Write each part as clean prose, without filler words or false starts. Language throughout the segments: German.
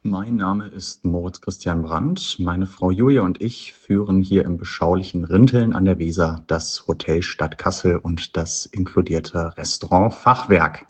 Mein Name ist Moritz Christian Brandt. Meine Frau Julia und ich führen hier im beschaulichen Rinteln an der Weser das Hotel Stadt Kassel und das inkludierte Restaurant Fachwerk.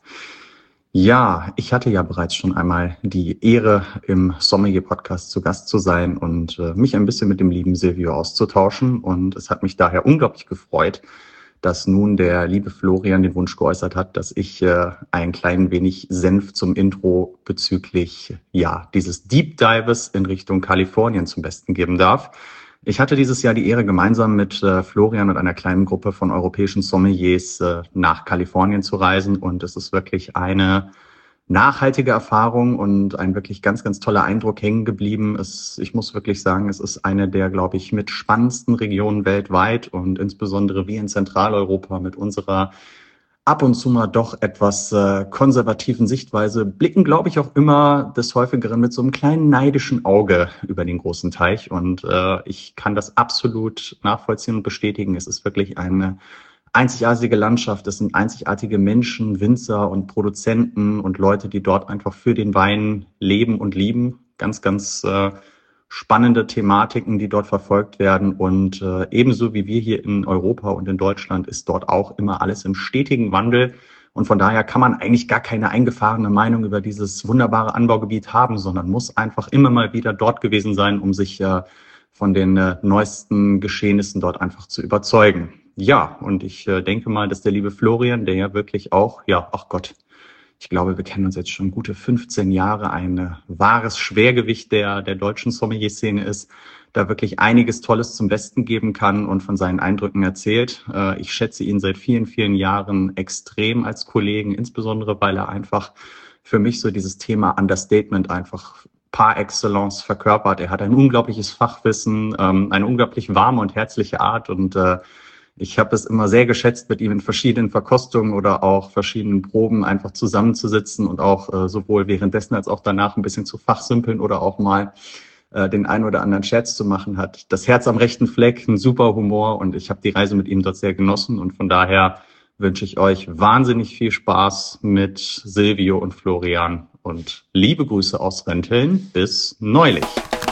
Ja, ich hatte ja bereits schon einmal die Ehre, im Sommelier-Podcast zu Gast zu sein und mich ein bisschen mit dem lieben Silvio auszutauschen. Und es hat mich daher unglaublich gefreut, dass nun der liebe Florian den Wunsch geäußert hat, dass ich ein klein wenig Senf zum Intro bezüglich dieses Deep Dives in Richtung Kalifornien zum Besten geben darf. Ich hatte dieses Jahr die Ehre, gemeinsam mit Florian und einer kleinen Gruppe von europäischen Sommeliers nach Kalifornien zu reisen. Und es ist wirklich eine nachhaltige Erfahrung und ein wirklich ganz, ganz toller Eindruck hängen geblieben. Ich muss wirklich sagen, es ist eine der, glaube ich, mit spannendsten Regionen weltweit und insbesondere wir in Zentraleuropa mit unserer ab und zu mal doch etwas konservativen Sichtweise blicken, glaube ich, auch immer des Häufigeren mit so einem kleinen neidischen Auge über den großen Teich. Und ich kann das absolut nachvollziehen und bestätigen. Es ist wirklich eine einzigartige Landschaft. Es sind einzigartige Menschen, Winzer und Produzenten und Leute, die dort einfach für den Wein leben und lieben. Ganz, ganz spannende Thematiken, die dort verfolgt werden. Und ebenso wie wir hier in Europa und in Deutschland ist dort auch immer alles im stetigen Wandel. Und von daher kann man eigentlich gar keine eingefahrene Meinung über dieses wunderbare Anbaugebiet haben, sondern muss einfach immer mal wieder dort gewesen sein, um sich von den neuesten Geschehnissen dort einfach zu überzeugen. Ja, und ich denke mal, dass der liebe Florian, der ja wirklich auch, ja, ach Gott, ich glaube, wir kennen uns jetzt schon gute 15 Jahre, ein wahres Schwergewicht der deutschen Sommelier-Szene ist, da wirklich einiges Tolles zum Besten geben kann und von seinen Eindrücken erzählt. Ich schätze ihn seit vielen, vielen Jahren extrem als Kollegen, insbesondere weil er einfach für mich so dieses Thema Understatement einfach par excellence verkörpert. Er hat ein unglaubliches Fachwissen, eine unglaublich warme und herzliche Art und ich habe es immer sehr geschätzt, mit ihm in verschiedenen Verkostungen oder auch verschiedenen Proben einfach zusammenzusitzen und auch sowohl währenddessen als auch danach ein bisschen zu fachsimpeln oder auch mal den einen oder anderen Scherz zu machen. Hat das Herz am rechten Fleck, einen super Humor und ich habe die Reise mit ihm dort sehr genossen und von daher wünsche ich euch wahnsinnig viel Spaß mit Silvio und Florian und liebe Grüße aus Renteln. Bis neulich.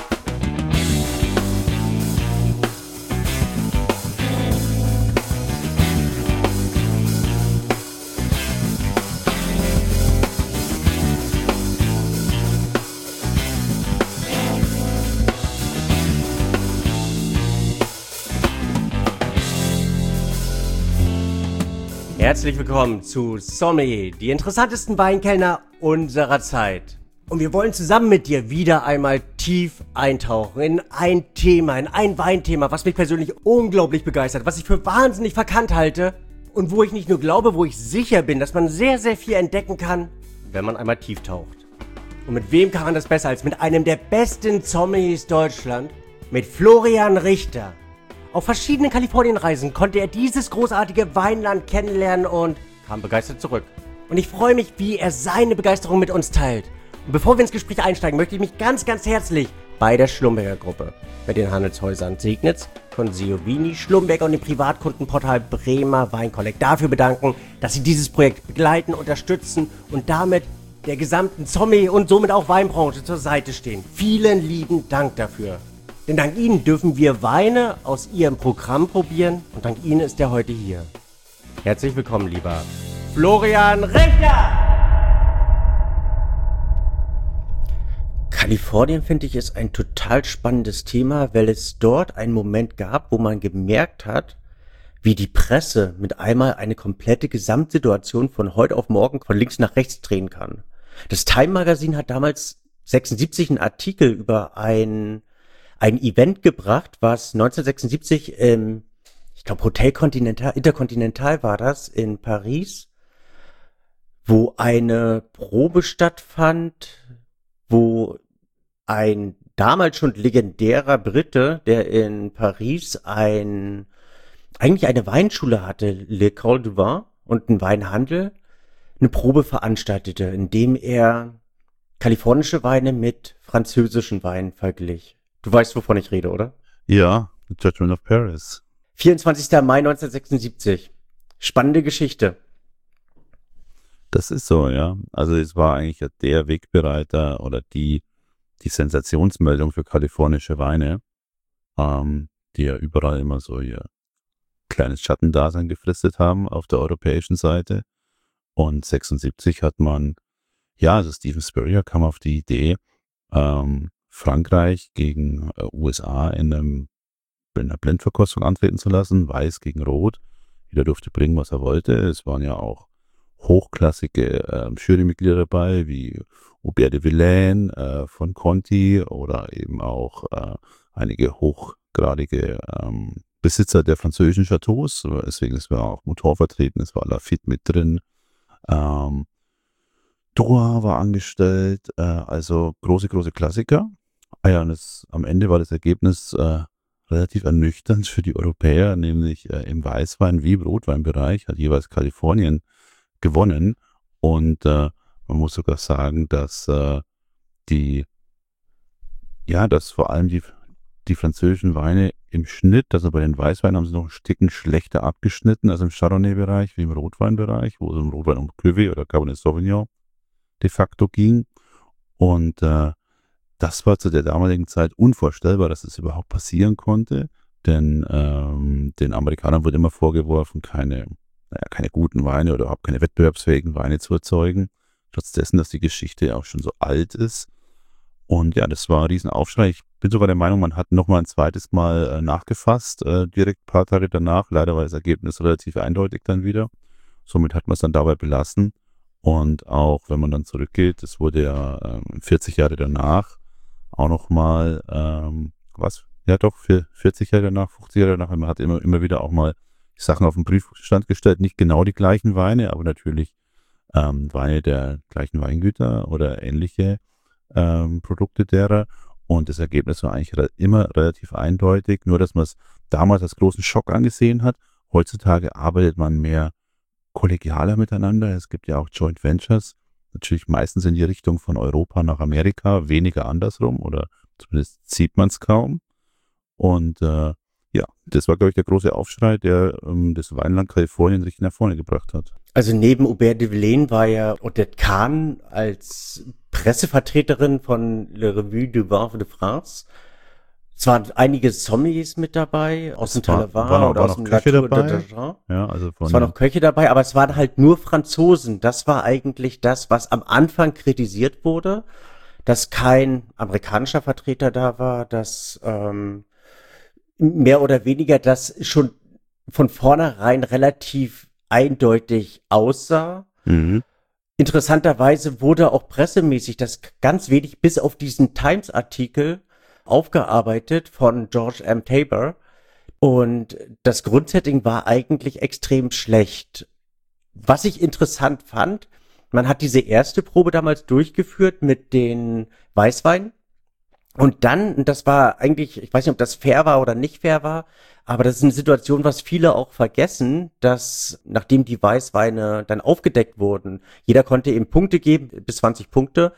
Herzlich willkommen zu Sommelier, die interessantesten Weinkellner unserer Zeit. Und wir wollen zusammen mit dir wieder einmal tief eintauchen in ein Thema, in ein Weinthema, was mich persönlich unglaublich begeistert, was ich für wahnsinnig verkannt halte und wo ich nicht nur glaube, wo ich sicher bin, dass man sehr, sehr viel entdecken kann, wenn man einmal tief taucht. Und mit wem kann man das besser als mit einem der besten Sommeliers Deutschland, mit Florian Richter. Auf verschiedenen Kalifornienreisen konnte er dieses großartige Weinland kennenlernen und kam begeistert zurück. Und ich freue mich, wie er seine Begeisterung mit uns teilt. Und bevor wir ins Gespräch einsteigen, möchte ich mich ganz, ganz herzlich bei der Schlumberger Gruppe, bei den Handelshäusern Segnitz, Consigliere, Schlumberger und dem Privatkundenportal Bremer Weinkollekt dafür bedanken, dass sie dieses Projekt begleiten, unterstützen und damit der gesamten Sommelier und somit auch Weinbranche zur Seite stehen. Vielen lieben Dank dafür. Denn dank Ihnen dürfen wir Weine aus Ihrem Programm probieren und dank Ihnen ist er heute hier. Herzlich willkommen, lieber Florian Richter! Kalifornien, finde ich, ist ein total spannendes Thema, weil es dort einen Moment gab, wo man gemerkt hat, wie die Presse mit einmal eine komplette Gesamtsituation von heute auf morgen von links nach rechts drehen kann. Das Time Magazine hat damals 76 einen Artikel über ein Event gebracht, was 1976 im, ich glaube, Hotel Intercontinental war das, in Paris, wo eine Probe stattfand, wo ein damals schon legendärer Brite, der in Paris eigentlich eine Weinschule hatte, L'École du Vin, und einen Weinhandel, eine Probe veranstaltete, indem er kalifornische Weine mit französischen Weinen verglich. Du weißt, wovon ich rede, oder? Ja, The Judgment of Paris. 24. Mai 1976. Spannende Geschichte. Das ist so, ja. Also es war eigentlich der Wegbereiter oder die die Sensationsmeldung für kalifornische Weine, die ja überall immer so ihr kleines Schattendasein gefristet haben auf der europäischen Seite. Und 76 hat man, also Stephen Spurrier kam auf die Idee, Frankreich gegen USA in einer Blindverkostung antreten zu lassen, Weiß gegen Rot. Jeder durfte bringen, was er wollte. Es waren ja auch hochklassige Jurymitglieder dabei, wie Hubert de Villaine von Conti oder eben auch einige hochgradige Besitzer der französischen Chateaus. Deswegen ist auch Mouton vertreten, es war Lafite mit drin. Drouin war angestellt, also große Klassiker. Und am Ende war das Ergebnis relativ ernüchternd für die Europäer, nämlich im Weißwein- wie im Rotweinbereich hat jeweils Kalifornien gewonnen. Und man muss sogar sagen, dass dass vor allem die französischen Weine im Schnitt, also bei den Weißweinen haben sie noch ein Stücken schlechter abgeschnitten als im Chardonnay-Bereich, wie im Rotweinbereich, wo es im Rotwein um Cuvée oder Cabernet Sauvignon de facto ging. Und das war zu der damaligen Zeit unvorstellbar, dass es überhaupt passieren konnte, denn den Amerikanern wurde immer vorgeworfen, keine guten Weine oder überhaupt keine wettbewerbsfähigen Weine zu erzeugen, trotz dessen, dass die Geschichte auch schon so alt ist. Und ja, das war ein Riesenaufschrei. Ich bin sogar der Meinung, man hat nochmal ein zweites Mal nachgefasst, direkt ein paar Tage danach. Leider war das Ergebnis relativ eindeutig dann wieder. Somit hat man es dann dabei belassen. Und auch wenn man dann zurückgeht, es wurde ja 40 Jahre danach auch nochmal, 40 Jahre danach, 50 Jahre danach, man hat immer wieder auch mal Sachen auf den Prüfstand gestellt. Nicht genau die gleichen Weine, aber natürlich Weine der gleichen Weingüter oder ähnliche Produkte derer. Und das Ergebnis war eigentlich immer relativ eindeutig, nur dass man es damals als großen Schock angesehen hat. Heutzutage arbeitet man mehr kollegialer miteinander. Es gibt ja auch Joint Ventures, natürlich meistens in die Richtung von Europa nach Amerika, weniger andersrum oder zumindest sieht man es kaum. Und das war, glaube ich, der große Aufschrei, der das Weinland Kalifornien richtig nach vorne gebracht hat. Also neben Hubert de Villaine war ja Odette Kahn als Pressevertreterin von Le Revue du Vin de France. Es waren einige Sommeliers mit dabei, aus dem Talleyrand oder aus dem Latour d'Argent. Ja, also es waren noch Köche dabei, aber es waren halt nur Franzosen. Das war eigentlich das, was am Anfang kritisiert wurde, dass kein amerikanischer Vertreter da war, dass mehr oder weniger das schon von vornherein relativ eindeutig aussah. Mhm. Interessanterweise wurde auch pressemäßig das ganz wenig bis auf diesen Times-Artikel aufgearbeitet von George M. Tabor. Und das Grundsetting war eigentlich extrem schlecht. Was ich interessant fand, man hat diese erste Probe damals durchgeführt mit den Weißweinen. Und dann, das war eigentlich, ich weiß nicht, ob das fair war oder nicht fair war, aber das ist eine Situation, was viele auch vergessen, dass nachdem die Weißweine dann aufgedeckt wurden, jeder konnte eben Punkte geben, bis 20 Punkte,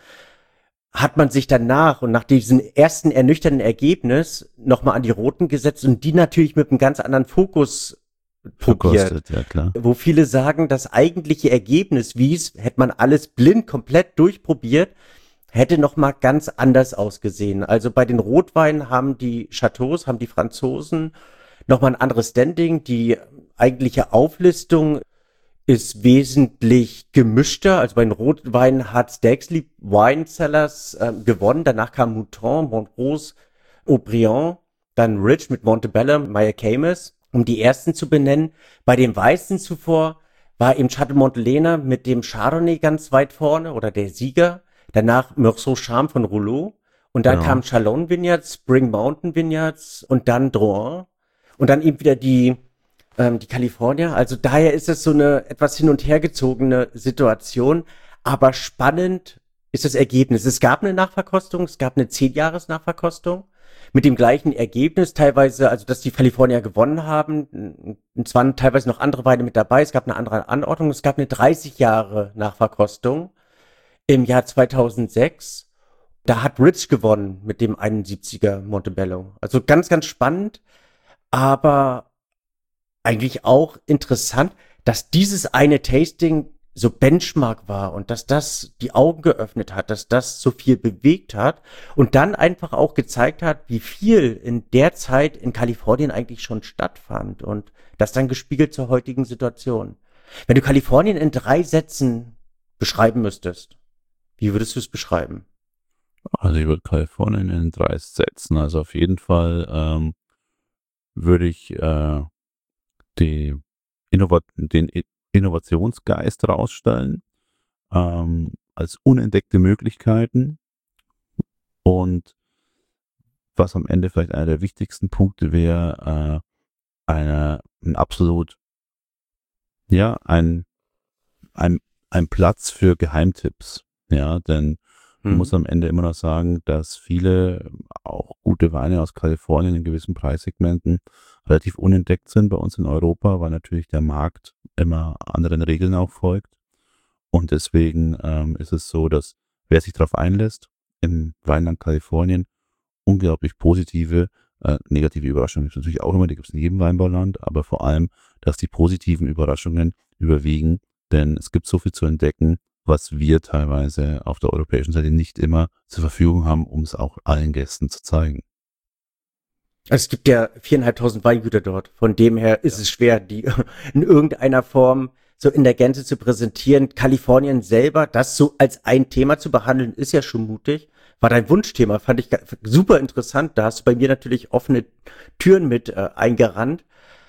hat man sich danach und nach diesem ersten ernüchternden Ergebnis nochmal an die Roten gesetzt und die natürlich mit einem ganz anderen Fokus probiert. Ja, klar. Wo viele sagen, das eigentliche Ergebnis, hätte man alles blind komplett durchprobiert, hätte noch mal ganz anders ausgesehen. Also bei den Rotweinen haben die Chateaus, haben die Franzosen noch mal ein anderes Standing. Die eigentliche Auflistung ist wesentlich gemischter. Also bei den Rotweinen hat Stakesley Wine Cellars gewonnen. Danach kam Mouton, Montrose, Haut-Briand, dann Rich mit Montebello, Meyer Camus, um die ersten zu benennen. Bei den Weißen zuvor war eben Chateau Montelena mit dem Chardonnay ganz weit vorne oder der Sieger. Danach Meursault Charme von Rouleau. Und dann kam Chalon Vineyards, Spring Mountain Vineyards und dann Drouin. Und dann eben wieder die Kalifornier. Also daher ist es so eine etwas hin und her gezogene Situation. Aber spannend ist das Ergebnis. Es gab eine Nachverkostung, es gab eine 10-Jahres-Nachverkostung mit dem gleichen Ergebnis. Teilweise, also dass die Kalifornier gewonnen haben. Und es waren teilweise noch andere Weine mit dabei. Es gab eine andere Anordnung. Es gab eine 30-Jahre-Nachverkostung. Im Jahr 2006, da hat Rich gewonnen mit dem 71er Montebello. Also ganz, ganz spannend, aber eigentlich auch interessant, dass dieses eine Tasting so Benchmark war und dass das die Augen geöffnet hat, dass das so viel bewegt hat und dann einfach auch gezeigt hat, wie viel in der Zeit in Kalifornien eigentlich schon stattfand und das dann gespiegelt zur heutigen Situation. Wenn du Kalifornien in 3 Sätzen beschreiben müsstest, wie würdest du es beschreiben? Also ich würde Kalifornien in 3 Sätzen. Also auf jeden Fall würde ich die den Innovationsgeist rausstellen, als unentdeckte Möglichkeiten und was am Ende vielleicht einer der wichtigsten Punkte wäre, ein absolut, ja, ein, ein Platz für Geheimtipps. Ja, denn man muss Hm. am Ende immer noch sagen, dass viele auch gute Weine aus Kalifornien in gewissen Preissegmenten relativ unentdeckt sind bei uns in Europa, weil natürlich der Markt immer anderen Regeln auch folgt. Und deswegen ist es so, dass wer sich darauf einlässt, im Weinland Kalifornien unglaublich positive, negative Überraschungen gibt es natürlich auch immer, die gibt es in jedem Weinbauland, aber vor allem, dass die positiven Überraschungen überwiegen, denn es gibt so viel zu entdecken, was wir teilweise auf der europäischen Seite nicht immer zur Verfügung haben, um es auch allen Gästen zu zeigen. Also es gibt ja 4.500 Weingüter dort. Von dem her ist Ja. es schwer, die in irgendeiner Form so in der Gänze zu präsentieren. Kalifornien selber, das so als ein Thema zu behandeln, ist ja schon mutig. War dein Wunschthema, fand ich super interessant. Da hast du bei mir natürlich offene Türen mit eingerannt.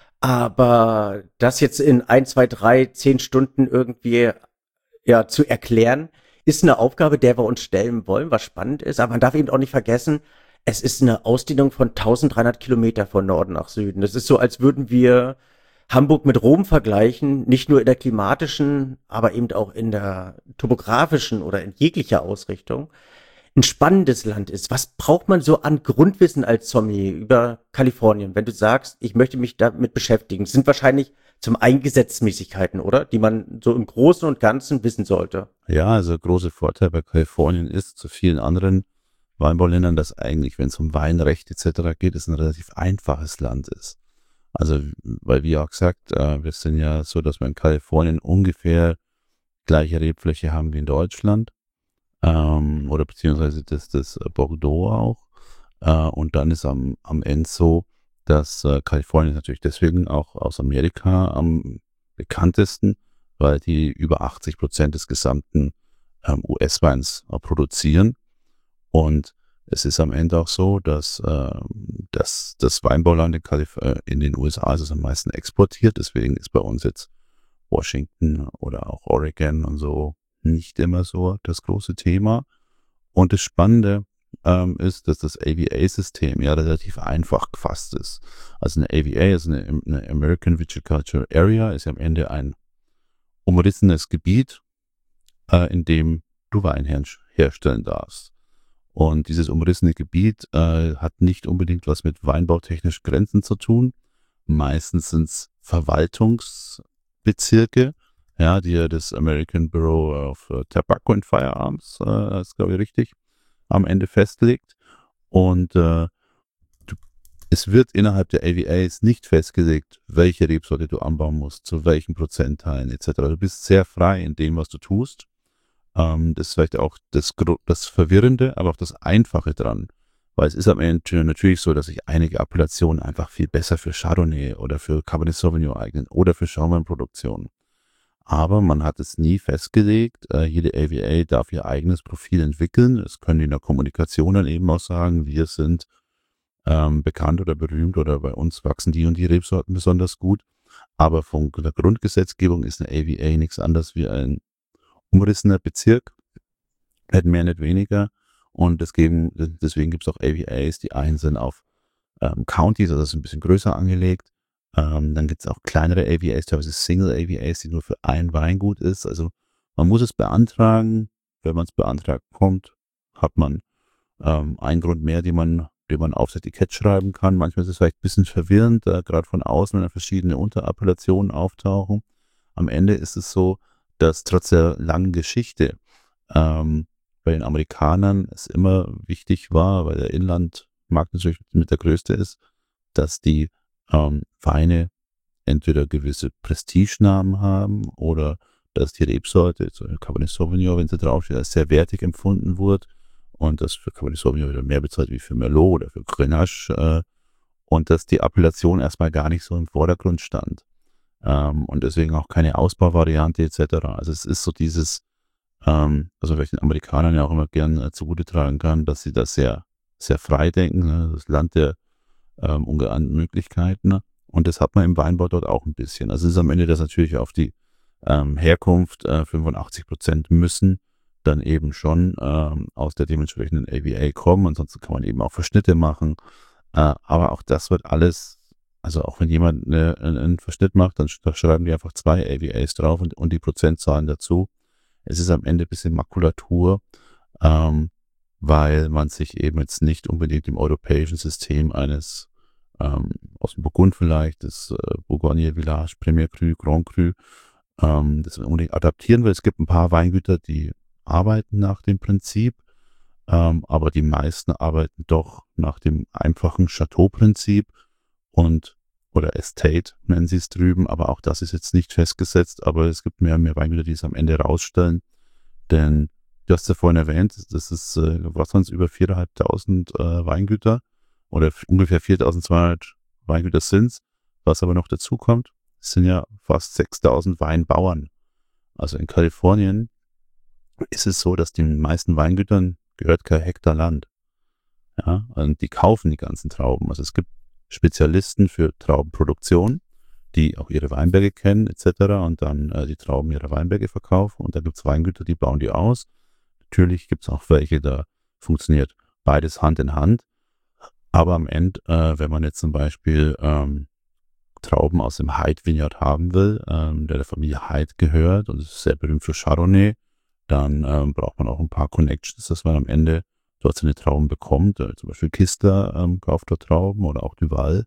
Aber das jetzt in 1, 2, 3, 10 Stunden irgendwie ja zu erklären, ist eine Aufgabe, der wir uns stellen wollen, was spannend ist. Aber man darf eben auch nicht vergessen, es ist eine Ausdehnung von 1.300 Kilometer von Norden nach Süden. Das ist so, als würden wir Hamburg mit Rom vergleichen, nicht nur in der klimatischen, aber eben auch in der topografischen oder in jeglicher Ausrichtung. Ein spannendes Land ist. Was braucht man so an Grundwissen als Zombie über Kalifornien, wenn du sagst, ich möchte mich damit beschäftigen? Das sind wahrscheinlich zum einen Gesetzmäßigkeiten, oder? Die man so im Großen und Ganzen wissen sollte. Ja, also große Vorteil bei Kalifornien ist zu vielen anderen Weinbauländern, dass eigentlich, wenn es um Weinrecht etc. geht, es ein relativ einfaches Land ist. Also, weil wie auch gesagt, wir sind ja so, dass wir in Kalifornien ungefähr gleiche Rebfläche haben wie in Deutschland, oder beziehungsweise das Bordeaux auch. Und dann ist am Ende so, dass Kalifornien natürlich deswegen auch aus Amerika am bekanntesten, weil die über 80% des gesamten US-Weins produzieren. Und es ist am Ende auch so, dass das Weinbauland in den USA ist es am meisten exportiert. Deswegen ist bei uns jetzt Washington oder auch Oregon und so nicht immer so das große Thema. Und das Spannende ist, dass das AVA-System ja relativ einfach gefasst ist. Also eine AVA, also eine American Viticulture Area, ist ja am Ende ein umrissenes Gebiet, in dem du Wein herstellen darfst. Und dieses umrissene Gebiet hat nicht unbedingt was mit weinbautechnischen Grenzen zu tun. Meistens sind es Verwaltungsbezirke, ja, die ja das American Bureau of Tobacco and Firearms, ist glaube ich richtig, am Ende festlegt. Und es wird innerhalb der AVAs nicht festgelegt, welche Rebsorte du anbauen musst, zu welchen Prozentteilen etc. Du bist sehr frei in dem, was du tust. Das ist vielleicht auch das Verwirrende, aber auch das Einfache dran. Weil es ist am Ende natürlich so, dass sich einige Appellationen einfach viel besser für Chardonnay oder für Cabernet Sauvignon eignen oder für Schaumweinproduktion. Aber man hat es nie festgelegt. Jede AVA darf ihr eigenes Profil entwickeln. Das können die in der Kommunikation dann eben auch sagen, wir sind bekannt oder berühmt oder bei uns wachsen die und die Rebsorten besonders gut. Aber von der Grundgesetzgebung ist eine AVA nichts anderes wie ein umrissener Bezirk, nicht mehr, nicht weniger. Und deswegen gibt es auch AVAs, die einen sind auf Counties, also das ist ein bisschen größer angelegt. Dann gibt es auch kleinere AVAs, teilweise Single AVAs, die nur für ein Weingut ist. Also man muss es beantragen. Wenn man es beantragt kommt, hat man einen Grund mehr, den man aufs Etikett schreiben kann. Manchmal ist es vielleicht ein bisschen verwirrend, gerade von außen, wenn da verschiedene Unterappellationen auftauchen. Am Ende ist es so, dass trotz der langen Geschichte bei den Amerikanern es immer wichtig war, weil der Inlandmarkt natürlich mit der größte ist, dass die Weine entweder gewisse Prestigenamen haben oder dass die Rebsorte, so Cabernet Sauvignon, wenn sie draufsteht, als sehr wertig empfunden wird und dass für Cabernet Sauvignon wieder mehr bezahlt wie für Merlot oder für Grenache und dass die Appellation erstmal gar nicht so im Vordergrund stand und deswegen auch keine Ausbauvariante etc. Also es ist so dieses, also was ich den Amerikanern ja auch immer gern zugute tragen kann, dass sie das sehr, sehr frei denken, ne? Das Land der ungeahnten Möglichkeiten, ne? Und das hat man im Weinbau dort auch ein bisschen. Also es ist am Ende das natürlich auf die Herkunft, 85% müssen dann eben schon aus der dementsprechenden AVA kommen. Ansonsten kann man eben auch Verschnitte machen. Aber auch das wird alles, also auch wenn jemand einen Verschnitt macht, dann schreiben die einfach 2 AVAs drauf und die Prozentzahlen dazu. Es ist am Ende ein bisschen Makulatur, weil man sich eben jetzt nicht unbedingt im europäischen System eines aus dem Burgund vielleicht, das Bourgogne Village, Premier Cru, Grand Cru, das unbedingt adaptieren will. Es gibt ein paar Weingüter, die arbeiten nach dem Prinzip, aber die meisten arbeiten doch nach dem einfachen Chateau-Prinzip oder Estate nennen sie es drüben, aber auch das ist jetzt nicht festgesetzt, aber es gibt mehr und mehr Weingüter, die es am Ende rausstellen, denn du hast ja vorhin erwähnt, das ist, was waren es, über 4.500 Weingüter oder ungefähr 4.200 Weingüter sind es, was aber noch dazu kommt, sind ja fast 6.000 Weinbauern. Also in Kalifornien ist es so, dass den meisten Weingütern gehört kein Hektar Land. Ja, und die kaufen die ganzen Trauben. Also es gibt Spezialisten für Traubenproduktion, die auch ihre Weinberge kennen etc. und dann die Trauben ihrer Weinberge verkaufen. Und da gibt es Weingüter, die bauen die aus. Natürlich gibt es auch welche, da funktioniert beides Hand in Hand. Aber am Ende, wenn man jetzt zum Beispiel Trauben aus dem Hyde Vineyard haben will, der Familie Hyde gehört und ist sehr berühmt für Chardonnay, dann braucht man auch ein paar Connections, dass man am Ende dort seine Trauben bekommt. Zum Beispiel Kistler kauft dort Trauben oder auch Duval.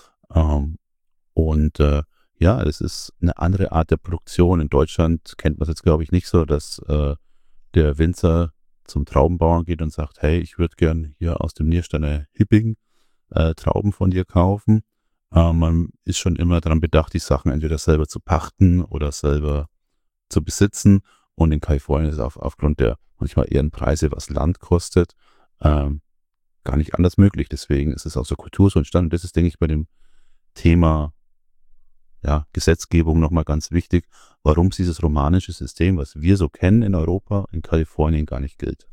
Ja, es ist eine andere Art der Produktion. In Deutschland kennt man es jetzt, glaube ich, nicht so, dass der Winzer zum Traubenbauern geht und sagt, hey, ich würde gern hier aus dem Niersteiner Hipping Trauben von dir kaufen. Man ist schon immer daran bedacht, die Sachen entweder selber zu pachten oder selber zu besitzen. Und in Kalifornien ist es aufgrund der manchmal eher Preise, was Land kostet, gar nicht anders möglich. Deswegen ist es aus der Kultur so entstanden. Das ist, denke ich, bei dem Thema Gesetzgebung nochmal ganz wichtig, warum dieses romanische System, was wir so kennen in Europa, in Kalifornien gar nicht gilt.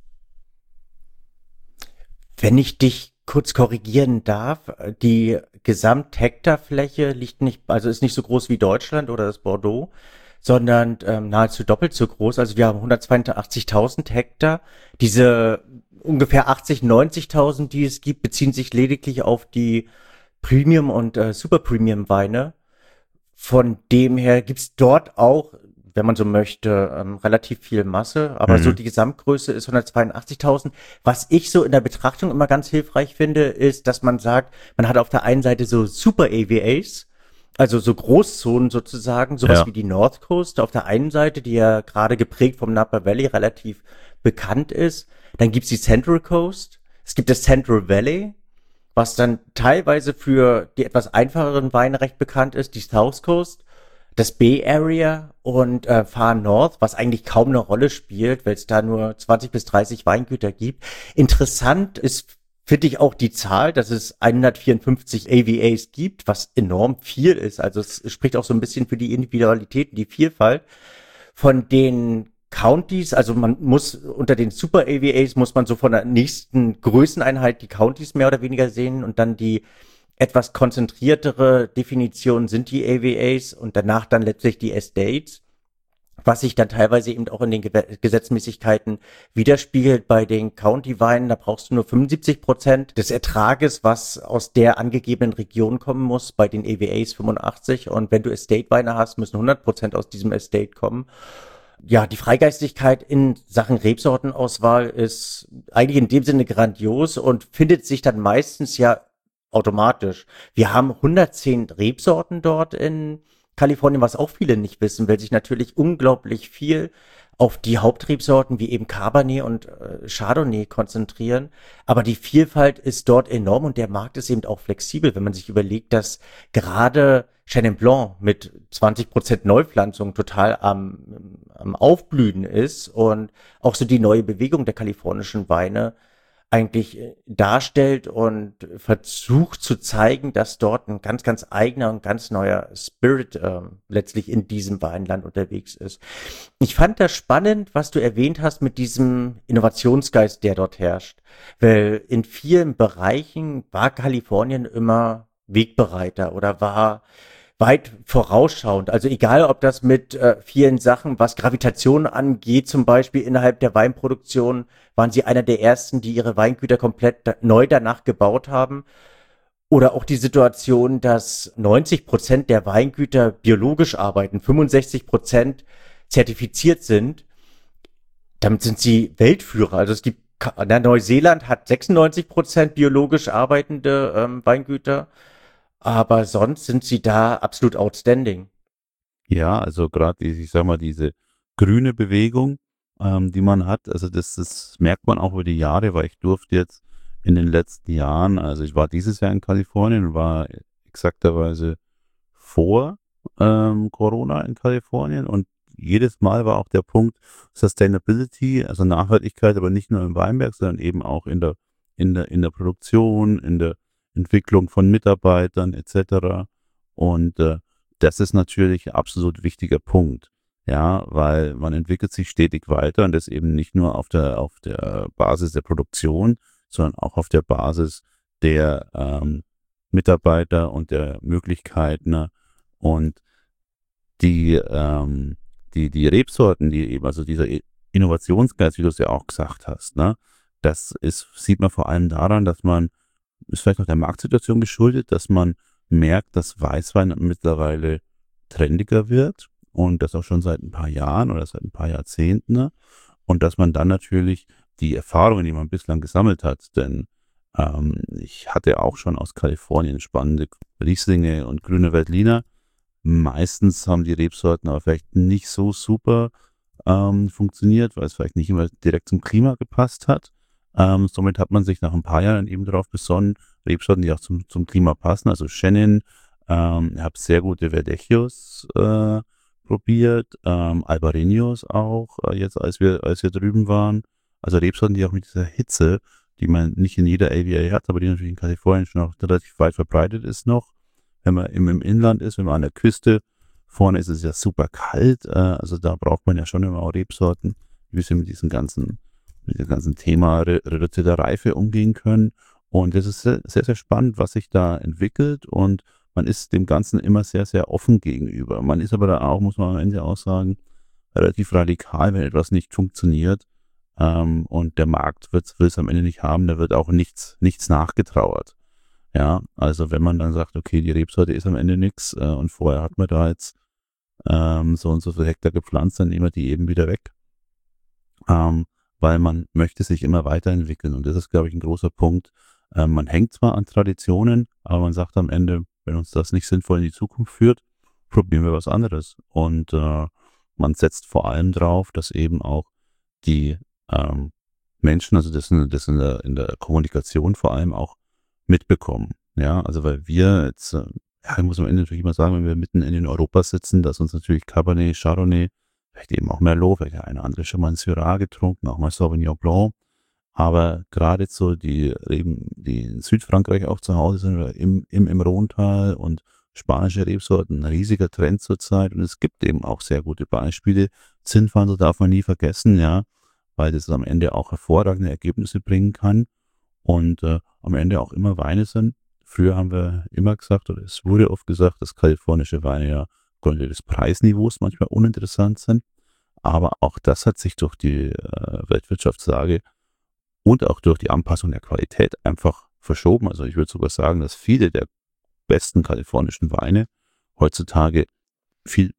Wenn ich dich kurz korrigieren darf, die Gesamthektarfläche liegt nicht, also ist nicht so groß wie Deutschland oder das Bordeaux, sondern nahezu doppelt so groß. Also wir haben 182.000 Hektar. Diese ungefähr 80.000, 90.000, die es gibt, beziehen sich lediglich auf die Premium- und Super-Premium-Weine. Von dem her gibt's dort auch, wenn man so möchte, relativ viel Masse, aber so die Gesamtgröße ist 182.000. Was ich so in der Betrachtung immer ganz hilfreich finde, ist, dass man sagt, man hat auf der einen Seite so Super AVAs, also so Großzonen sozusagen, sowas wie die North Coast auf der einen Seite, die ja gerade geprägt vom Napa Valley relativ bekannt ist. Dann gibt's die Central Coast, es gibt das Central Valley, was dann teilweise für die etwas einfacheren Weine recht bekannt ist, die South Coast, das Bay Area und Far North, was eigentlich kaum eine Rolle spielt, weil es da nur 20 bis 30 Weingüter gibt. Interessant ist, finde ich, auch die Zahl, dass es 154 AVAs gibt, was enorm viel ist. Also es spricht auch so ein bisschen für die Individualität und die Vielfalt von den Counties. Also man muss unter den Super AVAs muss man so von der nächsten Größeneinheit die Counties mehr oder weniger sehen und dann die etwas konzentriertere Definition sind die AVAs und danach dann letztlich die Estates, was sich dann teilweise eben auch in den Gesetzmäßigkeiten widerspiegelt. Bei den County-Weinen, da brauchst du nur 75% des Ertrages, was aus der angegebenen Region kommen muss, bei den AVAs 85%. Und wenn du Estate-Weine hast, müssen 100% aus diesem Estate kommen. Ja, die Freigeistigkeit in Sachen Rebsortenauswahl ist eigentlich in dem Sinne grandios und findet sich dann meistens ja automatisch. Wir haben 110 Rebsorten dort in Kalifornien, was auch viele nicht wissen, weil sich natürlich unglaublich viel auf die Hauptrebsorten wie eben Cabernet und Chardonnay konzentrieren. Aber die Vielfalt ist dort enorm und der Markt ist eben auch flexibel, wenn man sich überlegt, dass gerade Chenin Blanc mit 20% Neupflanzung total am Aufblühen ist und auch so die neue Bewegung der kalifornischen Weine eigentlich darstellt und versucht zu zeigen, dass dort ein ganz, ganz eigener und ganz neuer Spirit letztlich in diesem Weinland unterwegs ist. Ich fand das spannend, was du erwähnt hast mit diesem Innovationsgeist, der dort herrscht. Weil in vielen Bereichen war Kalifornien immer Wegbereiter oder war weit vorausschauend. Also egal, ob das mit vielen Sachen, was Gravitation angeht, zum Beispiel innerhalb der Weinproduktion, waren sie einer der ersten, die ihre Weingüter komplett neu danach gebaut haben. Oder auch die Situation, dass 90% der Weingüter biologisch arbeiten, 65% zertifiziert sind. Damit sind sie Weltführer. Also es gibt, Neuseeland hat 96% biologisch arbeitende Weingüter. Aber sonst sind sie da absolut outstanding. Ja, also gerade, ich sag mal, diese grüne Bewegung, die man hat, also das merkt man auch über die Jahre, weil ich durfte jetzt in den letzten Jahren, also ich war dieses Jahr in Kalifornien und war exakterweise vor Corona in Kalifornien und jedes Mal war auch der Punkt Sustainability, also Nachhaltigkeit, aber nicht nur im Weinberg, sondern eben auch in der Produktion, in der Entwicklung von Mitarbeitern etc. Und das ist natürlich ein absolut wichtiger Punkt. Ja, weil man entwickelt sich stetig weiter und das eben nicht nur auf der Basis der Produktion, sondern auch auf der Basis der Mitarbeiter und der Möglichkeiten. Ne? Und die Rebsorten, die eben, also dieser Innovationsgeist, wie du es ja auch gesagt hast, ne, sieht man vor allem daran, dass man, ist vielleicht auch der Marktsituation geschuldet, dass man merkt, dass Weißwein mittlerweile trendiger wird und das auch schon seit ein paar Jahren oder seit ein paar Jahrzehnten, ne? Und dass man dann natürlich die Erfahrungen, die man bislang gesammelt hat, denn ich hatte auch schon aus Kalifornien spannende Rieslinge und grüne Veltliner. Meistens haben die Rebsorten aber vielleicht nicht so super funktioniert, weil es vielleicht nicht immer direkt zum Klima gepasst hat. Somit hat man sich nach ein paar Jahren eben darauf besonnen, Rebsorten, die auch zum Klima passen, also Chenin, ich habe sehr gute Verdechios probiert, Albarinios auch, jetzt als wir drüben waren. Also Rebsorten, die auch mit dieser Hitze, die man nicht in jeder AVA hat, aber die natürlich in Kalifornien schon auch relativ weit verbreitet ist noch. Wenn man im Inland ist, wenn man an der Küste, vorne ist es ja super kalt, also da braucht man ja schon immer auch Rebsorten, die ein bisschen mit diesem ganzen Thema reduzierte Reife umgehen können. Und das ist sehr, sehr, sehr spannend, was sich da entwickelt und man ist dem Ganzen immer sehr, sehr offen gegenüber. Man ist aber da auch, muss man am Ende auch sagen, relativ radikal, wenn etwas nicht funktioniert und der Markt will es am Ende nicht haben, da wird auch nichts nachgetrauert. Ja, also wenn man dann sagt, okay, die Rebsorte ist am Ende nichts und vorher hat man da jetzt so und so viel Hektar gepflanzt, dann nehmen wir die eben wieder weg. Weil man möchte sich immer weiterentwickeln und das ist, glaube ich, ein großer Punkt. Man hängt zwar an Traditionen, aber man sagt am Ende, wenn uns das nicht sinnvoll in die Zukunft führt, probieren wir was anderes. Und man setzt vor allem drauf, dass eben auch die Menschen, also das in der Kommunikation vor allem auch mitbekommen. Ja, also weil wir jetzt, ja, ich muss am Ende natürlich immer sagen, wenn wir mitten in Europa sitzen, dass uns natürlich Cabernet, Chardonnay, vielleicht eben auch Merlot, vielleicht der eine oder andere schon mal ein Syrah getrunken, auch mal Sauvignon Blanc. Aber gerade so die in Südfrankreich auch zu Hause sind, oder im Rhontal und spanische Rebsorten, ein riesiger Trend zurzeit. Und es gibt eben auch sehr gute Beispiele. Zinfandel darf man nie vergessen, ja, weil das am Ende auch hervorragende Ergebnisse bringen kann und am Ende auch immer Weine sind. Früher haben wir immer gesagt, oder es wurde oft gesagt, dass kalifornische Weine ja aufgrund des Preisniveaus manchmal uninteressant sind. Aber auch das hat sich durch die Weltwirtschaftslage und auch durch die Anpassung der Qualität einfach verschoben. Also ich würde sogar sagen, dass viele der besten kalifornischen Weine heutzutage viel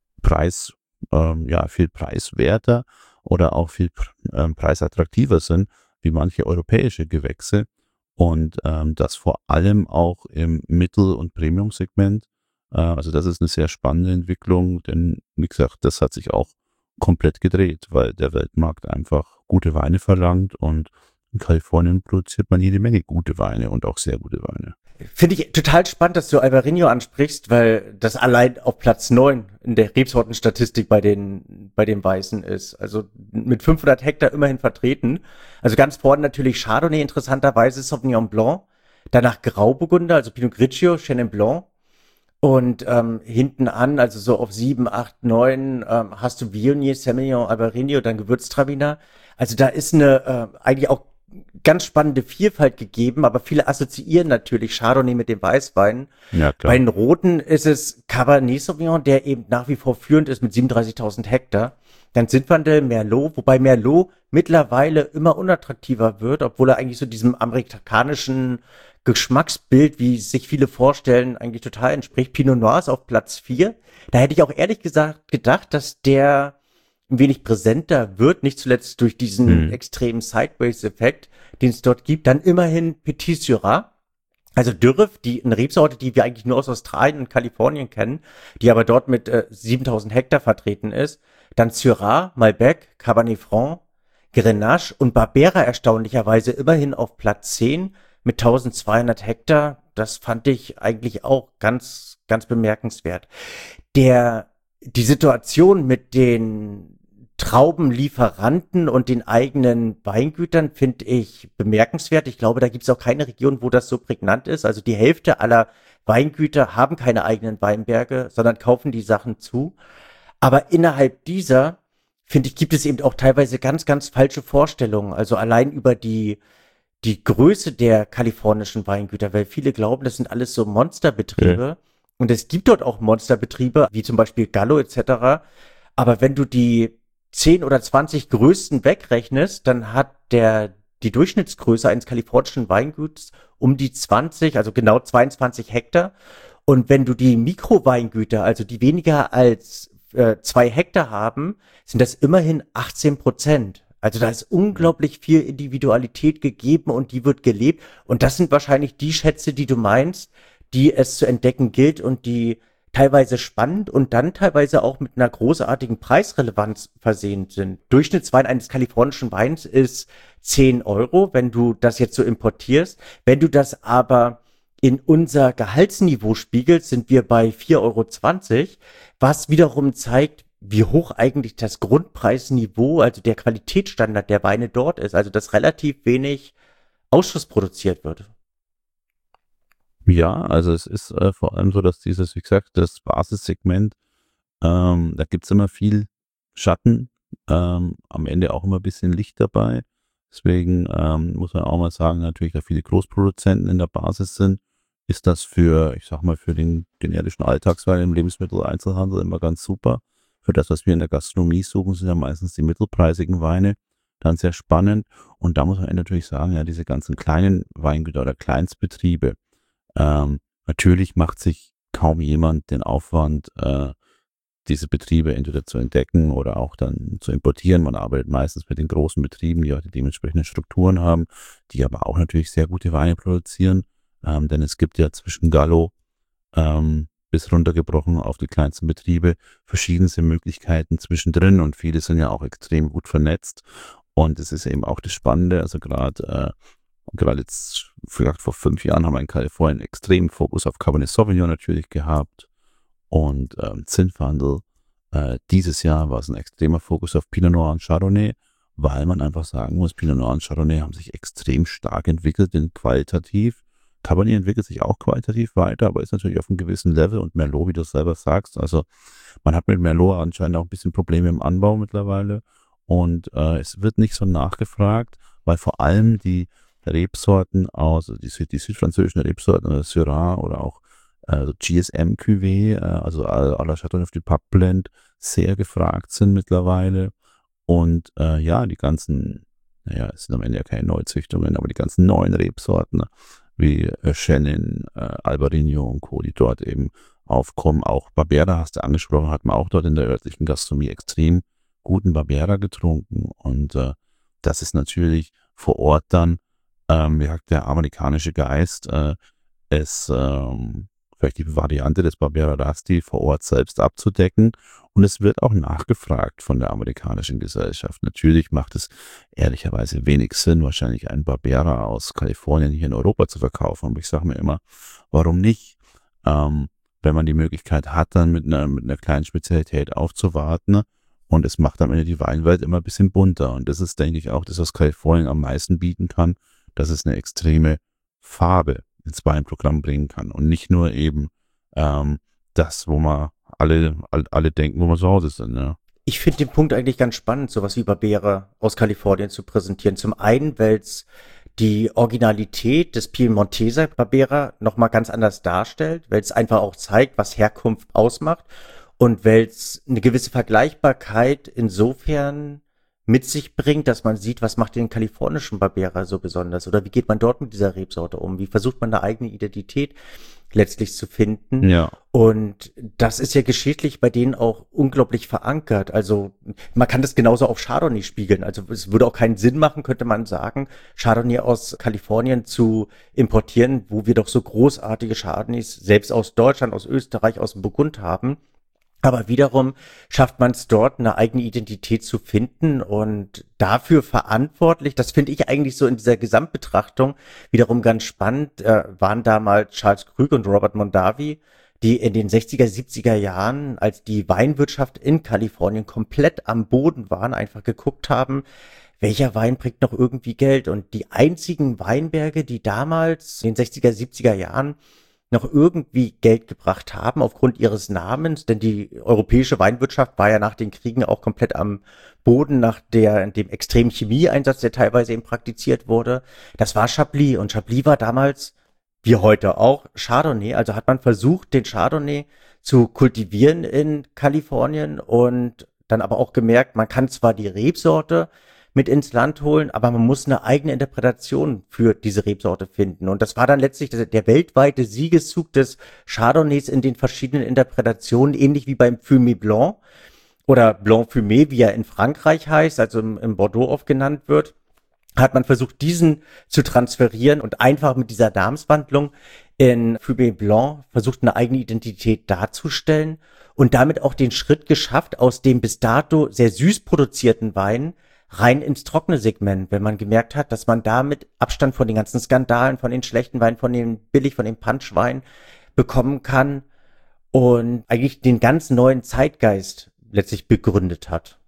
viel preiswerter oder auch viel preisattraktiver sind wie manche europäische Gewächse und das vor allem auch im Mittel- und Premium-Segment Also das ist eine sehr spannende Entwicklung, denn wie gesagt, das hat sich auch komplett gedreht, weil der Weltmarkt einfach gute Weine verlangt und in Kalifornien produziert man jede Menge gute Weine und auch sehr gute Weine. Finde ich total spannend, dass du Albarino ansprichst, weil das allein auf Platz 9 in der Rebsortenstatistik bei den Weißen ist. Also mit 500 Hektar immerhin vertreten. Also ganz vorne natürlich Chardonnay, interessanterweise Sauvignon Blanc. Danach Grauburgunder, also Pinot Grigio, Chenin Blanc. Und hinten an, also so auf 7, 8, 9, hast du Viognier, Semillon, Albarino, dann Gewürztraminer. Also da ist eine eigentlich auch ganz spannende Vielfalt gegeben, aber viele assoziieren natürlich Chardonnay mit dem Weißwein. Ja, Bei klar. den Roten ist es Cabernet Sauvignon, der eben nach wie vor führend ist mit 37.000 Hektar. Dann Zinfandel, Merlot, wobei Merlot mittlerweile immer unattraktiver wird, obwohl er eigentlich so diesem amerikanischen Geschmacksbild, wie sich viele vorstellen, eigentlich total entspricht. Pinot Noir ist auf Platz 4. Da hätte ich auch ehrlich gesagt gedacht, dass der ein wenig präsenter wird, nicht zuletzt durch diesen extremen Sideways-Effekt, den es dort gibt. Dann immerhin Petit Syrah, also Dürre, eine Rebsorte, die wir eigentlich nur aus Australien und Kalifornien kennen, die aber dort mit 7.000 Hektar vertreten ist. Dann Syrah, Malbec, Cabernet Franc, Grenache und Barbera erstaunlicherweise immerhin auf Platz 10 mit 1.200 Hektar. Das fand ich eigentlich auch ganz, ganz bemerkenswert. Die Situation mit den Traubenlieferanten und den eigenen Weingütern finde ich bemerkenswert. Ich glaube, da gibt es auch keine Region, wo das so prägnant ist. Also die Hälfte aller Weingüter haben keine eigenen Weinberge, sondern kaufen die Sachen zu. Aber innerhalb dieser, finde ich, gibt es eben auch teilweise ganz, ganz falsche Vorstellungen. Also allein über die Größe der kalifornischen Weingüter, weil viele glauben, das sind alles so Monsterbetriebe. Und es gibt dort auch Monsterbetriebe, wie zum Beispiel Gallo etc. Aber wenn du die 10 oder 20 größten wegrechnest, dann hat die Durchschnittsgröße eines kalifornischen Weinguts um die 20, also genau 22 Hektar. Und wenn du die Mikroweingüter, also die weniger als 2 Hektar haben, sind das immerhin 18%. Also da ist unglaublich viel Individualität gegeben und die wird gelebt. Und das sind wahrscheinlich die Schätze, die du meinst, die es zu entdecken gilt und die teilweise spannend und dann teilweise auch mit einer großartigen Preisrelevanz versehen sind. Durchschnittswein eines kalifornischen Weins ist 10 Euro, wenn du das jetzt so importierst. Wenn du das aber in unser Gehaltsniveau spiegelst, sind wir bei 4,20 Euro, was wiederum zeigt, wie hoch eigentlich das Grundpreisniveau, also der Qualitätsstandard der Weine dort ist. Also dass relativ wenig Ausschuss produziert wird. Ja, also es ist vor allem so, dass dieses, wie gesagt, das Basissegment, da gibt's immer viel Schatten, am Ende auch immer ein bisschen Licht dabei. Deswegen muss man auch mal sagen, natürlich, da viele Großproduzenten in der Basis sind, ist das für, ich sag mal, für den generischen Alltagswein im Lebensmitteleinzelhandel immer ganz super. Für das, was wir in der Gastronomie suchen, sind ja meistens die mittelpreisigen Weine dann sehr spannend. Und da muss man natürlich sagen, ja, diese ganzen kleinen Weingüter oder Kleinstbetriebe, natürlich macht sich kaum jemand den Aufwand, diese Betriebe entweder zu entdecken oder auch dann zu importieren. Man arbeitet meistens mit den großen Betrieben, die auch die dementsprechenden Strukturen haben, die aber auch natürlich sehr gute Weine produzieren, denn es gibt ja zwischen Gallo bis runtergebrochen auf die kleinsten Betriebe verschiedenste Möglichkeiten zwischendrin und viele sind ja auch extrem gut vernetzt und es ist eben auch das Spannende, also gerade jetzt, vielleicht vor 5 Jahren haben wir in Kalifornien einen extremen Fokus auf Cabernet Sauvignon natürlich gehabt und Zinfandel. Dieses Jahr war es ein extremer Fokus auf Pinot Noir und Chardonnay, weil man einfach sagen muss, Pinot Noir und Chardonnay haben sich extrem stark entwickelt, in qualitativ. Cabernet entwickelt sich auch qualitativ weiter, aber ist natürlich auf einem gewissen Level und Merlot, wie du es selber sagst, also man hat mit Merlot anscheinend auch ein bisschen Probleme im Anbau mittlerweile und es wird nicht so nachgefragt, weil vor allem die Rebsorten aus, die südfranzösischen Rebsorten, Syrah oder auch GSM Cuvée, also à la Châteauneuf du Pape Blend, sehr gefragt sind mittlerweile. Und ja, die ganzen, naja, es sind am Ende ja keine Neuzüchtungen, aber die ganzen neuen Rebsorten wie Chenin, Albarino und Co., die dort eben aufkommen. Auch Barbera hast du angesprochen, hat man auch dort in der örtlichen Gastronomie extrem guten Barbera getrunken. Und das ist natürlich vor Ort dann, wie sagt der amerikanische Geist, es vielleicht die Variante des Barbera d'Asti vor Ort selbst abzudecken. Und es wird auch nachgefragt von der amerikanischen Gesellschaft. Natürlich macht es ehrlicherweise wenig Sinn, wahrscheinlich einen Barbera aus Kalifornien hier in Europa zu verkaufen. Aber ich sage mir immer, warum nicht? Wenn man die Möglichkeit hat, dann mit einer kleinen Spezialität aufzuwarten, ne? Und es macht am Ende die Weinwelt immer ein bisschen bunter. Und das ist, denke ich, auch das, was Kalifornien am meisten bieten kann, dass es eine extreme Farbe ins Weinprogramm bringen kann. Und nicht nur eben das, wo man alle denken, wo wir zu Hause sind. Ne? Ich finde den Punkt eigentlich ganz spannend, sowas wie Barbera aus Kalifornien zu präsentieren. Zum einen, weil es die Originalität des Piemonteser Barbera nochmal ganz anders darstellt, weil es einfach auch zeigt, was Herkunft ausmacht und weil es eine gewisse Vergleichbarkeit insofern mit sich bringt, dass man sieht, was macht den kalifornischen Barbera so besonders oder wie geht man dort mit dieser Rebsorte um, wie versucht man eine eigene Identität letztlich zu finden. Ja. Und das ist ja geschichtlich bei denen auch unglaublich verankert. Also man kann das genauso auf Chardonnay spiegeln. Also es würde auch keinen Sinn machen, könnte man sagen, Chardonnay aus Kalifornien zu importieren, wo wir doch so großartige Chardonnays selbst aus Deutschland, aus Österreich, aus dem Burgund haben. Aber wiederum schafft man es dort, eine eigene Identität zu finden und dafür verantwortlich, das finde ich eigentlich so in dieser Gesamtbetrachtung wiederum ganz spannend, waren damals Charles Krug und Robert Mondavi, die in den 60er, 70er Jahren, als die Weinwirtschaft in Kalifornien komplett am Boden waren, einfach geguckt haben, welcher Wein bringt noch irgendwie Geld. Und die einzigen Weinberge, die damals in den 60er, 70er Jahren noch irgendwie Geld gebracht haben aufgrund ihres Namens, denn die europäische Weinwirtschaft war ja nach den Kriegen auch komplett am Boden nach dem extremen Chemieeinsatz, der teilweise eben praktiziert wurde. Das war Chablis und Chablis war damals, wie heute auch, Chardonnay. Also hat man versucht, den Chardonnay zu kultivieren in Kalifornien und dann aber auch gemerkt, man kann zwar die Rebsorte mit ins Land holen, aber man muss eine eigene Interpretation für diese Rebsorte finden. Und das war dann letztlich der weltweite Siegeszug des Chardonnays in den verschiedenen Interpretationen, ähnlich wie beim Fumé Blanc oder Blanc Fumé, wie er in Frankreich heißt, also im Bordeaux oft genannt wird, hat man versucht, diesen zu transferieren und einfach mit dieser Namenswandlung in Fumé Blanc versucht, eine eigene Identität darzustellen und damit auch den Schritt geschafft, aus dem bis dato sehr süß produzierten Wein rein ins trockene Segment, wenn man gemerkt hat, dass man damit Abstand von den ganzen Skandalen, von den schlechten Weinen, von den Punchwein bekommen kann und eigentlich den ganz neuen Zeitgeist letztlich begründet hat.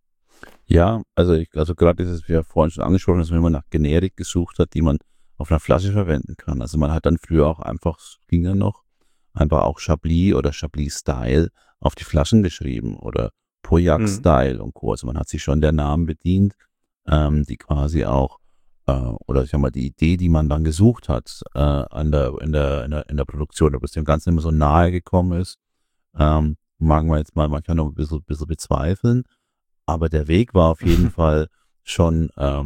Ja, also gerade dieses, wie wir vorhin schon angesprochen haben, dass man immer nach Generik gesucht hat, die man auf einer Flasche verwenden kann. Also man hat dann früher auch einfach, ging ja noch, einfach auch Chablis oder Chablis Style auf die Flaschen geschrieben oder Pauillac Style und Co. Also man hat sich schon der Namen bedient, die quasi auch, oder ich sag mal, die Idee, die man dann gesucht hat in der Produktion, ob es dem Ganzen immer so nahe gekommen ist, mag man jetzt mal manchmal noch ein bisschen bezweifeln. Aber der Weg war auf jeden Fall schon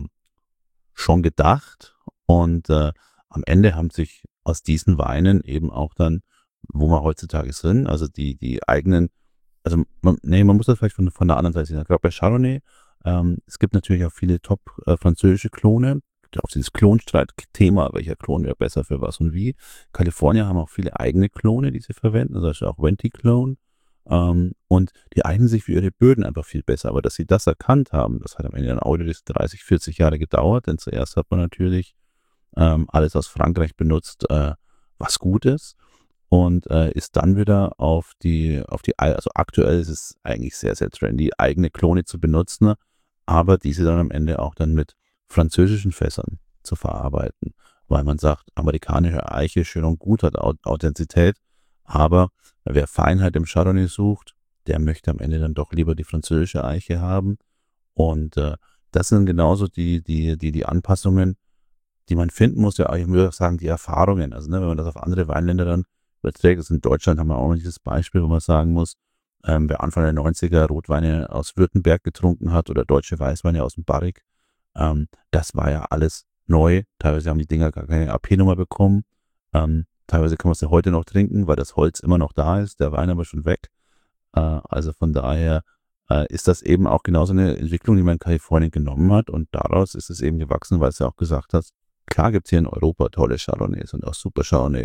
gedacht und am Ende haben sich aus diesen Weinen eben auch dann, wo wir heutzutage sind, also die eigenen, also man muss das vielleicht von der anderen Seite sehen. Ich glaube bei Chardonnay, es gibt natürlich auch viele top französische Klone, auf dieses Klonstreit-Thema, welcher Klon wäre besser für was und wie. Kalifornier haben auch viele eigene Klone, die sie verwenden, also auch Venti-Klon. Und die eignen sich für ihre Böden einfach viel besser. Aber dass sie das erkannt haben, das hat am Ende dann auch 30, 40 Jahre gedauert, denn zuerst hat man natürlich alles aus Frankreich benutzt, was gut ist. Und ist dann wieder also aktuell ist es eigentlich sehr, sehr trendy, eigene Klone zu benutzen, aber diese dann am Ende auch dann mit französischen Fässern zu verarbeiten, weil man sagt, amerikanische Eiche schön und gut, hat Authentizität, aber wer Feinheit im Chardonnay sucht, der möchte am Ende dann doch lieber die französische Eiche haben und das sind genauso die Anpassungen, die man finden muss, ja, ich würde auch sagen, die Erfahrungen, also wenn man das auf andere Weinländer dann überträgt, also in Deutschland haben wir auch noch dieses Beispiel, wo man sagen muss, wer Anfang der 90er Rotweine aus Württemberg getrunken hat oder deutsche Weißweine aus dem Barrique, das war ja alles neu, teilweise haben die Dinger gar keine AP-Nummer bekommen, teilweise kann man sie heute noch trinken, weil das Holz immer noch da ist, der Wein aber schon weg, also von daher ist das eben auch genauso eine Entwicklung, die man in Kalifornien genommen hat und daraus ist es eben gewachsen, weil es ja auch gesagt hat, klar gibt es hier in Europa tolle Chardonnays und auch super Chardonnay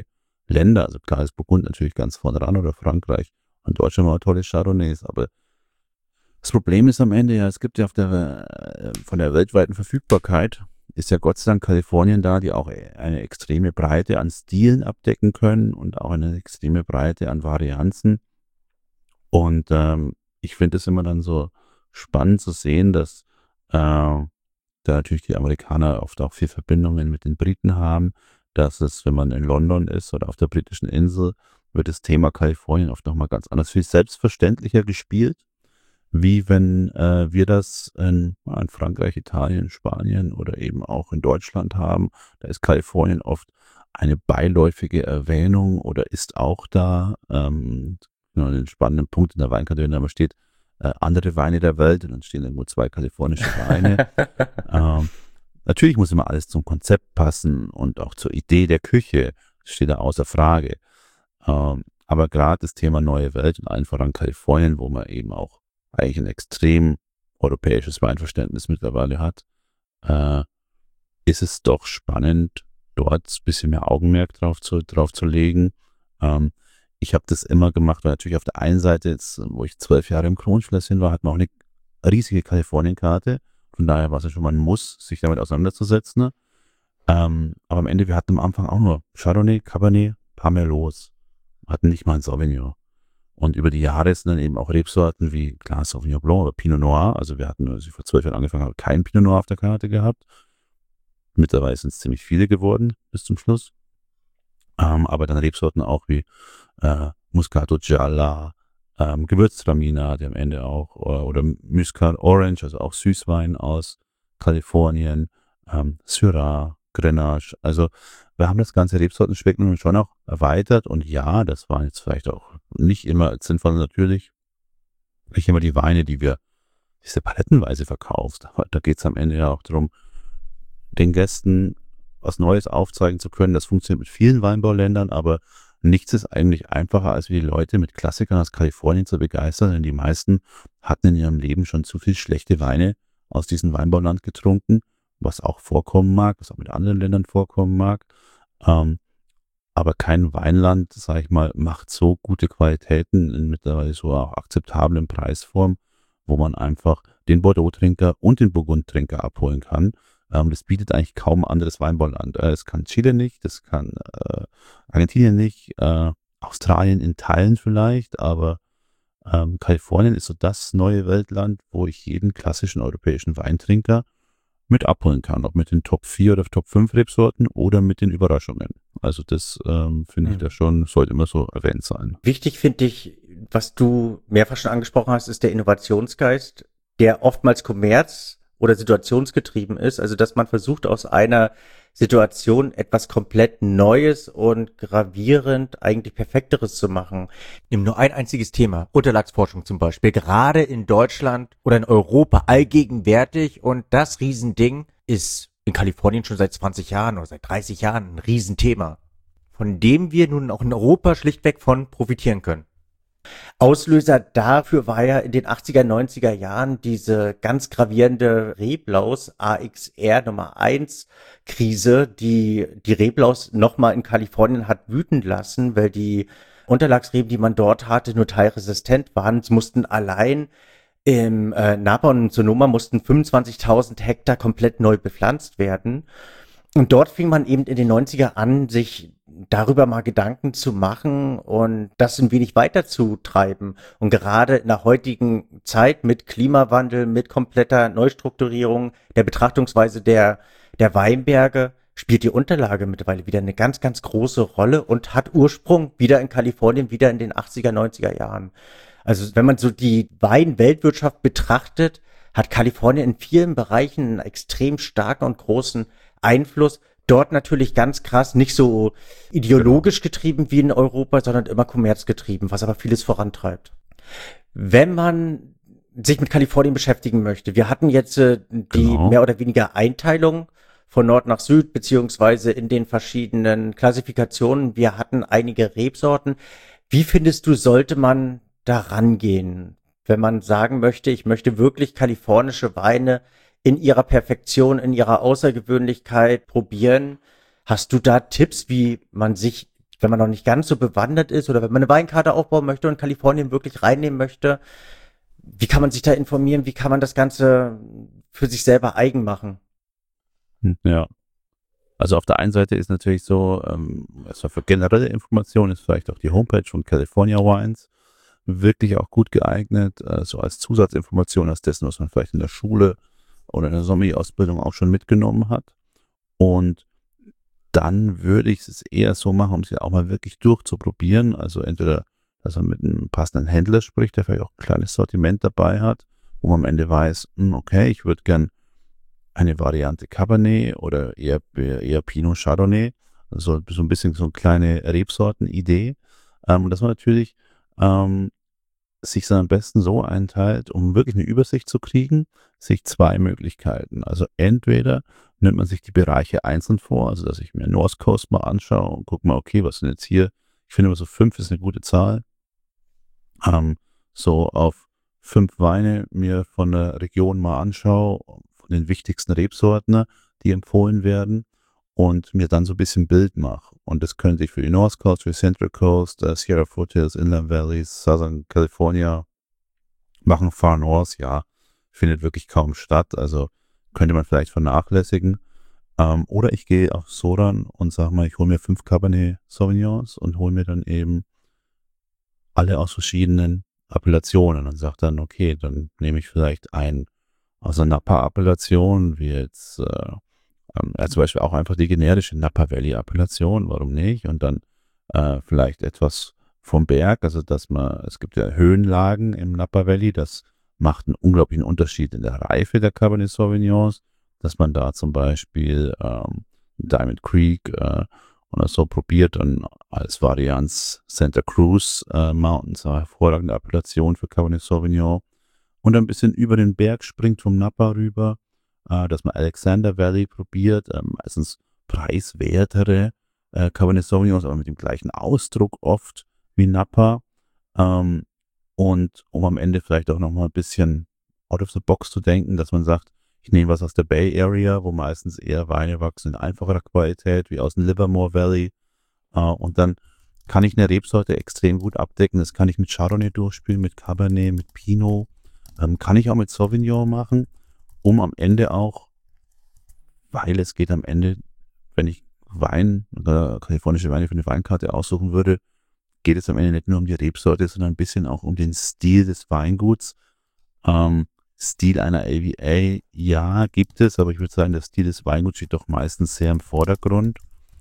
Länder. Also klar ist Burgund natürlich ganz vorne ran oder Frankreich. Und Deutschland haben auch tolle Chardonnays, aber das Problem ist am Ende ja, es gibt ja von der weltweiten Verfügbarkeit ist ja Gott sei Dank Kalifornien da, die auch eine extreme Breite an Stilen abdecken können und auch eine extreme Breite an Varianzen. Und ich finde es immer dann so spannend zu sehen, dass da natürlich die Amerikaner oft auch viel Verbindungen mit den Briten haben, dass es, wenn man in London ist oder auf der britischen Insel, wird das Thema Kalifornien oft nochmal ganz anders, viel selbstverständlicher gespielt, wie wenn wir das in Frankreich, Italien, Spanien oder eben auch in Deutschland haben. Da ist Kalifornien oft eine beiläufige Erwähnung oder ist auch da. Einen spannenden Punkt in der Weinkarte, wenn da mal steht, andere Weine der Welt und dann stehen irgendwo 2 kalifornische Weine. Natürlich muss immer alles zum Konzept passen und auch zur Idee der Küche, steht da außer Frage. Aber gerade das Thema neue Welt und allen voran Kalifornien, wo man eben auch eigentlich ein extrem europäisches Weinverständnis mittlerweile hat, ist es doch spannend, dort ein bisschen mehr Augenmerk drauf zu legen. Ich habe das immer gemacht, weil natürlich auf der einen Seite, jetzt, wo ich 12 Jahre im Kronschlösschen war, hat man auch eine riesige Kalifornienkarte. Von daher war es ja schon mal ein Muss, sich damit auseinanderzusetzen. Aber am Ende, wir hatten am Anfang auch nur Chardonnay, Cabernet, paar Merlots. Hatten nicht mal ein Sauvignon. Und über die Jahre sind dann eben auch Rebsorten wie, klar, Sauvignon Blanc oder Pinot Noir. Also wir hatten, als ich vor 12 Jahren angefangen habe, keinen Pinot Noir auf der Karte gehabt. Mittlerweile sind es ziemlich viele geworden bis zum Schluss. Aber dann Rebsorten auch wie Muscato Gialla, Gewürztraminer, der am Ende auch, oder Muscat Orange, also auch Süßwein aus Kalifornien, Syrah, Grenache. Also wir haben das ganze Rebsortenspektrum schon auch erweitert und ja, das waren jetzt vielleicht auch nicht immer sinnvoll natürlich. Nicht immer die Weine, die wir diese palettenweise verkauft. Da geht es am Ende ja auch darum, den Gästen was Neues aufzeigen zu können. Das funktioniert mit vielen Weinbauländern, aber nichts ist eigentlich einfacher, als die Leute mit Klassikern aus Kalifornien zu begeistern, denn die meisten hatten in ihrem Leben schon zu viel schlechte Weine aus diesem Weinbauland getrunken, was auch vorkommen mag, was auch mit anderen Ländern vorkommen mag. Aber kein Weinland, sage ich mal, macht so gute Qualitäten in mittlerweile so auch akzeptablen Preisform, wo man einfach den Bordeaux-Trinker und den Burgund-Trinker abholen kann. Das bietet eigentlich kaum ein anderes Weinbauland. Das kann Chile nicht, das kann Argentinien nicht, Australien in Teilen vielleicht, aber Kalifornien ist so das neue Weltland, wo ich jeden klassischen europäischen Weintrinker mit abholen kann, ob mit den Top 4 oder Top 5 Rebsorten oder mit den Überraschungen. Also das finde ich da schon, sollte immer so erwähnt sein. Wichtig finde ich, was du mehrfach schon angesprochen hast, ist der Innovationsgeist, der oftmals Kommerz- oder situationsgetrieben ist. Also dass man versucht, aus einer Situation etwas komplett Neues und gravierend eigentlich Perfekteres zu machen. Nimm nur ein einziges Thema, Unterlagsforschung zum Beispiel, gerade in Deutschland oder in Europa allgegenwärtig und das Riesending ist in Kalifornien schon seit 20 Jahren oder seit 30 Jahren ein Riesenthema, von dem wir nun auch in Europa schlichtweg von profitieren können. Auslöser dafür war ja in den 80er, 90er Jahren diese ganz gravierende Reblaus AXR Nummer 1 Krise, die Reblaus nochmal in Kalifornien hat wüten lassen, weil die Unterlagsreben, die man dort hatte, nur teilresistent waren. Es mussten allein im Napa und Sonoma mussten 25.000 Hektar komplett neu bepflanzt werden. Und dort fing man eben in den 90er an, sich darüber mal Gedanken zu machen und das ein wenig weiterzutreiben. Und gerade in der heutigen Zeit mit Klimawandel, mit kompletter Neustrukturierung der Betrachtungsweise der Weinberge spielt die Unterlage mittlerweile wieder eine ganz, ganz große Rolle und hat Ursprung wieder in Kalifornien, wieder in den 80er, 90er Jahren. Also wenn man so die Weinweltwirtschaft betrachtet, hat Kalifornien in vielen Bereichen einen extrem starken und großen Einfluss. Dort natürlich ganz krass, nicht so ideologisch getrieben wie in Europa, sondern immer kommerzgetrieben, was aber vieles vorantreibt. Wenn man sich mit Kalifornien beschäftigen möchte, wir hatten jetzt die mehr oder weniger Einteilung von Nord nach Süd, beziehungsweise in den verschiedenen Klassifikationen. Wir hatten einige Rebsorten. Wie findest du, sollte man da rangehen, wenn man sagen möchte, ich möchte wirklich kalifornische Weine in ihrer Perfektion, in ihrer Außergewöhnlichkeit probieren? Hast du da Tipps, wie man sich wenn man noch nicht ganz so bewandert ist oder wenn man eine Weinkarte aufbauen möchte und Kalifornien wirklich reinnehmen möchte, wie kann man sich da informieren? Wie kann man das Ganze für sich selber eigen machen? Ja. Also auf der einen Seite ist natürlich so, erstmal für generelle Informationen ist vielleicht auch die Homepage von California Wines wirklich auch gut geeignet, so als Zusatzinformation als dessen, was man vielleicht in der Schule oder in der Sommelier-Ausbildung auch schon mitgenommen hat. Und dann würde ich es eher so machen, um es ja auch mal wirklich durchzuprobieren. Also entweder, dass man mit einem passenden Händler spricht, der vielleicht auch ein kleines Sortiment dabei hat, wo man am Ende weiß, okay, ich würde gern eine Variante Cabernet oder eher Pinot Chardonnay, also so ein bisschen so eine kleine Rebsorten-Idee. Dass man natürlich sich dann am besten so einteilt, um wirklich eine Übersicht zu kriegen, sich zwei Möglichkeiten. Also entweder nimmt man sich die Bereiche einzeln vor, also dass ich mir North Coast mal anschaue und gucke mal, okay, was sind jetzt hier, ich finde immer so 5 ist eine gute Zahl, so auf 5 Weine mir von der Region mal anschaue, von den wichtigsten Rebsorten, die empfohlen werden und mir dann so ein bisschen Bild mache. Und das könnte ich für die North Coast, für die Central Coast, Sierra Foothills, Inland Valleys, Southern California machen. Far North, ja, findet wirklich kaum statt, also könnte man vielleicht vernachlässigen. Oder ich gehe auf Soran und sage mal, ich hole mir 5 Cabernet Sauvignons und hole mir dann eben alle aus verschiedenen Appellationen und sage dann, okay, dann nehme ich vielleicht einen aus einer Napa-Appellation, wie jetzt zum Beispiel auch einfach die generische Napa Valley-Appellation, warum nicht? Und dann vielleicht etwas vom Berg, also es gibt ja Höhenlagen im Napa Valley, das macht einen unglaublichen Unterschied in der Reife der Cabernet Sauvignons, dass man da zum Beispiel Diamond Creek oder so probiert und als Varianz Santa Cruz Mountains, eine hervorragende Appellation für Cabernet Sauvignon und ein bisschen über den Berg springt vom Napa rüber, dass man Alexander Valley probiert, meistens preiswertere Cabernet Sauvignons, aber mit dem gleichen Ausdruck oft wie Napa. Und um am Ende vielleicht auch nochmal ein bisschen out of the box zu denken, dass man sagt, ich nehme was aus der Bay Area, wo meistens eher Weine wachsen in einfacherer Qualität, wie aus dem Livermore Valley. Und dann kann ich eine Rebsorte extrem gut abdecken. Das kann ich mit Chardonnay durchspielen, mit Cabernet, mit Pinot. Kann ich auch mit Sauvignon machen, um am Ende auch, weil es geht am Ende, wenn ich Wein oder kalifornische Weine für eine Weinkarte aussuchen würde, geht es am Ende nicht nur um die Rebsorte, sondern ein bisschen auch um den Stil des Weinguts. Stil einer AVA, ja, gibt es, aber ich würde sagen, der Stil des Weinguts steht doch meistens sehr im Vordergrund.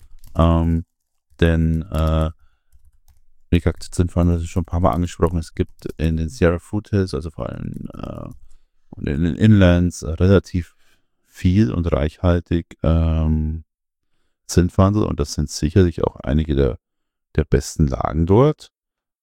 Denn, wie gesagt, Zinfandel, das ist schon ein paar Mal angesprochen, es gibt in den Sierra Foothills, also vor allem und in den Inlands, relativ viel und reichhaltig Zinfandel und das sind sicherlich auch einige der besten Lagen dort.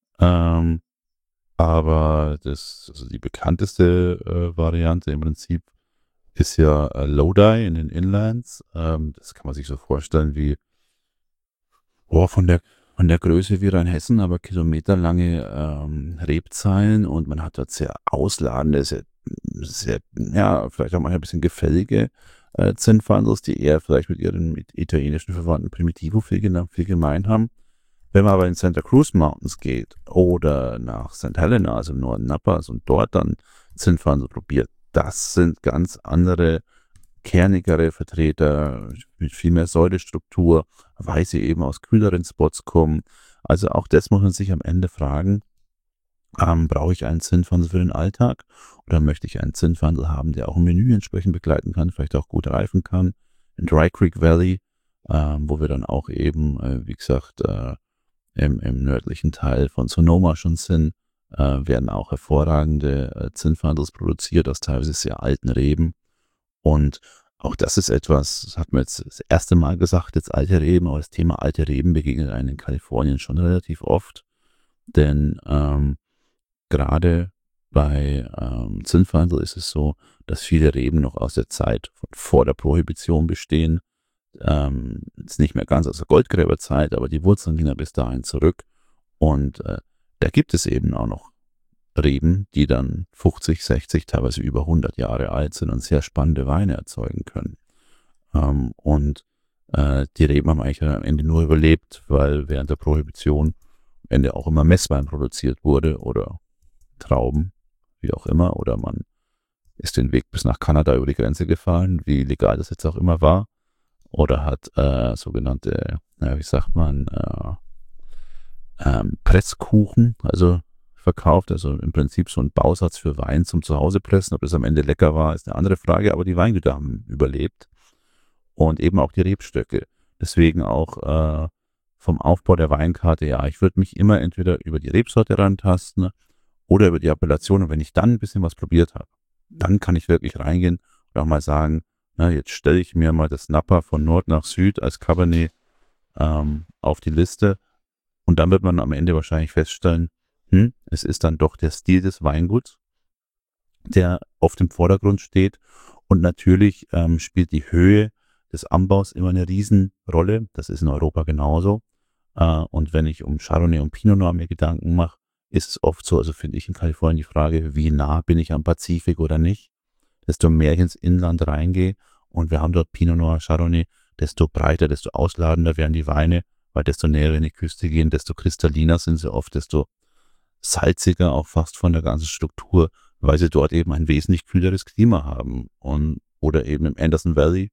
Aber also die bekannteste Variante im Prinzip ist ja Lodi in den Inlands. Das kann man sich so vorstellen wie von der Größe wie Rheinhessen, aber kilometerlange Rebzeilen und man hat dort sehr ausladende, sehr, ja, vielleicht auch mal ein bisschen gefällige Zinfandels, die eher vielleicht mit ihren italienischen Verwandten Primitivo viel gemein haben. Wenn man aber in Santa Cruz Mountains geht oder nach St. Helena, also im Norden Napas und dort dann Zinfandel probiert, das sind ganz andere, kernigere Vertreter mit viel mehr Säurestruktur, weil sie eben aus kühleren Spots kommen. Also auch das muss man sich am Ende fragen, brauche ich einen Zinfandel für den Alltag oder möchte ich einen Zinfandel haben, der auch ein Menü entsprechend begleiten kann, vielleicht auch gut reifen kann. In Dry Creek Valley, wo wir dann auch eben, wie gesagt, im nördlichen Teil von Sonoma schon sind, werden auch hervorragende Zinfandels produziert aus teilweise sehr alten Reben. Und auch das ist etwas, das hat man jetzt das erste Mal gesagt, jetzt alte Reben, aber das Thema alte Reben begegnet einem in Kalifornien schon relativ oft. Denn gerade bei Zinfandel ist es so, dass viele Reben noch aus der Zeit von vor der Prohibition bestehen. Ist nicht mehr ganz aus der Goldgräberzeit, aber die Wurzeln gehen ja bis dahin zurück. Und da gibt es eben auch noch Reben, die dann 50, 60, teilweise über 100 Jahre alt sind und sehr spannende Weine erzeugen können. Und Die Reben haben eigentlich am Ende nur überlebt, weil während der Prohibition am Ende auch immer Messwein produziert wurde oder Trauben, wie auch immer, oder man ist den Weg bis nach Kanada über die Grenze gefahren, wie legal das jetzt auch immer war, oder hat sogenannte, wie sagt man, Presskuchen, also verkauft, also im Prinzip so ein Bausatz für Wein zum Zuhause pressen. Ob das am Ende lecker war, ist eine andere Frage, aber die Weingüter haben überlebt und eben auch die Rebstöcke. Deswegen auch vom Aufbau der Weinkarte, ja, ich würde mich immer entweder über die Rebsorte rantasten oder über die Appellation, und wenn ich dann ein bisschen was probiert habe, dann kann ich wirklich reingehen und auch mal sagen, na, jetzt stelle ich mir mal das Napa von Nord nach Süd als Cabernet auf die Liste, und dann wird man am Ende wahrscheinlich feststellen, es ist dann doch der Stil des Weinguts, der oft im Vordergrund steht, und natürlich spielt die Höhe des Anbaus immer eine Riesenrolle, das ist in Europa genauso, und wenn ich um Chardonnay und Pinot Noir mir Gedanken mache, ist es oft so, also finde ich in Kalifornien die Frage, wie nah bin ich am Pazifik oder nicht, desto mehr ich ins Inland reingehe und wir haben dort Pinot Noir, Chardonnay, desto breiter, desto ausladender werden die Weine, weil desto näher in die Küste gehen, desto kristalliner sind sie oft, desto salziger auch fast von der ganzen Struktur, weil sie dort eben ein wesentlich kühleres Klima haben, oder eben im Anderson Valley,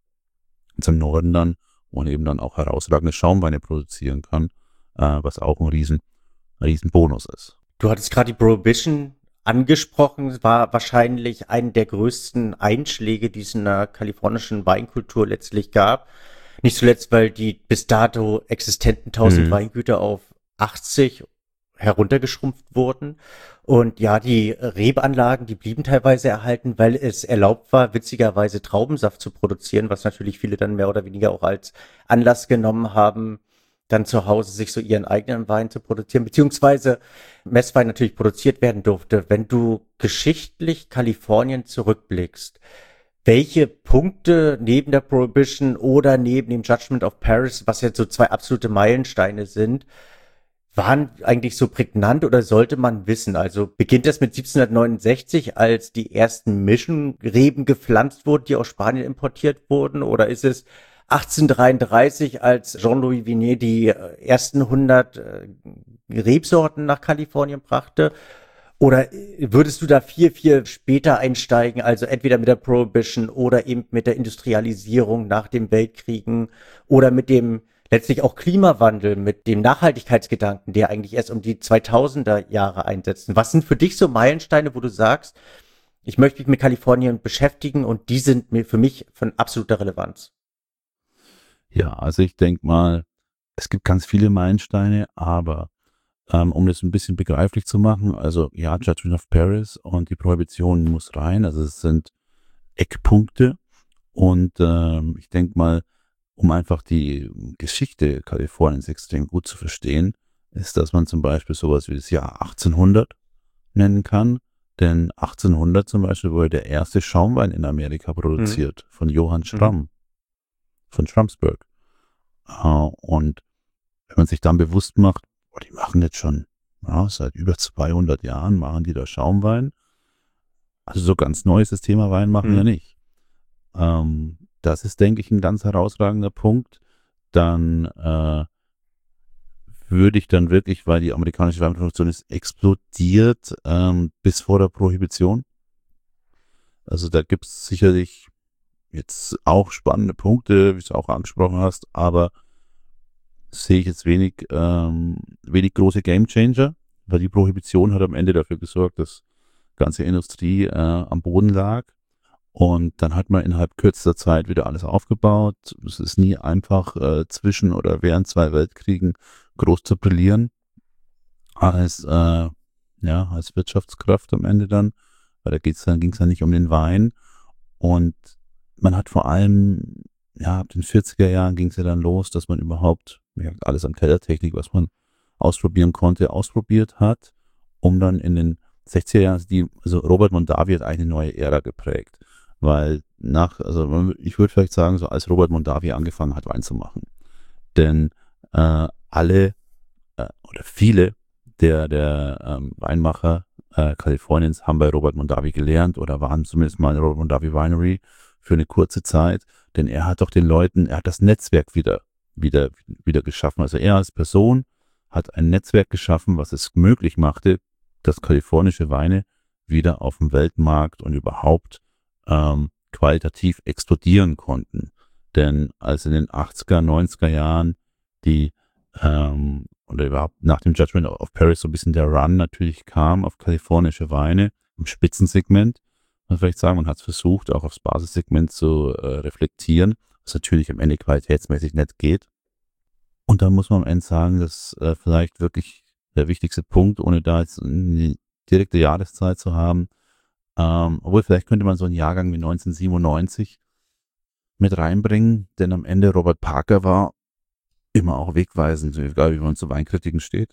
zum Norden dann, wo man eben dann auch herausragende Schaumweine produzieren kann, was auch ein riesen Bonus ist. Du hattest gerade die Prohibition angesprochen, war wahrscheinlich ein der größten Einschläge, die es in der kalifornischen Weinkultur letztlich gab. Nicht zuletzt, weil die bis dato existenten 1000 Weingüter auf 80 heruntergeschrumpft wurden. Und ja, die Rebanlagen, die blieben teilweise erhalten, weil es erlaubt war, witzigerweise Traubensaft zu produzieren, was natürlich viele dann mehr oder weniger auch als Anlass genommen haben, dann zu Hause sich so ihren eigenen Wein zu produzieren, beziehungsweise Messwein natürlich produziert werden durfte. Wenn du geschichtlich Kalifornien zurückblickst, welche Punkte neben der Prohibition oder neben dem Judgment of Paris, was jetzt so zwei absolute Meilensteine sind, waren eigentlich so prägnant oder sollte man wissen? Also beginnt das mit 1769, als die ersten Mission-Reben gepflanzt wurden, die aus Spanien importiert wurden? Oder ist es 1833, als Jean-Louis Vinet die ersten 100 Rebsorten nach Kalifornien brachte? Oder würdest du da viel später einsteigen, also entweder mit der Prohibition oder eben mit der Industrialisierung nach den Weltkriegen oder mit dem letztlich auch Klimawandel, mit dem Nachhaltigkeitsgedanken, der eigentlich erst um die 2000er Jahre einsetzen? Was sind für dich so Meilensteine, wo du sagst, ich möchte mich mit Kalifornien beschäftigen und die sind mir für mich von absoluter Relevanz? Ja, also ich denke mal, es gibt ganz viele Meilensteine, aber um das ein bisschen begreiflich zu machen, also ja, Judgment of Paris und die Prohibition muss rein, also es sind Eckpunkte, und ich denke mal, um einfach die Geschichte Kaliforniens extrem gut zu verstehen, ist, dass man zum Beispiel sowas wie das Jahr 1800 nennen kann, denn 1800 zum Beispiel wurde der erste Schaumwein in Amerika produziert von Johann Schramm, von Schramsberg. Und wenn man sich dann bewusst macht, die machen jetzt schon seit über 200 Jahren, machen die da Schaumwein. Also so ganz neu ist das Thema Wein machen ja nicht. Das ist, denke ich, ein ganz herausragender Punkt. Dann würde ich dann wirklich, weil die amerikanische Weinproduktion ist explodiert bis vor der Prohibition. Also da gibt es sicherlich jetzt auch spannende Punkte, wie du auch angesprochen hast, aber sehe ich jetzt wenig große Gamechanger, weil die Prohibition hat am Ende dafür gesorgt, dass die ganze Industrie am Boden lag, und dann hat man innerhalb kürzester Zeit wieder alles aufgebaut. Es ist nie einfach, zwischen oder während zwei Weltkriegen groß zu brillieren als Wirtschaftskraft am Ende dann, weil da ging es dann nicht um den Wein, und man hat vor allem, ab den 40er Jahren ging es ja dann los, dass man überhaupt alles an Kellertechnik, was man ausprobieren konnte, ausprobiert hat, um dann in den 60er Jahren, also Robert Mondavi hat eine neue Ära geprägt, weil ich würde vielleicht sagen, so als Robert Mondavi angefangen hat, Wein zu machen, denn alle oder viele der Weinmacher Kaliforniens haben bei Robert Mondavi gelernt oder waren zumindest mal in Robert Mondavi Winery für eine kurze Zeit. denn er hat doch den Leuten, er hat das Netzwerk wieder geschaffen. Also er als Person hat ein Netzwerk geschaffen, was es möglich machte, dass kalifornische Weine wieder auf dem Weltmarkt und überhaupt qualitativ explodieren konnten. Denn als in den 80er, 90er Jahren oder überhaupt nach dem Judgment of Paris so ein bisschen der Run natürlich kam auf kalifornische Weine im Spitzensegment, man vielleicht sagen, man hat es versucht, auch aufs Basissegment zu reflektieren, was natürlich am Ende qualitätsmäßig nicht geht. Und da muss man am Ende sagen, dass vielleicht wirklich der wichtigste Punkt, ohne da jetzt eine direkte Jahreszeit zu haben, obwohl vielleicht könnte man so einen Jahrgang wie 1997 mit reinbringen, denn am Ende Robert Parker war immer auch wegweisend, egal wie man zu Weinkritiken steht.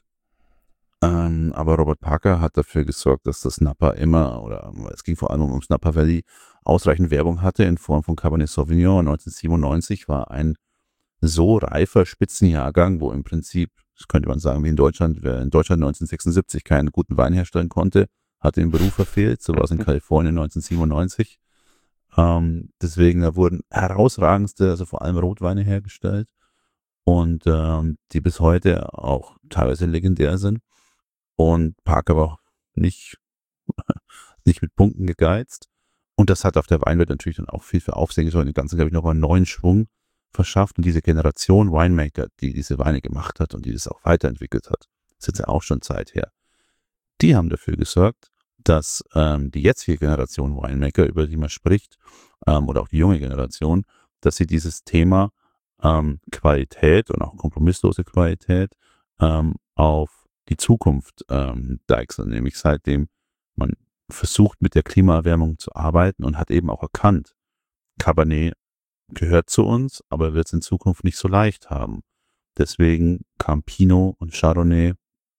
Aber Robert Parker hat dafür gesorgt, dass das Napa es ging vor allem ums Napa Valley, ausreichend Werbung hatte in Form von Cabernet Sauvignon. 1997 war ein so reifer Spitzenjahrgang, wo im Prinzip, das könnte man sagen, wie in Deutschland, wer in Deutschland 1976 keinen guten Wein herstellen konnte, hatte den Beruf verfehlt. So war es in Kalifornien 1997. Deswegen, da wurden herausragendste, also vor allem Rotweine hergestellt und die bis heute auch teilweise legendär sind. Und Parker war auch nicht mit Punkten gegeizt. Und das hat auf der Weinwelt natürlich dann auch viel für Aufsehen gesorgt. Den ganzen, glaube ich, nochmal einen neuen Schwung verschafft. Und diese Generation Winemaker, die diese Weine gemacht hat und die das auch weiterentwickelt hat, das ist jetzt ja auch schon Zeit her, die haben dafür gesorgt, dass die jetzige Generation Winemaker, über die man spricht, oder auch die junge Generation, dass sie dieses Thema Qualität und auch kompromisslose Qualität auf die Zukunft deichseln, nämlich seitdem man versucht, mit der Klimaerwärmung zu arbeiten und hat eben auch erkannt, Cabernet gehört zu uns, aber wird es in Zukunft nicht so leicht haben. Deswegen kam Pinot und Chardonnay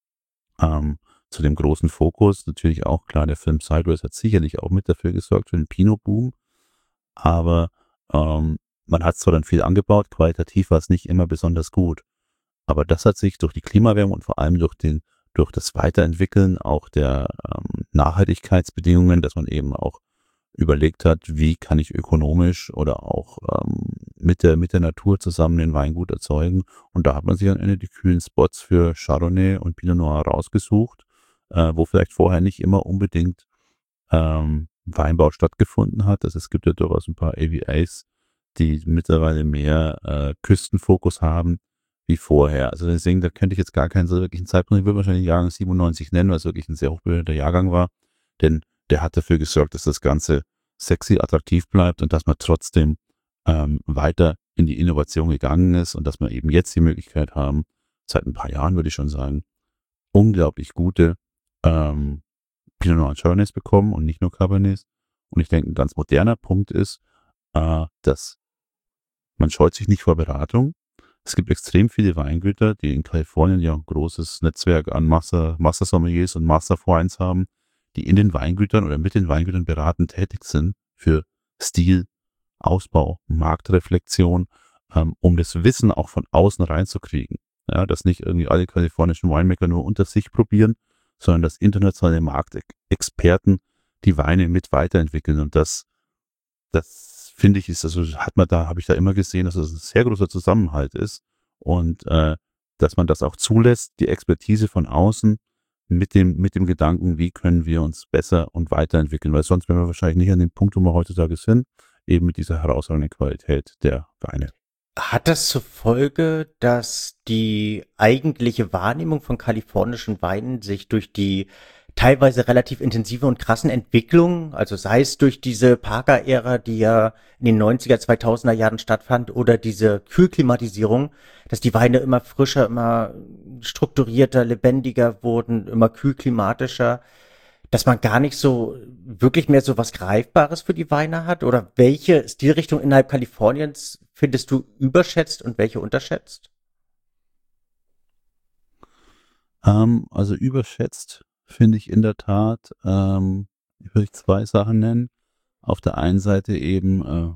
zu dem großen Fokus. Natürlich auch klar, der Film Sideways hat sicherlich auch mit dafür gesorgt für den Pinot-Boom, aber man hat zwar dann viel angebaut, qualitativ war es nicht immer besonders gut. Aber das hat sich durch die Klimaerwärmung und vor allem durch das Weiterentwickeln auch der Nachhaltigkeitsbedingungen, dass man eben auch überlegt hat, wie kann ich ökonomisch oder auch mit der Natur zusammen den Weingut erzeugen. Und da hat man sich am Ende die kühlen Spots für Chardonnay und Pinot Noir rausgesucht, wo vielleicht vorher nicht immer unbedingt Weinbau stattgefunden hat. Also es gibt ja durchaus ein paar AVAs, die mittlerweile mehr Küstenfokus haben wie vorher. Also deswegen, da könnte ich jetzt gar keinen so wirklichen Zeitpunkt, ich würde wahrscheinlich Jahrgang 97 nennen, weil es wirklich ein sehr hochbewerteter Jahrgang war, denn der hat dafür gesorgt, dass das Ganze sexy, attraktiv bleibt und dass man trotzdem weiter in die Innovation gegangen ist und dass wir eben jetzt die Möglichkeit haben, seit ein paar Jahren würde ich schon sagen, unglaublich gute Pinot Noir und Chardonnays bekommen und nicht nur Cabernets. Und ich denke, ein ganz moderner Punkt ist, dass man scheut sich nicht vor Beratung. Es gibt extrem viele Weingüter, die in Kalifornien ja ein großes Netzwerk an Master-Sommeliers und Master of Wines haben, die in den Weingütern oder mit den Weingütern beratend tätig sind für Stil, Ausbau, Marktreflexion, um das Wissen auch von außen reinzukriegen. Ja, dass nicht irgendwie alle kalifornischen Winemaker nur unter sich probieren, sondern dass internationale Marktexperten die Weine mit weiterentwickeln. Und das finde ich, habe ich da immer gesehen, dass es ein sehr großer Zusammenhalt ist und dass man das auch zulässt, die Expertise von außen mit dem Gedanken, wie können wir uns besser und weiterentwickeln, weil sonst wären wir wahrscheinlich nicht an dem Punkt, wo wir heutzutage sind, eben mit dieser herausragenden Qualität der Weine. Hat das zur Folge, dass die eigentliche Wahrnehmung von kalifornischen Weinen sich durch die teilweise relativ intensive und krassen Entwicklungen, also sei es durch diese Parker-Ära, die ja in den 90er, 2000er Jahren stattfand, oder diese Kühlklimatisierung, dass die Weine immer frischer, immer strukturierter, lebendiger wurden, immer kühlklimatischer, dass man gar nicht so wirklich mehr so was Greifbares für die Weine hat? Oder welche Stilrichtung innerhalb Kaliforniens findest du überschätzt und welche unterschätzt? Also überschätzt finde ich in der Tat, würde ich zwei Sachen nennen. Auf der einen Seite eben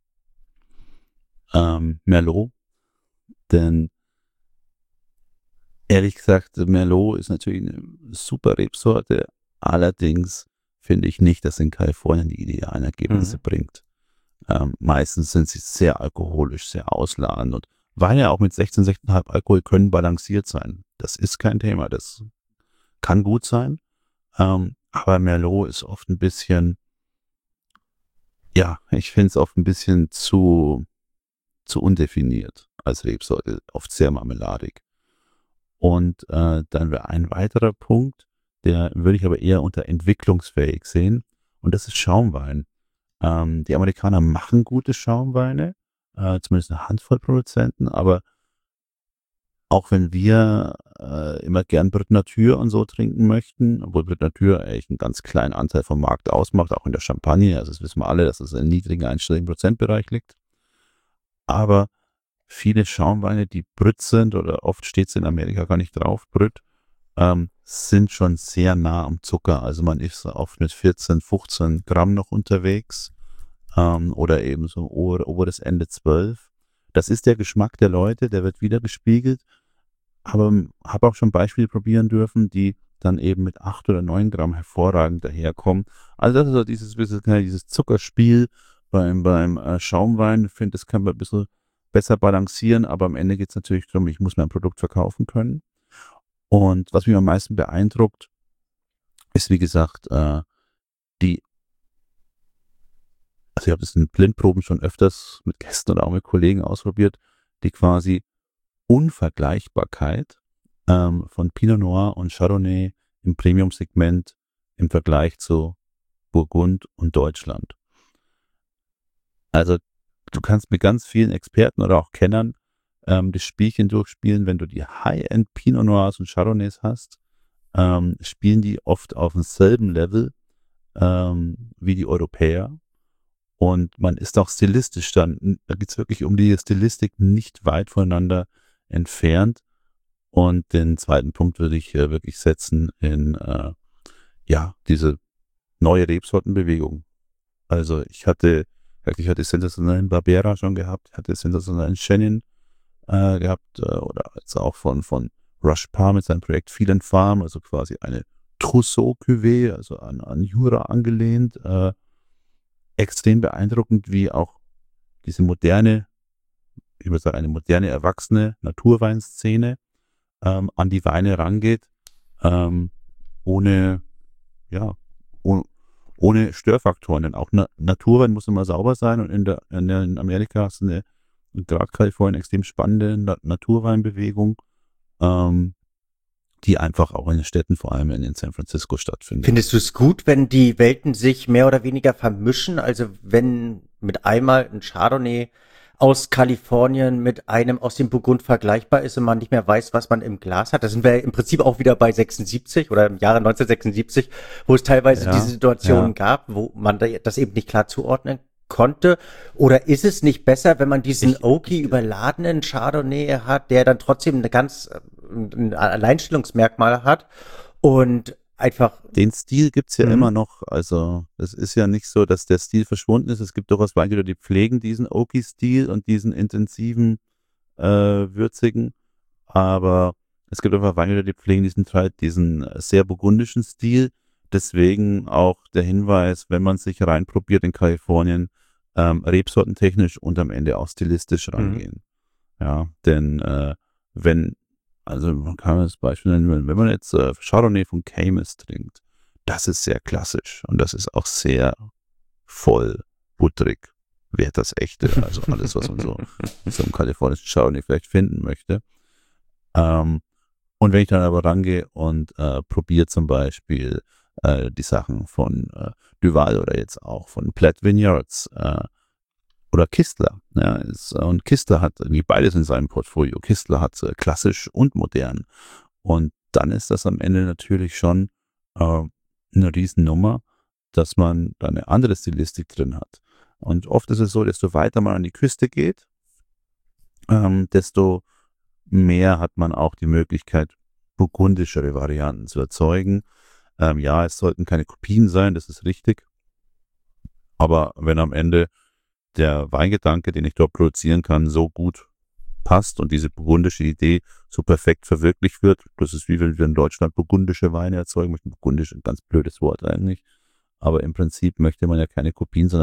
Merlot, denn ehrlich gesagt, Merlot ist natürlich eine super Rebsorte, allerdings finde ich nicht, dass in Kalifornien die idealen Ergebnisse bringt. Meistens sind sie sehr alkoholisch, sehr ausladend und Weine auch mit 16, 16,5 Alkohol können balanciert sein. Das ist kein Thema, das kann gut sein. Aber Merlot ist oft ein bisschen, ja, ich finde es oft ein bisschen zu undefiniert als Rebsorte, oft sehr marmeladig. Und dann wäre ein weiterer Punkt, der würde ich aber eher unter entwicklungsfähig sehen, und das ist Schaumwein. Die Amerikaner machen gute Schaumweine, zumindest eine Handvoll Produzenten, aber auch wenn wir immer gern Brut Nature und so trinken möchten, obwohl Brut Nature echt einen ganz kleinen Anteil vom Markt ausmacht, auch in der Champagne, also das wissen wir alle, dass es in niedrigen einstelligen Prozentbereich liegt. Aber viele Schaumweine, die Brut sind, oder oft steht es in Amerika gar nicht drauf, Brut, sind schon sehr nah am Zucker. Also man ist oft mit 14, 15 Gramm noch unterwegs, oder eben so oberes Ende 12. Das ist der Geschmack der Leute, der wird wieder gespiegelt. Aber habe auch schon Beispiele probieren dürfen, die dann eben mit 8 oder 9 Gramm hervorragend daherkommen. Also das ist so dieses Zuckerspiel beim Schaumwein. Ich finde, das kann man ein bisschen besser balancieren, aber am Ende geht es natürlich darum, ich muss mein Produkt verkaufen können. Und was mich am meisten beeindruckt, ist wie gesagt, also ich habe das in Blindproben schon öfters mit Gästen oder auch mit Kollegen ausprobiert, die quasi Unvergleichbarkeit von Pinot Noir und Chardonnay im Premium-Segment im Vergleich zu Burgund und Deutschland. Also du kannst mit ganz vielen Experten oder auch Kennern das Spielchen durchspielen, wenn du die High-End Pinot Noirs und Chardonnays hast, spielen die oft auf demselben Level wie die Europäer. Und man ist auch stilistisch dann, da geht es wirklich um die Stilistik, nicht weit voneinander entfernt. Und den zweiten Punkt würde ich wirklich setzen in diese neue Rebsortenbewegung. Also ich hatte sensationellen Barbera schon gehabt, hatte sensationellen Chenin gehabt, oder jetzt auch von Rush Parr mit seinem Projekt Field & Farm, also quasi eine Trousseau-Cuvée, also an Jura angelehnt. Extrem beeindruckend, wie auch diese moderne, ich würde sagen, eine moderne, erwachsene Naturweinszene an die Weine rangeht, ohne Störfaktoren. Denn auch Naturwein muss immer sauber sein, und in Amerika hast du gerade Kalifornien, extrem spannende Naturweinbewegung, die einfach auch in den Städten, vor allem in San Francisco, stattfindet. Findest du es gut, wenn die Welten sich mehr oder weniger vermischen? Also wenn mit einmal ein Chardonnay aus Kalifornien mit einem aus dem Burgund vergleichbar ist und man nicht mehr weiß, was man im Glas hat. Da sind wir im Prinzip auch wieder bei 76 oder im Jahre 1976, wo es teilweise diese Situationen gab, wo man das eben nicht klar zuordnen konnte. Oder ist es nicht besser, wenn man diesen oaky überladenen Chardonnay hat, der dann trotzdem ein Alleinstellungsmerkmal hat und einfach. Den Stil gibt's ja immer noch. Also es ist ja nicht so, dass der Stil verschwunden ist. Es gibt durchaus Weingüter, die pflegen diesen Oaky-Stil und diesen intensiven, würzigen. Aber es gibt einfach Weingüter, die pflegen diesen sehr burgundischen Stil. Deswegen auch der Hinweis, wenn man sich reinprobiert in Kalifornien, rebsortentechnisch und am Ende auch stilistisch rangehen. Ja, denn also man kann das Beispiel nennen, wenn man jetzt Chardonnay von Caymus trinkt, das ist sehr klassisch und das ist auch sehr voll, butterig, wert das Echte, also alles, was man so im kalifornischen Chardonnay vielleicht finden möchte. Und wenn ich dann aber rangehe und probiere zum Beispiel die Sachen von Duval oder jetzt auch von Platt Vineyards oder Kistler. Ja, und Kistler hat irgendwie beides in seinem Portfolio. Kistler hat klassisch und modern. Und dann ist das am Ende natürlich schon eine Riesennummer, dass man da eine andere Stilistik drin hat. Und oft ist es so, desto weiter man an die Küste geht, desto mehr hat man auch die Möglichkeit, burgundischere Varianten zu erzeugen. Ja, es sollten keine Kopien sein, das ist richtig. Aber wenn am Ende der Weingedanke, den ich dort produzieren kann, so gut passt und diese burgundische Idee so perfekt verwirklicht wird, das ist wie wenn wir in Deutschland burgundische Weine erzeugen möchten. Burgundisch ist ein ganz blödes Wort eigentlich. Aber im Prinzip möchte man ja keine Kopien, sondern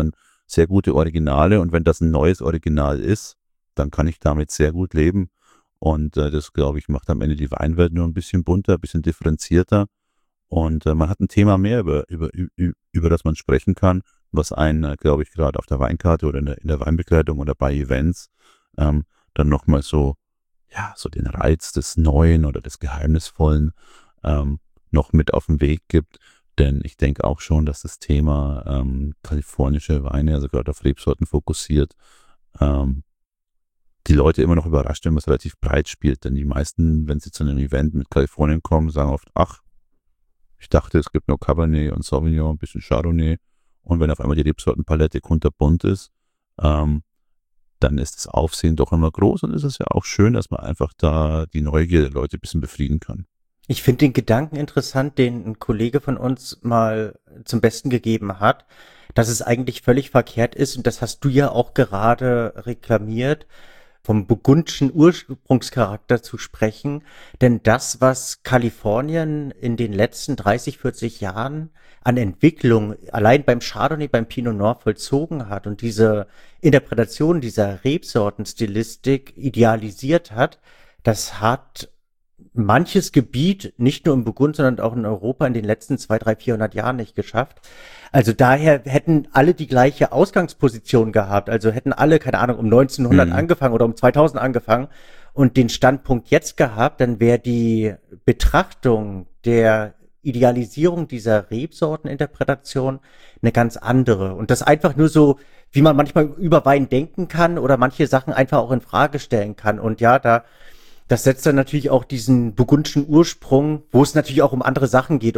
sehr gute Originale und wenn das ein neues Original ist, dann kann ich damit sehr gut leben und das, glaube ich, macht am Ende die Weinwelt nur ein bisschen bunter, ein bisschen differenzierter und man hat ein Thema mehr, über das man sprechen kann, was einen, glaube ich, gerade auf der Weinkarte oder in der Weinbegleitung oder bei Events ähm, dann nochmal so, ja, so den Reiz des Neuen oder des Geheimnisvollen ähm, noch mit auf den Weg gibt. Denn ich denke auch schon, dass das Thema kalifornische Weine, also gerade auf Rebsorten fokussiert, ähm, die Leute immer noch überrascht, wenn man es relativ breit spielt. Denn die meisten, wenn sie zu einem Event mit Kalifornien kommen, sagen oft, ach, ich dachte, es gibt nur Cabernet und Sauvignon, ein bisschen Chardonnay. Und wenn auf einmal die Rebsortenpalette kunterbunt ist, ähm, dann ist das Aufsehen doch immer groß und es ist ja auch schön, dass man einfach da die Neugier der Leute ein bisschen befrieden kann. Ich finde den Gedanken interessant, den ein Kollege von uns mal zum Besten gegeben hat, dass es eigentlich völlig verkehrt ist, und das hast du ja auch gerade reklamiert, vom burgundischen Ursprungscharakter zu sprechen. Denn das, was Kalifornien in den letzten 30, 40 Jahren an Entwicklung allein beim Chardonnay, beim Pinot Noir vollzogen hat und diese Interpretation dieser Rebsortenstilistik idealisiert hat, das hat manches Gebiet, nicht nur im Burgund, sondern auch in Europa in den letzten 200, 300, 400 Jahren nicht geschafft. Also daher hätten alle die gleiche Ausgangsposition gehabt. Also hätten alle, keine Ahnung, um 1900 Mhm. angefangen oder um 2000 angefangen und den Standpunkt jetzt gehabt, dann wäre die Betrachtung der Idealisierung dieser Rebsorteninterpretation eine ganz andere. Und das einfach nur so, wie man manchmal über Wein denken kann oder manche Sachen einfach auch in Frage stellen kann. Und ja, das setzt dann natürlich auch diesen burgundischen Ursprung, wo es natürlich auch um andere Sachen geht,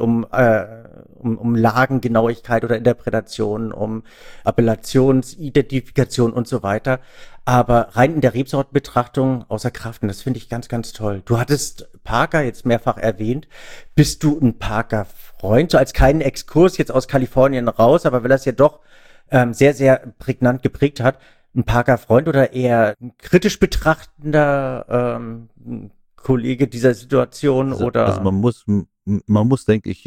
um Lagengenauigkeit oder Interpretation, um Appellationsidentifikation und so weiter. Aber rein in der Rebsortenbetrachtung außer Kraft. Und das finde ich ganz, ganz toll. Du hattest Parker jetzt mehrfach erwähnt. Bist du ein Parker-Freund? So als kleinen Exkurs jetzt aus Kalifornien raus, aber weil das ja doch sehr, sehr prägnant geprägt hat, ein Parker-Freund oder eher ein kritisch betrachtender Kollege dieser Situation Also oder? man muss, denke ich,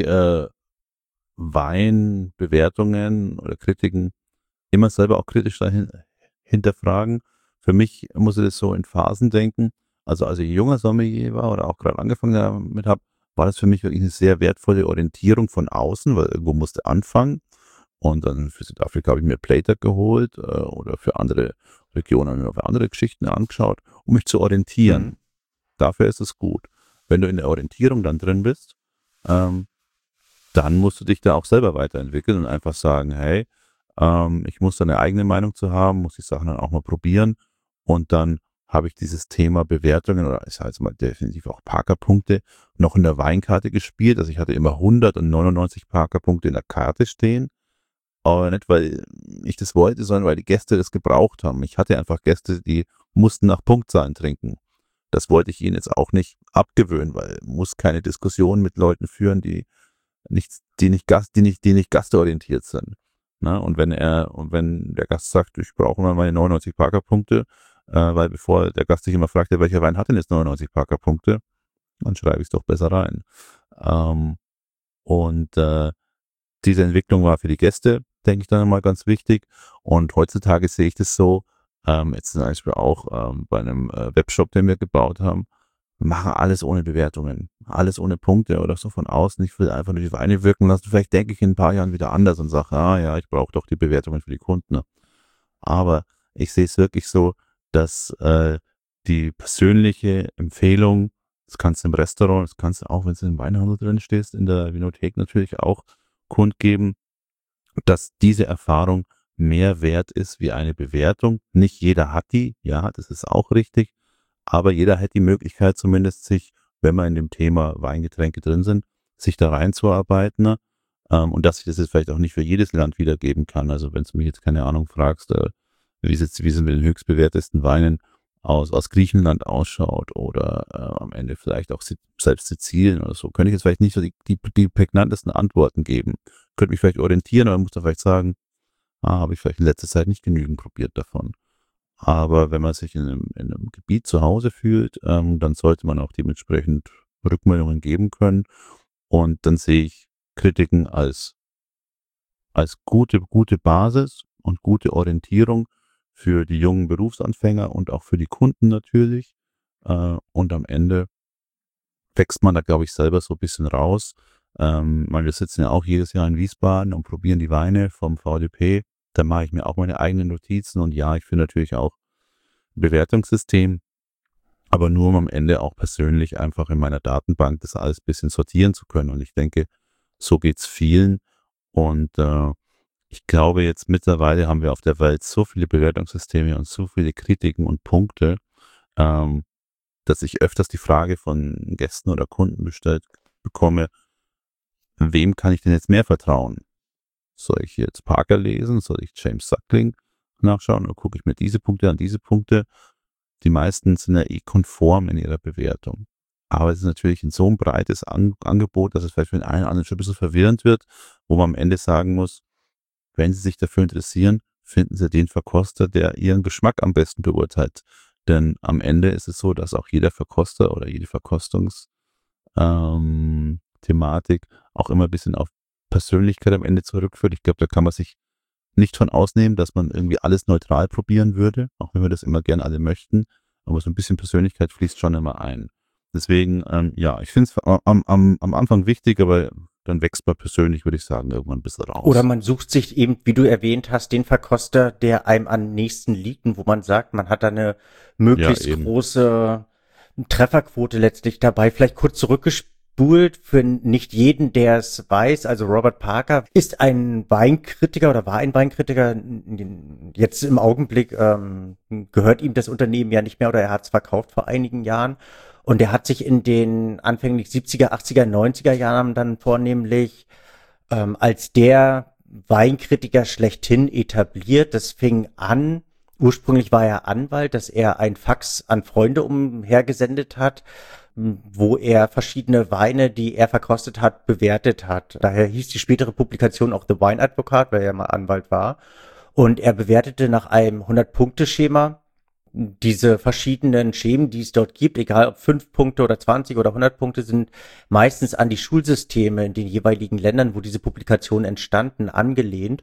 Weinbewertungen oder Kritiken immer selber auch kritisch hinterfragen. Für mich muss ich das so in Phasen denken. Also als ich junger Sommelier war oder auch gerade angefangen damit habe, war das für mich wirklich eine sehr wertvolle Orientierung von außen, weil irgendwo musste anfangen. Und dann für Südafrika habe ich mir Plater geholt oder für andere Regionen habe ich mir auf andere Geschichten angeschaut, um mich zu Mhm. orientieren. Dafür ist es gut. Wenn du in der Orientierung dann drin bist, ähm, dann musst du dich da auch selber weiterentwickeln und einfach sagen, hey, ich muss da eine eigene Meinung zu haben, muss die Sachen dann auch mal probieren und dann habe ich dieses Thema Bewertungen oder ich sage jetzt mal definitiv auch Parker-Punkte noch in der Weinkarte gespielt. Also ich hatte immer 199 Parker-Punkte in der Karte stehen, aber nicht, weil ich das wollte, sondern weil die Gäste das gebraucht haben. Ich hatte einfach Gäste, die mussten nach Punktzahlen trinken. Das wollte ich ihnen jetzt auch nicht abgewöhnen, weil muss keine Diskussion mit Leuten führen, die nicht gastorientiert sind. Ne? Und wenn der Gast sagt, ich brauche mal meine 99 Parker-Punkte, weil bevor der Gast sich immer fragt, ja, welcher Wein hat denn jetzt 99 Parker-Punkte, dann schreibe ich es doch besser rein. Ähm, und diese Entwicklung war für die Gäste, denke ich, dann mal ganz wichtig. Und heutzutage sehe ich das so, jetzt zum Beispiel auch bei einem Webshop, den wir gebaut haben, wir machen alles ohne Bewertungen, alles ohne Punkte oder so von außen. Ich will einfach nur die Weine wirken lassen. Vielleicht denke ich in ein paar Jahren wieder anders und sage, ah ja, ich brauche doch die Bewertungen für die Kunden. Ne? Aber ich sehe es wirklich so, dass die persönliche Empfehlung, das kannst du im Restaurant, das kannst du auch, wenn du im Weinhandel drin stehst, in der Vinothek natürlich auch kundgeben, dass diese Erfahrung mehr wert ist wie eine Bewertung. Nicht jeder hat die, ja, das ist auch richtig, aber jeder hat die Möglichkeit zumindest sich, wenn wir in dem Thema Weingetränke drin sind, sich da reinzuarbeiten, ne? Und dass ich das jetzt vielleicht auch nicht für jedes Land wiedergeben kann. Also wenn du mich jetzt keine Ahnung fragst, wie es mit den höchstbewertesten Weinen aus Griechenland ausschaut oder am Ende vielleicht auch selbst Sizilien oder so, könnte ich jetzt vielleicht nicht so die prägnantesten Antworten geben. Könnte mich vielleicht orientieren, aber muss dann vielleicht sagen, habe ich vielleicht in letzter Zeit nicht genügend probiert davon. Aber wenn man sich in einem Gebiet zu Hause fühlt, dann sollte man auch dementsprechend Rückmeldungen geben können. Und dann sehe ich Kritiken als gute Basis. und gute Orientierung für die jungen Berufsanfänger und auch für die Kunden natürlich. Und am Ende wächst man da, glaube ich, selber so ein bisschen raus. Weil wir sitzen ja auch jedes Jahr in Wiesbaden und probieren die Weine vom VDP. Da mache ich mir auch meine eigenen Notizen und ja, ich finde natürlich auch ein Bewertungssystem, aber nur um am Ende auch persönlich einfach in meiner Datenbank das alles ein bisschen sortieren zu können. Und ich denke, so geht's vielen. Und ich glaube, jetzt mittlerweile haben wir auf der Welt so viele Bewertungssysteme und so viele Kritiken und Punkte, dass ich öfters die Frage von Gästen oder Kunden gestellt bekomme, wem kann ich denn jetzt mehr vertrauen? Soll ich jetzt Parker lesen? Soll ich James Suckling nachschauen? Oder gucke ich mir diese Punkte an, diese Punkte? Die meisten sind ja konform in ihrer Bewertung. Aber es ist natürlich in so ein breites Angebot, dass es vielleicht für den einen oder anderen schon ein bisschen verwirrend wird, wo man am Ende sagen muss, wenn Sie sich dafür interessieren, finden Sie den Verkoster, der Ihren Geschmack am besten beurteilt. Denn am Ende ist es so, dass auch jeder Verkoster oder jede Verkostungsthematik auch immer ein bisschen auf Persönlichkeit am Ende zurückführt. Ich glaube, da kann man sich nicht von ausnehmen, dass man irgendwie alles neutral probieren würde, auch wenn wir das immer gern alle möchten. Aber so ein bisschen Persönlichkeit fließt schon immer ein. Deswegen, ja, ich finde es am Anfang wichtig, aber dann wächst man persönlich, würde ich sagen, irgendwann ein bisschen raus. Oder man sucht sich eben, wie du erwähnt hast, den Verkoster, der einem am nächsten liegt und wo man sagt, man hat da eine möglichst große Trefferquote letztlich dabei. Vielleicht kurz zurückgespult für nicht jeden, der es weiß. Also Robert Parker ist ein Weinkritiker oder war ein Weinkritiker. Jetzt im Augenblick gehört ihm das Unternehmen ja nicht mehr oder er hat es verkauft vor einigen Jahren. Und er hat sich in den anfänglich 70er, 80er, 90er Jahren dann vornehmlich als der Weinkritiker schlechthin etabliert. Das fing an, ursprünglich war er Anwalt, dass er ein Fax an Freunde umhergesendet hat, wo er verschiedene Weine, die er verkostet hat, bewertet hat. Daher hieß die spätere Publikation auch The Wine Advocate, weil er mal Anwalt war. Und er bewertete nach einem 100-Punkte-Schema diese verschiedenen Schemen, die es dort gibt, egal ob 5 Punkte oder 20 oder 100 Punkte, sind meistens an die Schulsysteme in den jeweiligen Ländern, wo diese Publikationen entstanden, angelehnt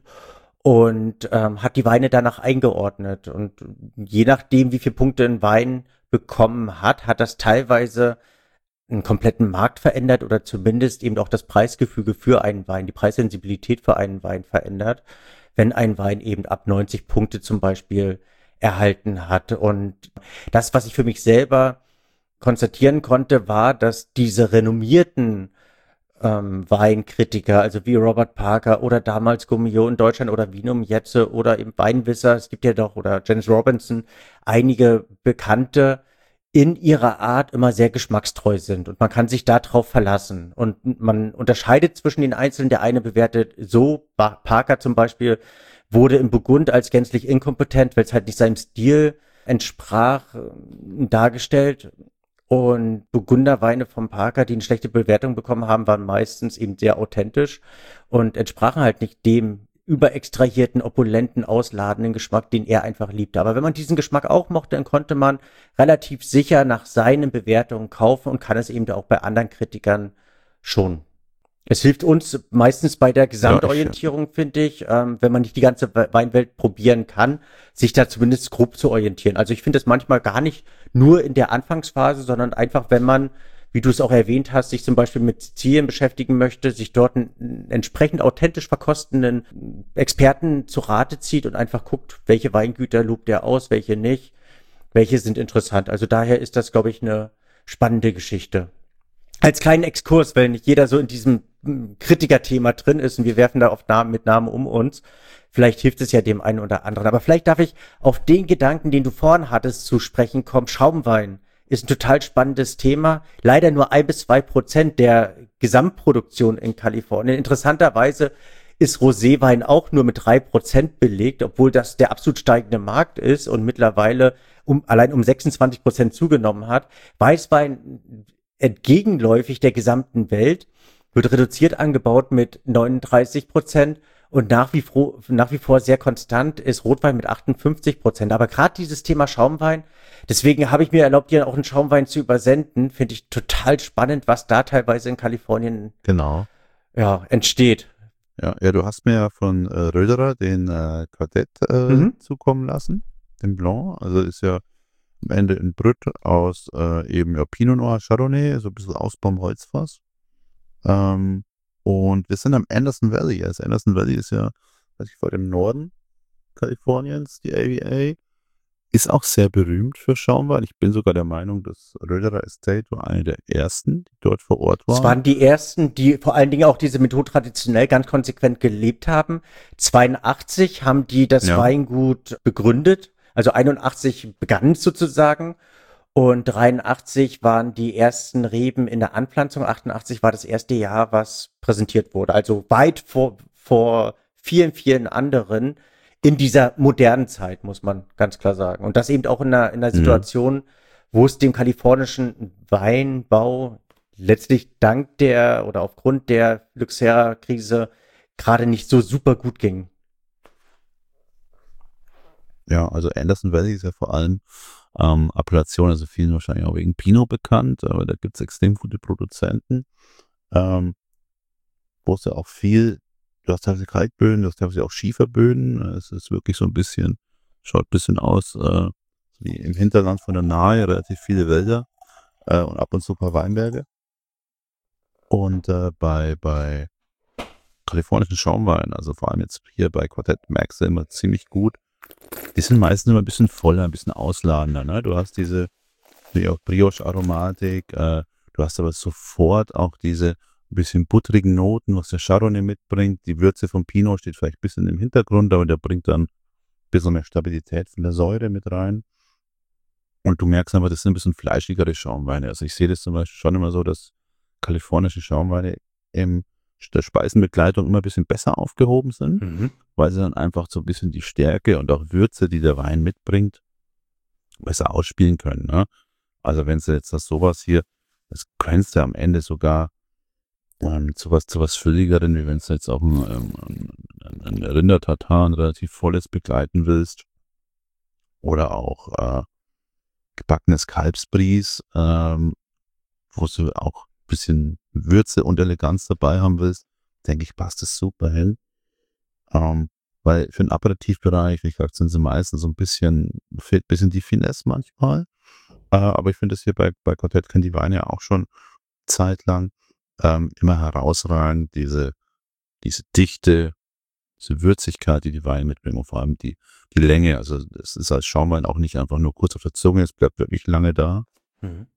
und hat die Weine danach eingeordnet. Und je nachdem, wie viele Punkte ein Wein bekommen hat, hat das teilweise einen kompletten Markt verändert oder zumindest eben auch das Preisgefüge für einen Wein, die Preissensibilität für einen Wein verändert, wenn ein Wein eben ab 90 Punkte zum Beispiel erhalten hat. Und das, was ich für mich selber konstatieren konnte, war, dass diese renommierten Weinkritiker, also wie Robert Parker oder damals Gummio in Deutschland oder Vinum Jetze oder eben Weinwisser, es gibt ja doch, oder James Robinson, einige Bekannte in ihrer Art immer sehr geschmackstreu sind und man kann sich darauf verlassen und man unterscheidet zwischen den Einzelnen. Der eine bewertet so, Parker zum Beispiel wurde im Burgund als gänzlich inkompetent, weil es halt nicht seinem Stil entsprach, dargestellt. Und Burgunderweine vom Parker, die eine schlechte Bewertung bekommen haben, waren meistens eben sehr authentisch und entsprachen halt nicht dem überextrahierten, opulenten, ausladenden Geschmack, den er einfach liebte. Aber wenn man diesen Geschmack auch mochte, dann konnte man relativ sicher nach seinen Bewertungen kaufen und kann es eben auch bei anderen Kritikern schon. Es hilft uns meistens bei der Gesamtorientierung, finde ich, wenn man nicht die ganze Weinwelt probieren kann, sich da zumindest grob zu orientieren. Also ich finde es manchmal gar nicht nur in der Anfangsphase, sondern einfach, wenn man, wie du es auch erwähnt hast, sich zum Beispiel mit Sizilien beschäftigen möchte, sich dort einen entsprechend authentisch verkostenden Experten zu Rate zieht und einfach guckt, welche Weingüter lobt er aus, welche nicht, welche sind interessant. Also daher ist das, glaube ich, eine spannende Geschichte. Als kleinen Exkurs, weil nicht jeder so in diesem Kritikerthema drin ist und wir werfen da oft mit Namen um uns. Vielleicht hilft es ja dem einen oder anderen. Aber vielleicht darf ich auf den Gedanken, den du vorhin hattest, zu sprechen kommen. Schaumwein ist ein total spannendes Thema. Leider nur 1-2% der Gesamtproduktion in Kalifornien. Interessanterweise ist Roséwein auch nur mit 3% belegt, obwohl das der absolut steigende Markt ist und mittlerweile allein um 26% zugenommen hat. Weißwein entgegenläufig der gesamten Welt, wird reduziert angebaut mit 39% und nach wie vor sehr konstant ist Rotwein mit 58%. Aber gerade dieses Thema Schaumwein, deswegen habe ich mir erlaubt, dir auch einen Schaumwein zu übersenden, finde ich total spannend, was da teilweise in Kalifornien entsteht. Ja, du hast mir ja von Röderer den Quartett Mhm. zukommen lassen, den Blanc. Also ist ja am Ende ein Brüt aus eben ja, Pinot Noir Chardonnay, so ein bisschen Ausbaum Holzfass. Ähm, und wir sind am Anderson Valley. Also Anderson Valley ist ja, weiß ich, vor dem Norden Kaliforniens, die AVA. Ist auch sehr berühmt für Schaumwein. Ich bin sogar der Meinung, dass Röderer Estate war eine der ersten, die dort vor Ort Es waren. waren die ersten, die vor allen Dingen auch diese Methode traditionell ganz konsequent gelebt haben. 82 haben die das Ja. Weingut begründet. Also 81 begann es sozusagen. Und 83 waren die ersten Reben in der Anpflanzung. 88 war das erste Jahr, was präsentiert wurde. Also weit vor vielen, vielen anderen in dieser modernen Zeit, muss man ganz klar sagen. Und das eben auch in einer Mhm. Situation, wo es dem kalifornischen Weinbau letztlich dank der oder aufgrund der Phylloxera-Krise gerade nicht so super gut ging. Ja, also Anderson Valley ist ja vor allem Appellation, also vielen wahrscheinlich auch wegen Pinot bekannt, aber da gibt es extrem gute Produzenten, ähm, wo es ja auch viel, du hast teilweise Kalkböden, du hast teilweise auch Schieferböden, es ist wirklich so ein bisschen, schaut ein bisschen aus wie im Hinterland von der Nahe, relativ viele Wälder und ab und zu ein paar Weinberge. Und bei kalifornischen Schaumwein, also vor allem jetzt hier bei Quartett merkst du immer ziemlich gut, die sind meistens immer ein bisschen voller, ein bisschen ausladender. Ne? Du hast diese wie auch Brioche-Aromatik, du hast aber sofort auch diese ein bisschen butterigen Noten, was der Chardonnay mitbringt. Die Würze vom Pinot steht vielleicht ein bisschen im Hintergrund, aber der bringt dann ein bisschen mehr Stabilität von der Säure mit rein. Und du merkst einfach, das sind ein bisschen fleischigere Schaumweine. Also ich sehe das zum Beispiel schon immer so, dass kalifornische Schaumweine in der Speisenbegleitung immer ein bisschen besser aufgehoben sind, Mhm. weil sie dann einfach so ein bisschen die Stärke und auch Würze, die der Wein mitbringt, besser ausspielen können. Ne? Also wenn du jetzt das sowas hier, das könntest du am Ende sogar zu was Fülligeren, wie wenn du jetzt auch ein Rindertartar, ein relativ volles begleiten willst. Oder auch gebackenes Kalbsbries, wo du auch ein bisschen Würze und Eleganz dabei haben willst, denke ich, passt es super hin. Ähm, weil für den Aperitivbereich, wie gesagt, sind sie meistens so ein bisschen, fehlt ein bisschen die Finesse manchmal. Aber ich finde es hier bei Quartett können die Weine ja auch schon zeitlang immer herausragend, diese Dichte, diese Würzigkeit, die die Weine mitbringen und vor allem die Länge. Also es ist als Schaumwein auch nicht einfach nur kurz auf der Zunge, es bleibt wirklich lange da. Mhm.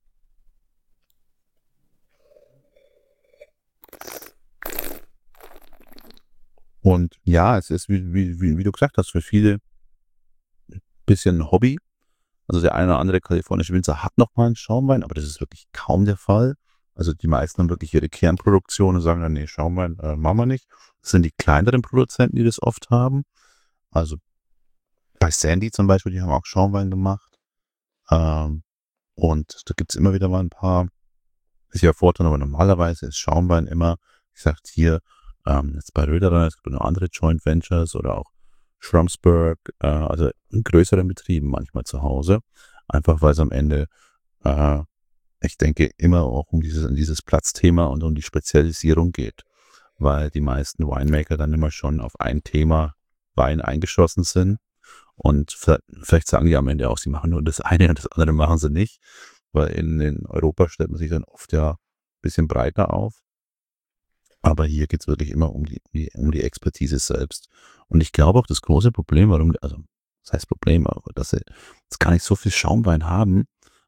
Und ja, es ist, wie du gesagt hast, für viele ein bisschen ein Hobby. Also der eine oder andere kalifornische Winzer hat noch mal einen Schaumwein, aber das ist wirklich kaum der Fall. Also die meisten haben wirklich ihre Kernproduktion und sagen dann, nee, Schaumwein machen wir nicht. Das sind die kleineren Produzenten, die das oft haben. Also bei Sandy zum Beispiel, die haben auch Schaumwein gemacht. Ähm, und da gibt's immer wieder mal ein paar, ist ja Vorteil, aber normalerweise ist Schaumwein immer, ich sag hier, jetzt bei Röderer, es gibt noch andere Joint Ventures oder auch Schramsberg, also in größeren Betrieben manchmal zu Hause. Einfach weil es am Ende, äh, ich denke, immer auch um dieses Platzthema und um die Spezialisierung geht. Weil die meisten Winemaker dann immer schon auf ein Thema Wein eingeschossen sind. Und vielleicht sagen die am Ende auch, sie machen nur das eine und das andere machen sie nicht. Weil in Europa stellt man sich dann oft ja ein bisschen breiter auf. Aber hier geht's wirklich immer um die Expertise selbst. Und ich glaube auch das große Problem, warum, also das heißt Problem, aber dass sie jetzt gar nicht so viel Schaumwein haben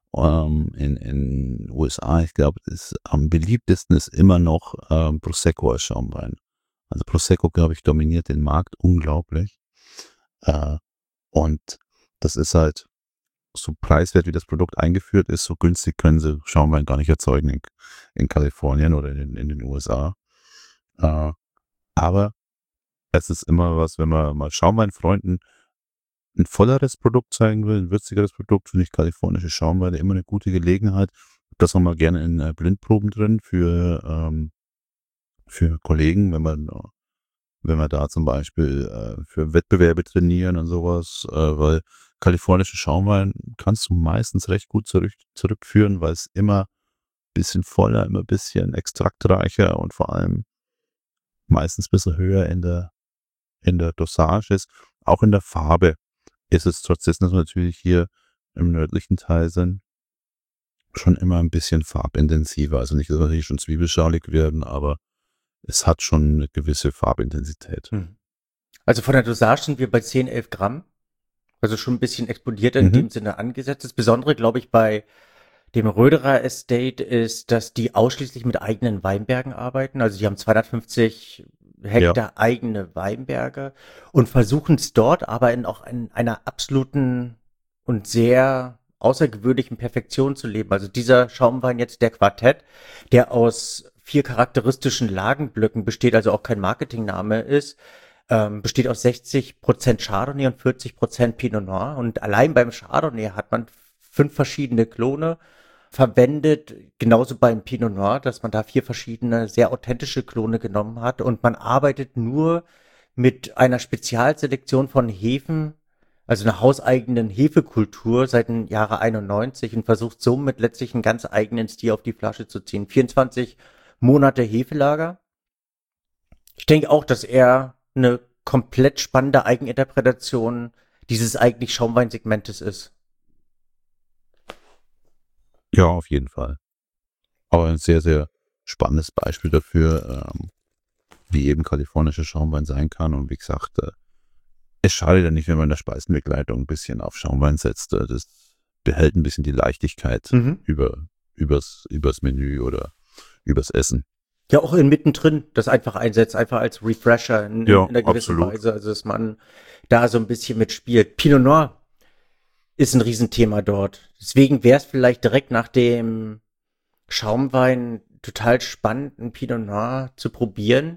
in USA, ich glaube, das am beliebtesten ist immer noch Prosecco als Schaumwein. Also Prosecco, glaube ich, dominiert den Markt unglaublich. Äh, und das ist halt so preiswert, wie das Produkt eingeführt ist, so günstig können sie Schaumwein gar nicht erzeugen in Kalifornien oder in den USA. Äh, aber es ist immer was, wenn man mal Schaumweinfreunden ein volleres Produkt zeigen will, ein würzigeres Produkt, finde ich kalifornische Schaumweine immer eine gute Gelegenheit. Das haben wir gerne in Blindproben drin für Kollegen, wenn wir da zum Beispiel für Wettbewerbe trainieren und sowas, weil kalifornische Schaumwein kannst du meistens recht gut zurückführen, weil es immer ein bisschen voller, immer ein bisschen extraktreicher und vor allem meistens ein bisschen höher in der Dosage ist. Auch in der Farbe ist es trotz dessen, dass wir natürlich hier im nördlichen Teil sind, schon immer ein bisschen farbintensiver. Also nicht, dass wir hier schon zwiebelschalig werden, aber es hat schon eine gewisse Farbintensität. Hm. Also von der Dosage sind wir bei 10, 11 Gramm. Also schon ein bisschen explodierter in dem Sinne angesetzt. Das Besondere, glaube ich, bei dem Röderer Estate ist, dass die ausschließlich mit eigenen Weinbergen arbeiten. Also die haben 250 Hektar eigene Weinberge und versuchen es dort aber auch in einer absoluten und sehr außergewöhnlichen Perfektion zu leben. Also dieser Schaumwein jetzt, der Quartett, der aus 4 charakteristischen Lagenblöcken besteht, also auch kein Marketingname ist, besteht aus 60% Chardonnay und 40% Pinot Noir. Und allein beim Chardonnay hat man 5 verschiedene Klone verwendet, genauso beim Pinot Noir, dass man da 4 verschiedene, sehr authentische Klone genommen hat. Und man arbeitet nur mit einer Spezialselektion von Hefen, also einer hauseigenen Hefekultur seit dem Jahre 91 und versucht somit letztlich einen ganz eigenen Stil auf die Flasche zu ziehen. 24 Monate Hefelager. Ich denke auch, dass er eine komplett spannende Eigeninterpretation dieses eigentlich Schaumweinsegmentes ist. Ja, auf jeden Fall. Aber ein sehr, sehr spannendes Beispiel dafür, wie eben kalifornischer Schaumwein sein kann. Und wie gesagt, es schadet ja nicht, wenn man in der Speisenbegleitung ein bisschen auf Schaumwein setzt. Das behält ein bisschen die Leichtigkeit übers Menü oder übers Essen. Ja, auch mittendrin das einfach einsetzt, einfach als Refresher in einer gewissen Weise. Also, dass man da so ein bisschen mitspielt. Pinot Noir ist ein Riesenthema dort. Deswegen wäre es vielleicht direkt nach dem Schaumwein total spannend, einen Pinot Noir zu probieren.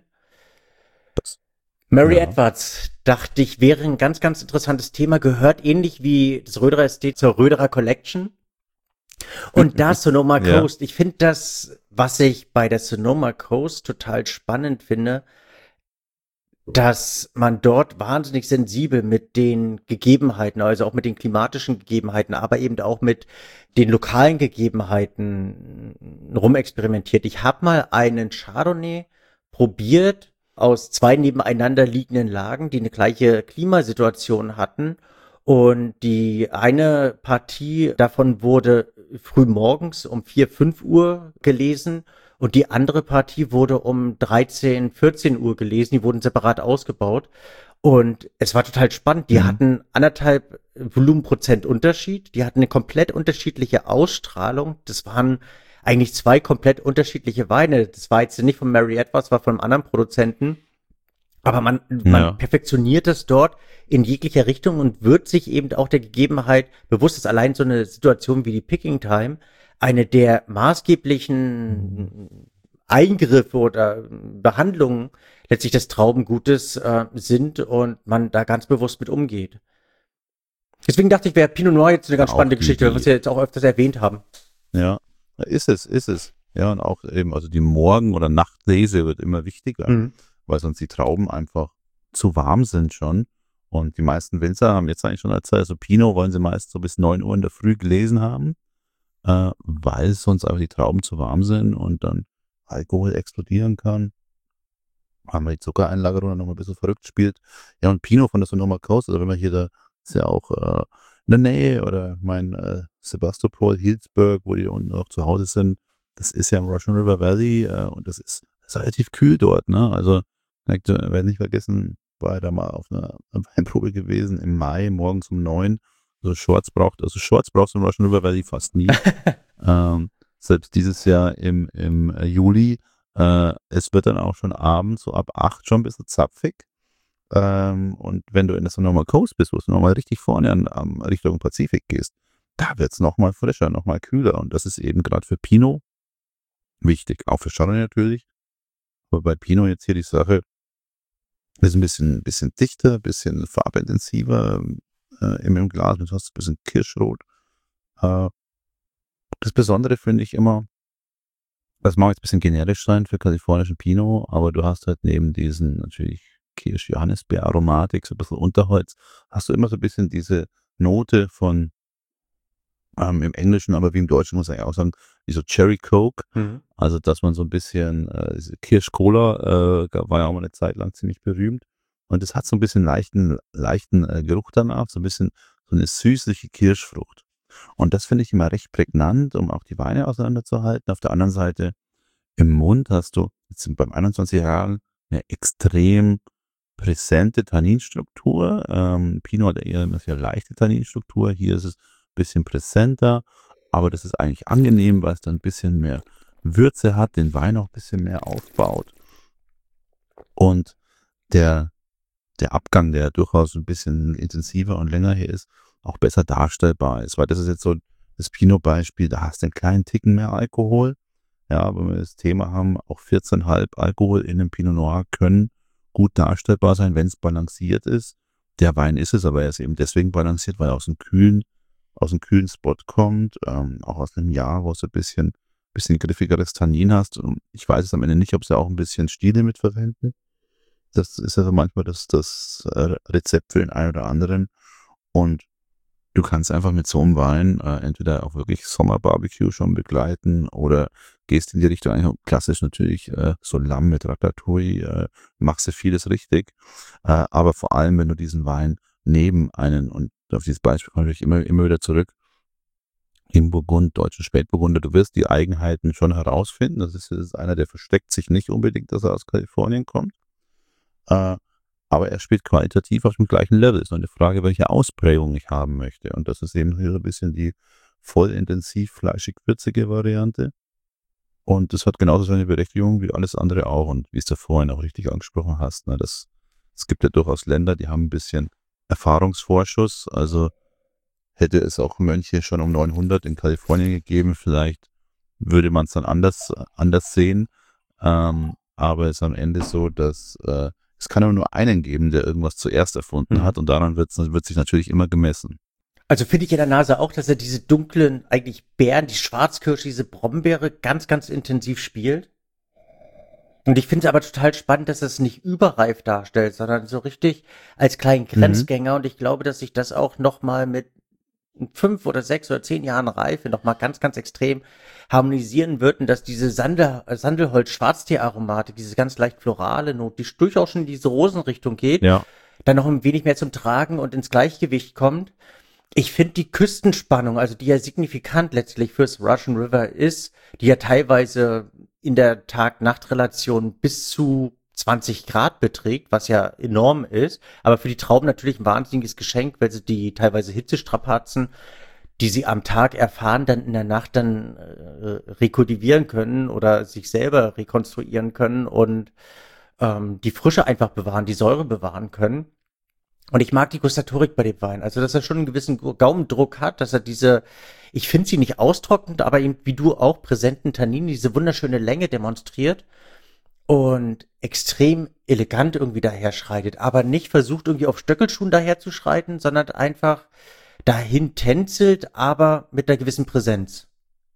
Mary Edwards, dachte ich, wäre ein ganz, ganz interessantes Thema. Gehört ähnlich wie das Röderer Estate zur Röderer Collection. Und da Sonoma Coast, ich finde das, was ich bei der Sonoma Coast total spannend finde, dass man dort wahnsinnig sensibel mit den Gegebenheiten, also auch mit den klimatischen Gegebenheiten, aber eben auch mit den lokalen Gegebenheiten rumexperimentiert. Ich habe mal einen Chardonnay probiert aus 2 nebeneinander liegenden Lagen, die eine gleiche Klimasituation hatten. Und die eine Partie davon wurde früh morgens um 4, 5 Uhr gelesen und die andere Partie wurde um 13, 14 Uhr gelesen. Die wurden separat ausgebaut und es war total spannend. Die hatten 1,5 Volumenprozent Unterschied. Die hatten eine komplett unterschiedliche Ausstrahlung. Das waren eigentlich 2 komplett unterschiedliche Weine. Das war jetzt nicht von Mary Edwards, war von einem anderen Produzenten. Aber man perfektioniert das dort in jeglicher Richtung und wird sich eben auch der Gegebenheit bewusst, dass allein so eine Situation wie die Picking Time eine der maßgeblichen Eingriffe oder Behandlungen letztlich des Traubengutes sind und man da ganz bewusst mit umgeht. Deswegen dachte ich, wäre Pinot Noir jetzt eine ganz spannende Geschichte, was wir jetzt auch öfters erwähnt haben. Ja, ist es. Ja, und auch eben, also die Morgen- oder Nachtlese wird immer wichtiger. Weil sonst die Trauben einfach zu warm sind schon. Und die meisten Winzer haben jetzt eigentlich schon als also Pinot wollen sie meist so bis 9 Uhr in der Früh gelesen haben, weil sonst einfach die Trauben zu warm sind und dann Alkohol explodieren kann. Haben wir die Zuckereinlagerung noch mal ein bisschen verrückt spielt. Ja, und Pinot von der Sonoma Coast, also wenn man hier da, ist ja auch in der Nähe oder mein Sebastopol, Healdsburg, wo die unten auch zu Hause sind, das ist ja im Russian River Valley und das ist relativ kühl dort, ne? Also ich werde nicht vergessen, war da mal auf einer Weinprobe gewesen im Mai, morgens um 9. Shorts brauchst du im Russian River Valley fast nie. Selbst dieses Jahr im Juli. Es wird dann auch schon abends, so ab 8 schon ein bisschen zapfig. Und wenn du in der Sonoma Coast bist, wo du nochmal richtig vorne an Richtung Pazifik gehst, da wird es nochmal frischer, nochmal kühler. Und das ist eben gerade für Pinot wichtig. Auch für Chardonnay natürlich. Aber bei Pinot jetzt hier die Sache ist ein bisschen dichter, ein bisschen farbintensiver im Glas. Du hast ein bisschen Kirschrot. Das Besondere finde ich immer, das mag jetzt ein bisschen generisch sein für kalifornischen Pinot, aber du hast halt neben diesen natürlich Kirsch-Johannisbeer-Aromatik, so ein bisschen Unterholz, hast du immer so ein bisschen diese Note von Im Englischen, aber wie im Deutschen muss ich auch sagen, wie so Cherry Coke. Mhm. Also, dass man so ein bisschen, diese Kirsch-Cola, war ja auch mal eine Zeit lang ziemlich berühmt. Und es hat so ein bisschen leichten Geruch danach, so ein bisschen so eine süßliche Kirschfrucht. Und das finde ich immer recht prägnant, um auch die Weine auseinanderzuhalten. Auf der anderen Seite, im Mund hast du jetzt beim 21er Jahren eine extrem präsente Tanninstruktur. Pinot hat eher eine sehr leichte Tanninstruktur. Hier ist es ein bisschen präsenter, aber das ist eigentlich angenehm, weil es dann ein bisschen mehr Würze hat, den Wein auch ein bisschen mehr aufbaut. Und der, der Abgang, der durchaus ein bisschen intensiver und länger hier ist, auch besser darstellbar ist. Weil das ist jetzt so das Pinot-Beispiel, da hast du einen kleinen Ticken mehr Alkohol. Ja, wenn wir das Thema haben, auch 14,5 Alkohol in einem Pinot Noir können gut darstellbar sein, wenn es balanciert ist. Der Wein ist es, aber er ist eben deswegen balanciert, weil er aus einem kühlen Spot kommt, auch aus einem Jahr, wo du ein bisschen griffigeres Tannin hast. Und ich weiß es am Ende nicht, ob sie auch ein bisschen Stile mitverwenden. Das ist also manchmal das Rezept für den einen oder anderen. Und du kannst einfach mit so einem Wein entweder auch wirklich Sommerbarbecue schon begleiten oder gehst in die Richtung, eigentlich klassisch natürlich so Lamm mit Ratatouille, machst du vieles richtig. Aber vor allem, wenn du diesen Wein neben einen, und auf dieses Beispiel komme ich immer wieder zurück, im Burgund, deutschen Spätburgunder, du wirst die Eigenheiten schon herausfinden. Das ist einer, der versteckt sich nicht unbedingt, dass er aus Kalifornien kommt. Äh, aber er spielt qualitativ auf dem gleichen Level. Es ist nur eine Frage, welche Ausprägung ich haben möchte. Und das ist eben hier so ein bisschen die voll intensiv fleischig-würzige Variante. Und das hat genauso seine Berechtigung wie alles andere auch. Und wie es du vorhin auch richtig angesprochen hast, ne, es gibt ja durchaus Länder, die haben ein bisschen Erfahrungsvorschuss. Also hätte es auch Mönche schon um 900 in Kalifornien gegeben, vielleicht würde man es dann anders sehen. Aber es ist am Ende so, dass es kann nur einen geben, der irgendwas zuerst erfunden hat, und daran wird sich natürlich immer gemessen. Also finde ich in der Nase auch, dass er diese dunklen, eigentlich Beeren, die Schwarzkirsche, diese Brombeere ganz, ganz intensiv spielt. Und ich finde es aber total spannend, dass er es nicht überreif darstellt, sondern so richtig als kleinen Grenzgänger. Und ich glaube, dass sich das auch nochmal mit 5 oder 6 oder 10 Jahren Reife nochmal ganz, ganz extrem harmonisieren wird und dass diese Sandelholz-Schwarztee-Aromatik, diese ganz leicht florale Note, die durchaus schon in diese Rosenrichtung geht, Ja. dann noch ein wenig mehr zum Tragen und ins Gleichgewicht kommt. Ich finde die Küstenspannung, also die ja signifikant letztlich fürs Russian River ist, die ja teilweise in der Tag-Nacht-Relation bis zu 20 Grad beträgt, was ja enorm ist, aber für die Trauben natürlich ein wahnsinniges Geschenk, weil sie die teilweise Hitzestrapazen, die sie am Tag erfahren, dann in der Nacht dann rekultivieren können oder sich selber rekonstruieren können und die Frische einfach bewahren, die Säure bewahren können. Und ich mag die Gustatorik bei dem Wein. Also, dass er schon einen gewissen Gaumendruck hat, dass er ich finde sie nicht austrocknend, aber eben wie du auch präsenten Tannin, diese wunderschöne Länge demonstriert und extrem elegant irgendwie daherschreitet, aber nicht versucht irgendwie auf Stöckelschuhen daherzuschreiten, sondern einfach dahin tänzelt, aber mit einer gewissen Präsenz.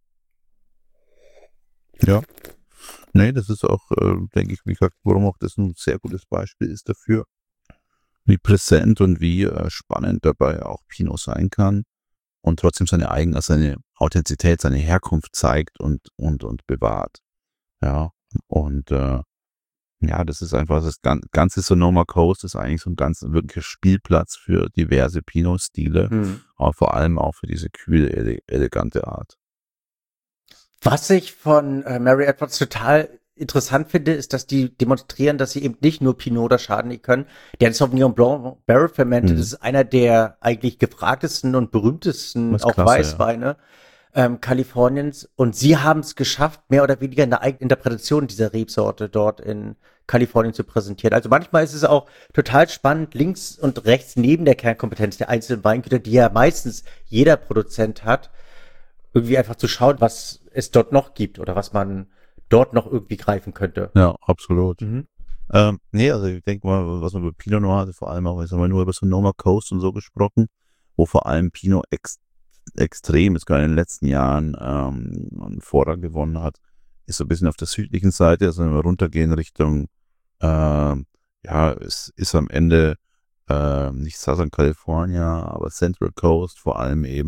Ja. Nee, das ist auch, denke ich, wie gesagt, warum auch das ein sehr gutes Beispiel ist dafür, wie präsent und wie spannend dabei auch Pinot sein kann und trotzdem seine Authentizität, seine Herkunft zeigt und bewahrt. Ja, und ja, das ist einfach, das ganze Sonoma Coast ist eigentlich so ein ganz wirklicher Spielplatz für diverse Pinot-Stile, aber vor allem auch für diese kühle, elegante Art. Was ich von Mary Edwards total interessant finde, ist, dass die demonstrieren, dass sie eben nicht nur Pinot oder Chardonnay können. Der Sauvignon Blanc Barrel Fermented ist einer der eigentlich gefragtesten und berühmtesten auch klasse, Weißweine Kaliforniens. Und sie haben es geschafft, mehr oder weniger eine eigene Interpretation dieser Rebsorte dort in Kalifornien zu präsentieren. Also manchmal ist es auch total spannend, links und rechts neben der Kernkompetenz der einzelnen Weingüter, die ja meistens jeder Produzent hat, irgendwie einfach zu schauen, was es dort noch gibt oder was man dort noch irgendwie greifen könnte. Ja, absolut. Mhm. Nee, also ich denke mal, was man über Pinot Noir hatte, vor allem auch, jetzt haben wir nur über Sonoma Coast und so gesprochen, wo vor allem Pinot extrem, jetzt gerade in den letzten Jahren einen Vorrang gewonnen hat, ist so ein bisschen auf der südlichen Seite, also wenn wir runtergehen Richtung, ja, es ist am Ende nicht Southern California, aber Central Coast, vor allem eben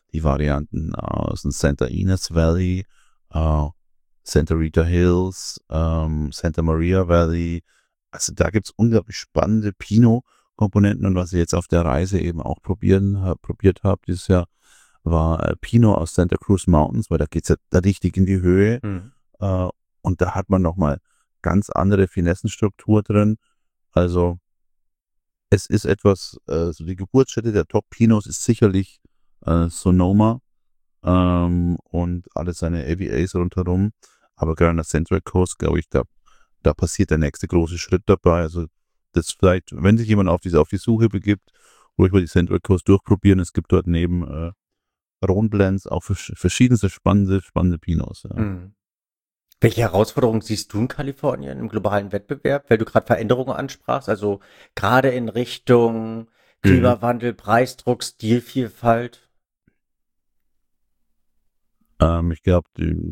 die Varianten aus dem Santa Ynez Valley, Santa Rita Hills, Santa Maria Valley. Also da gibt's unglaublich spannende Pinot-Komponenten, und was ich jetzt auf der Reise eben auch probiert habe dieses Jahr, war Pinot aus Santa Cruz Mountains, weil da geht's ja da richtig in die Höhe. Äh, und da hat man nochmal ganz andere Finessenstruktur drin. Also es ist etwas, so die Geburtsstätte der Top-Pinots ist sicherlich Sonoma und alle seine AVAs rundherum. Aber gerade an der Central Coast, glaube ich, da passiert der nächste große Schritt dabei. Also das vielleicht, wenn sich jemand auf die Suche begibt, ruhig mal die Central Coast durchprobieren. Es gibt dort neben Rhone-Blends auch verschiedenste spannende Pinots. Ja. Mhm. Welche Herausforderungen siehst du in Kalifornien im globalen Wettbewerb, weil du gerade Veränderungen ansprachst, also gerade in Richtung Klimawandel, Preisdruck, Stilvielfalt? Ich glaube,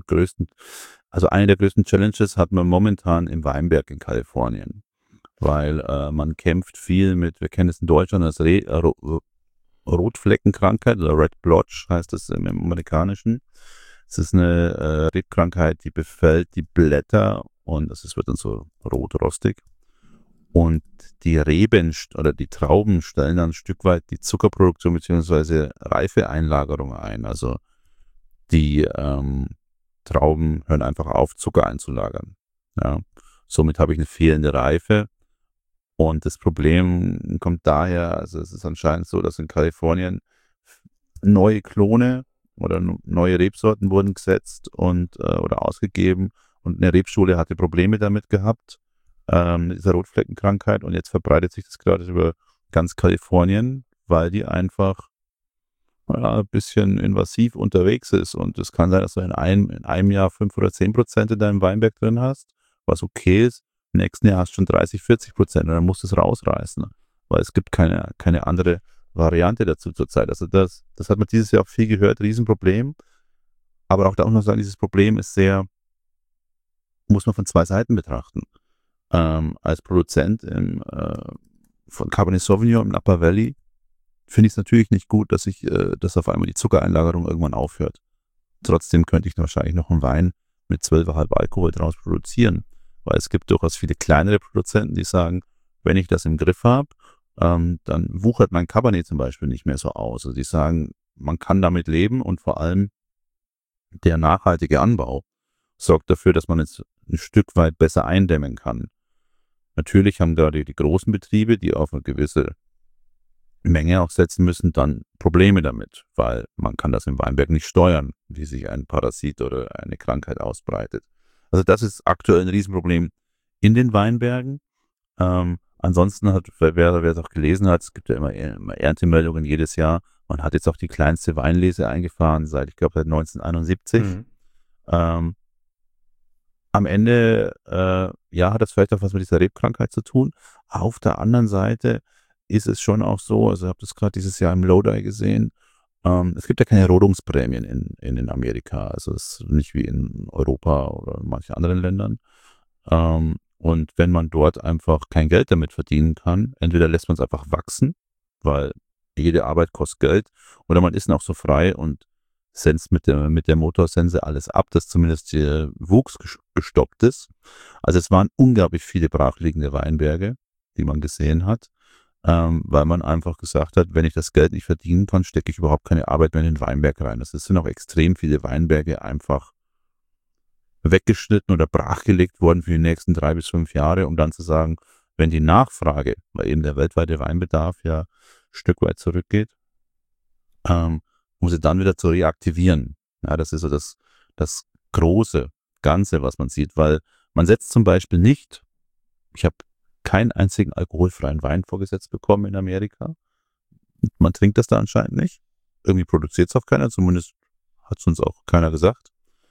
eine der größten Challenges hat man momentan im Weinberg in Kalifornien, weil man kämpft viel mit, wir kennen es in Deutschland als Rotfleckenkrankheit oder Red Blotch heißt es im Amerikanischen. Es ist eine Rebkrankheit, die befällt die Blätter und es wird dann so rot-rostig. Und die Reben oder die Trauben stellen dann ein Stück weit die Zuckerproduktion bzw. Reifeeinlagerung ein. Also die Trauben hören einfach auf, Zucker einzulagern. Ja. Somit habe ich eine fehlende Reife. Und das Problem kommt daher, also es ist anscheinend so, dass in Kalifornien neue Klone oder neue Rebsorten wurden gesetzt und oder ausgegeben, und eine Rebschule hatte Probleme damit gehabt, mit dieser Rotfleckenkrankheit, und jetzt verbreitet sich das gerade über ganz Kalifornien, weil die einfach ein bisschen invasiv unterwegs ist, und es kann sein, dass du in einem Jahr 5 oder 10% in deinem Weinberg drin hast, was okay ist. Im nächsten Jahr hast du schon 30-40%, und dann musst du es rausreißen, weil es gibt keine andere Variante dazu zurzeit. Also das hat man dieses Jahr auch viel gehört, Riesenproblem. Aber auch da muss man sagen, dieses Problem ist muss man von zwei Seiten betrachten. Als Produzent von Cabernet Sauvignon im Napa Valley finde ich es natürlich nicht gut, dass auf einmal die Zuckereinlagerung irgendwann aufhört. Trotzdem könnte ich wahrscheinlich noch einen Wein mit 12,5 Alkohol draus produzieren, weil es gibt durchaus viele kleinere Produzenten, die sagen, wenn ich das im Griff habe, dann wuchert mein Cabernet zum Beispiel nicht mehr so aus. Also die sagen, man kann damit leben, und vor allem der nachhaltige Anbau sorgt dafür, dass man es ein Stück weit besser eindämmen kann. Natürlich haben gerade die großen Betriebe, die auf eine gewisse Menge auch setzen müssen, dann Probleme damit, weil man kann das im Weinberg nicht steuern, wie sich ein Parasit oder eine Krankheit ausbreitet. Also das ist aktuell ein Riesenproblem in den Weinbergen. Ansonsten wer es auch gelesen hat, es gibt ja immer Erntemeldungen jedes Jahr. Man hat jetzt auch die kleinste Weinlese eingefahren seit 1971. Am Ende, hat das vielleicht auch was mit dieser Rebkrankheit zu tun. Auf der anderen Seite ist es schon auch so, also ich habe das gerade dieses Jahr im Lodi gesehen, es gibt ja keine Rodungsprämien in Amerika, also es ist nicht wie in Europa oder in manchen anderen Ländern. Und wenn man dort einfach kein Geld damit verdienen kann, entweder lässt man es einfach wachsen, weil jede Arbeit kostet Geld, oder man ist noch so frei und senzt mit der Motorsense alles ab, dass zumindest der Wuchs gestoppt ist. Also es waren unglaublich viele brachliegende Weinberge, die man gesehen hat, weil man einfach gesagt hat, wenn ich das Geld nicht verdienen kann, stecke ich überhaupt keine Arbeit mehr in den Weinberg rein. Es sind auch extrem viele Weinberge einfach weggeschnitten oder brachgelegt worden für die nächsten 3 bis 5 Jahre, um dann zu sagen, wenn die Nachfrage, weil eben der weltweite Weinbedarf ja ein Stück weit zurückgeht, um sie dann wieder zu reaktivieren. Ja, das ist so das große Ganze, was man sieht, weil man setzt zum Beispiel nicht, ich habe keinen einzigen alkoholfreien Wein vorgesetzt bekommen in Amerika. Man trinkt das da anscheinend nicht. Irgendwie produziert es auch keiner, zumindest hat es uns auch keiner gesagt.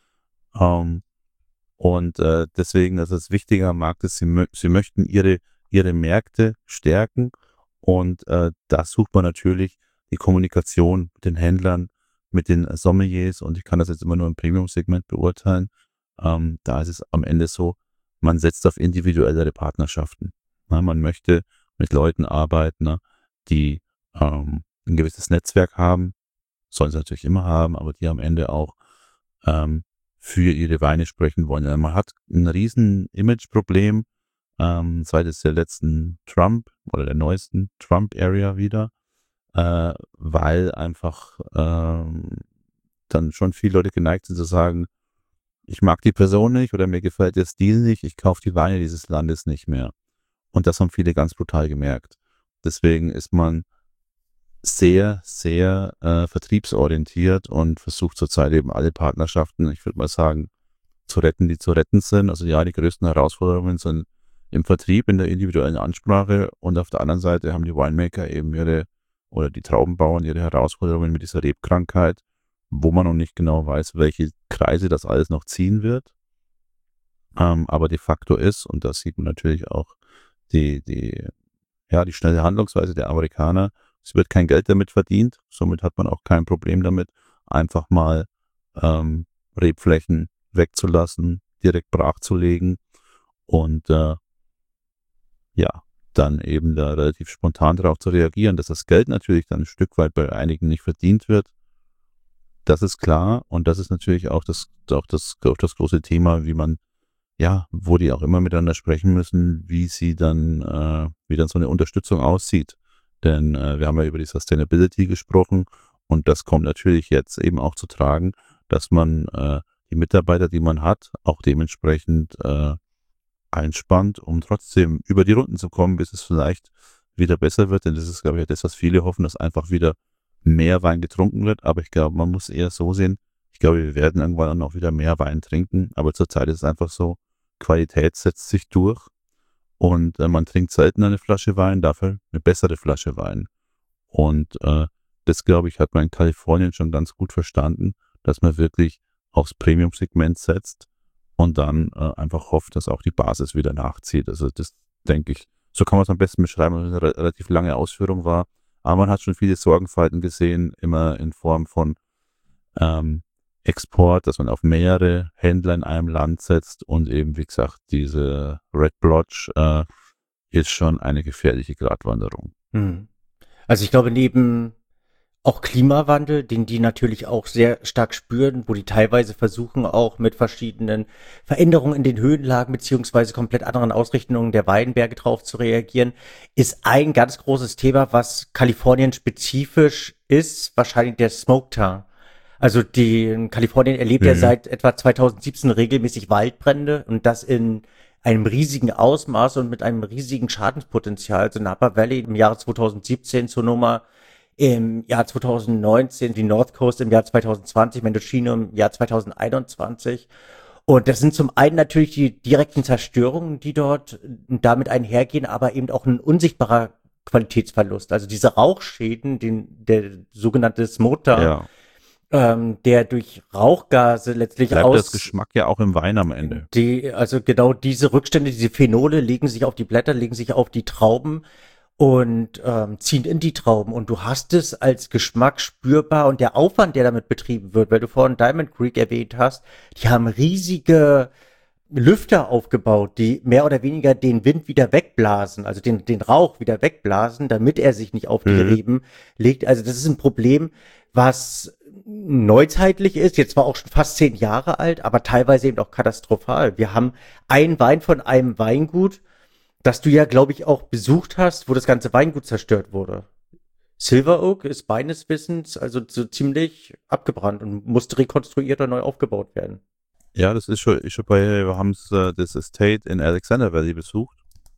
Deswegen, dass es wichtiger am Markt ist, sie möchten ihre Märkte stärken, und da sucht man natürlich die Kommunikation mit den Händlern, mit den Sommeliers, und ich kann das jetzt immer nur im Premium-Segment beurteilen. Da ist es am Ende so, man setzt auf individuellere Partnerschaften. Man möchte mit Leuten arbeiten, die ein gewisses Netzwerk haben, sollen sie natürlich immer haben, aber die am Ende auch für ihre Weine sprechen wollen. Ja, man hat ein riesen Imageproblem seit es der letzten Trump oder der neuesten Trump-Area wieder, weil einfach dann schon viele Leute geneigt sind zu sagen, ich mag die Person nicht oder mir gefällt der Stil nicht, ich kaufe die Weine dieses Landes nicht mehr. Und das haben viele ganz brutal gemerkt. Deswegen ist man sehr, sehr vertriebsorientiert und versucht zurzeit eben alle Partnerschaften, ich würde mal sagen, zu retten, die zu retten sind. Also ja, die größten Herausforderungen sind im Vertrieb, in der individuellen Ansprache und auf der anderen Seite haben die Winemaker eben oder die Traubenbauern ihre Herausforderungen mit dieser Rebkrankheit, wo man noch nicht genau weiß, welche Kreise das alles noch ziehen wird. Aber de facto ist, und das sieht man natürlich auch, die schnelle Handlungsweise der Amerikaner, es wird kein Geld damit verdient, somit hat man auch kein Problem damit, einfach mal Rebflächen wegzulassen, direkt brachzulegen und dann eben da relativ spontan darauf zu reagieren, dass das Geld natürlich dann ein Stück weit bei einigen nicht verdient wird. Das ist klar und das ist natürlich auch das große Thema, wo die auch immer miteinander sprechen müssen, wie dann so eine Unterstützung aussieht. Denn wir haben ja über die Sustainability gesprochen und das kommt natürlich jetzt eben auch zu tragen, dass man die Mitarbeiter, die man hat, auch dementsprechend einspannt, um trotzdem über die Runden zu kommen, bis es vielleicht wieder besser wird. Denn das ist, glaube ich, das, was viele hoffen, dass einfach wieder mehr Wein getrunken wird. Aber ich glaube, man muss eher so sehen, ich glaube, wir werden irgendwann auch wieder mehr Wein trinken. Aber zurzeit ist es einfach so, Qualität setzt sich durch und man trinkt selten eine Flasche Wein, dafür eine bessere Flasche Wein. Und das, glaube ich, hat man in Kalifornien schon ganz gut verstanden, dass man wirklich aufs Premium-Segment setzt und dann einfach hofft, dass auch die Basis wieder nachzieht. Also das denke ich, so kann man es am besten beschreiben, weil es eine relativ lange Ausführung war. Aber man hat schon viele Sorgenfalten gesehen, immer in Form von Export, dass man auf mehrere Händler in einem Land setzt und eben, wie gesagt, diese Red Blotch ist schon eine gefährliche Gratwanderung. Also ich glaube, neben auch Klimawandel, den die natürlich auch sehr stark spüren, wo die teilweise versuchen, auch mit verschiedenen Veränderungen in den Höhenlagen beziehungsweise komplett anderen Ausrichtungen der Weinberge drauf zu reagieren, ist ein ganz großes Thema, was Kalifornien spezifisch ist, wahrscheinlich der Smoketown. Also Kalifornien erlebt ja seit etwa 2017 regelmäßig Waldbrände und das in einem riesigen Ausmaß und mit einem riesigen Schadenspotenzial. Also Napa Valley im Jahre 2017 zur Nummer, im Jahr 2019 die North Coast im Jahr 2020, Mendocino im Jahr 2021. Und das sind zum einen natürlich die direkten Zerstörungen, die dort damit einhergehen, aber eben auch ein unsichtbarer Qualitätsverlust. Also diese Rauchschäden, der sogenannte Smoker, der durch Rauchgase letztlich bleibt das Geschmack ja auch im Wein am Ende. Also genau diese Rückstände, diese Phenole legen sich auf die Blätter, legen sich auf die Trauben und ziehen in die Trauben. Und du hast es als Geschmack spürbar und der Aufwand, der damit betrieben wird, weil du vorhin Diamond Creek erwähnt hast, die haben riesige Lüfter aufgebaut, die mehr oder weniger den Wind wieder wegblasen, also den Rauch wieder wegblasen, damit er sich nicht auf die Reben legt. Also das ist ein Problem, was neuzeitlich ist, jetzt zwar auch schon fast 10 Jahre alt, aber teilweise eben auch katastrophal. Wir haben einen Wein von einem Weingut, das du ja, glaube ich, auch besucht hast, wo das ganze Weingut zerstört wurde. Silver Oak ist meines Wissens also so ziemlich abgebrannt und musste rekonstruiert oder neu aufgebaut werden. Ja, das ist schon wir haben das Estate in Alexander Valley besucht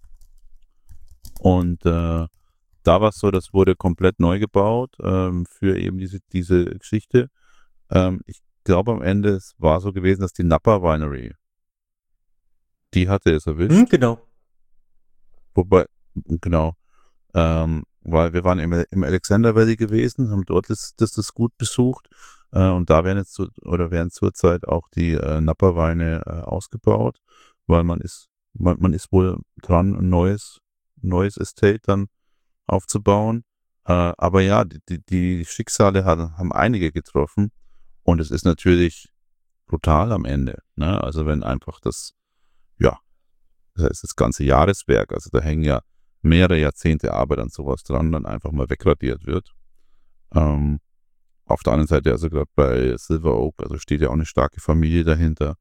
und da war es so, das wurde komplett neu gebaut für eben diese Geschichte. Ich glaube am Ende, es war so gewesen, dass die Napa Winery, die hatte es erwischt. Genau. Wobei, genau, weil wir waren im Alexander Valley gewesen, haben dort das gut besucht und da werden zurzeit auch die Napa-Weine ausgebaut, weil man ist wohl dran, ein neues Estate dann aufzubauen. Aber ja, die Schicksale haben einige getroffen und es ist natürlich brutal am Ende. Ne? Also wenn einfach das heißt das ganze Jahreswerk, also da hängen ja mehrere Jahrzehnte Arbeit an sowas dran, dann einfach mal wegradiert wird. Auf der anderen Seite, also gerade bei Silver Oak, also steht ja auch eine starke Familie dahinter,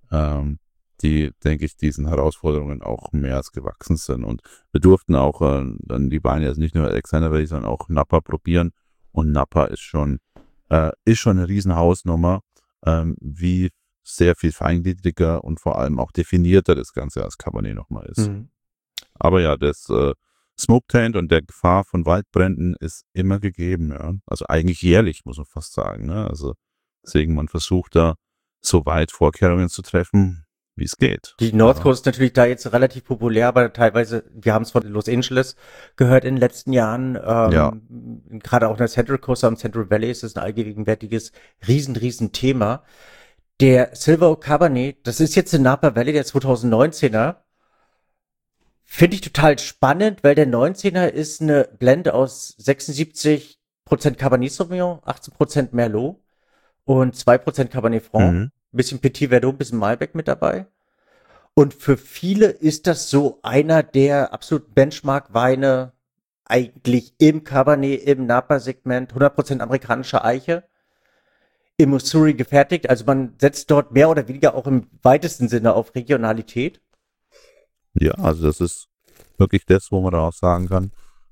die, denke ich, diesen Herausforderungen auch mehr als gewachsen sind. Und wir durften auch dann die Weine, also nicht nur Alexander Valley, sondern auch Napa probieren. Und Napa ist schon eine Riesenhausnummer, wie sehr viel feingliedriger und vor allem auch definierter das Ganze als Cabernet nochmal ist. Mhm. Aber ja, das Smoke Taint und der Gefahr von Waldbränden ist immer gegeben, ja. Also eigentlich jährlich, muss man fast sagen, ne? Also deswegen, man versucht da so weit Vorkehrungen zu treffen, wie es geht. Die North Coast ist natürlich da jetzt relativ populär, aber teilweise, wir haben es von Los Angeles gehört in den letzten Jahren, Ja. gerade auch in der Central Coast am Central Valley ist es ein allgegenwärtiges riesen Thema. Der Silver Oak Cabernet, das ist jetzt in Napa Valley, der 2019er. Finde ich total spannend, weil der 19er ist eine Blend aus 76% Cabernet Sauvignon, 18% Merlot und 2% Cabernet Franc. Mhm. Bisschen Petit Verdot, bisschen Malbec mit dabei. Und für viele ist das so einer der absoluten Benchmark-Weine eigentlich im Cabernet, im Napa-Segment, 100% amerikanische Eiche, im Missouri gefertigt. Also man setzt dort mehr oder weniger auch im weitesten Sinne auf Regionalität. Ja, also das ist wirklich das, wo man daraus sagen kann,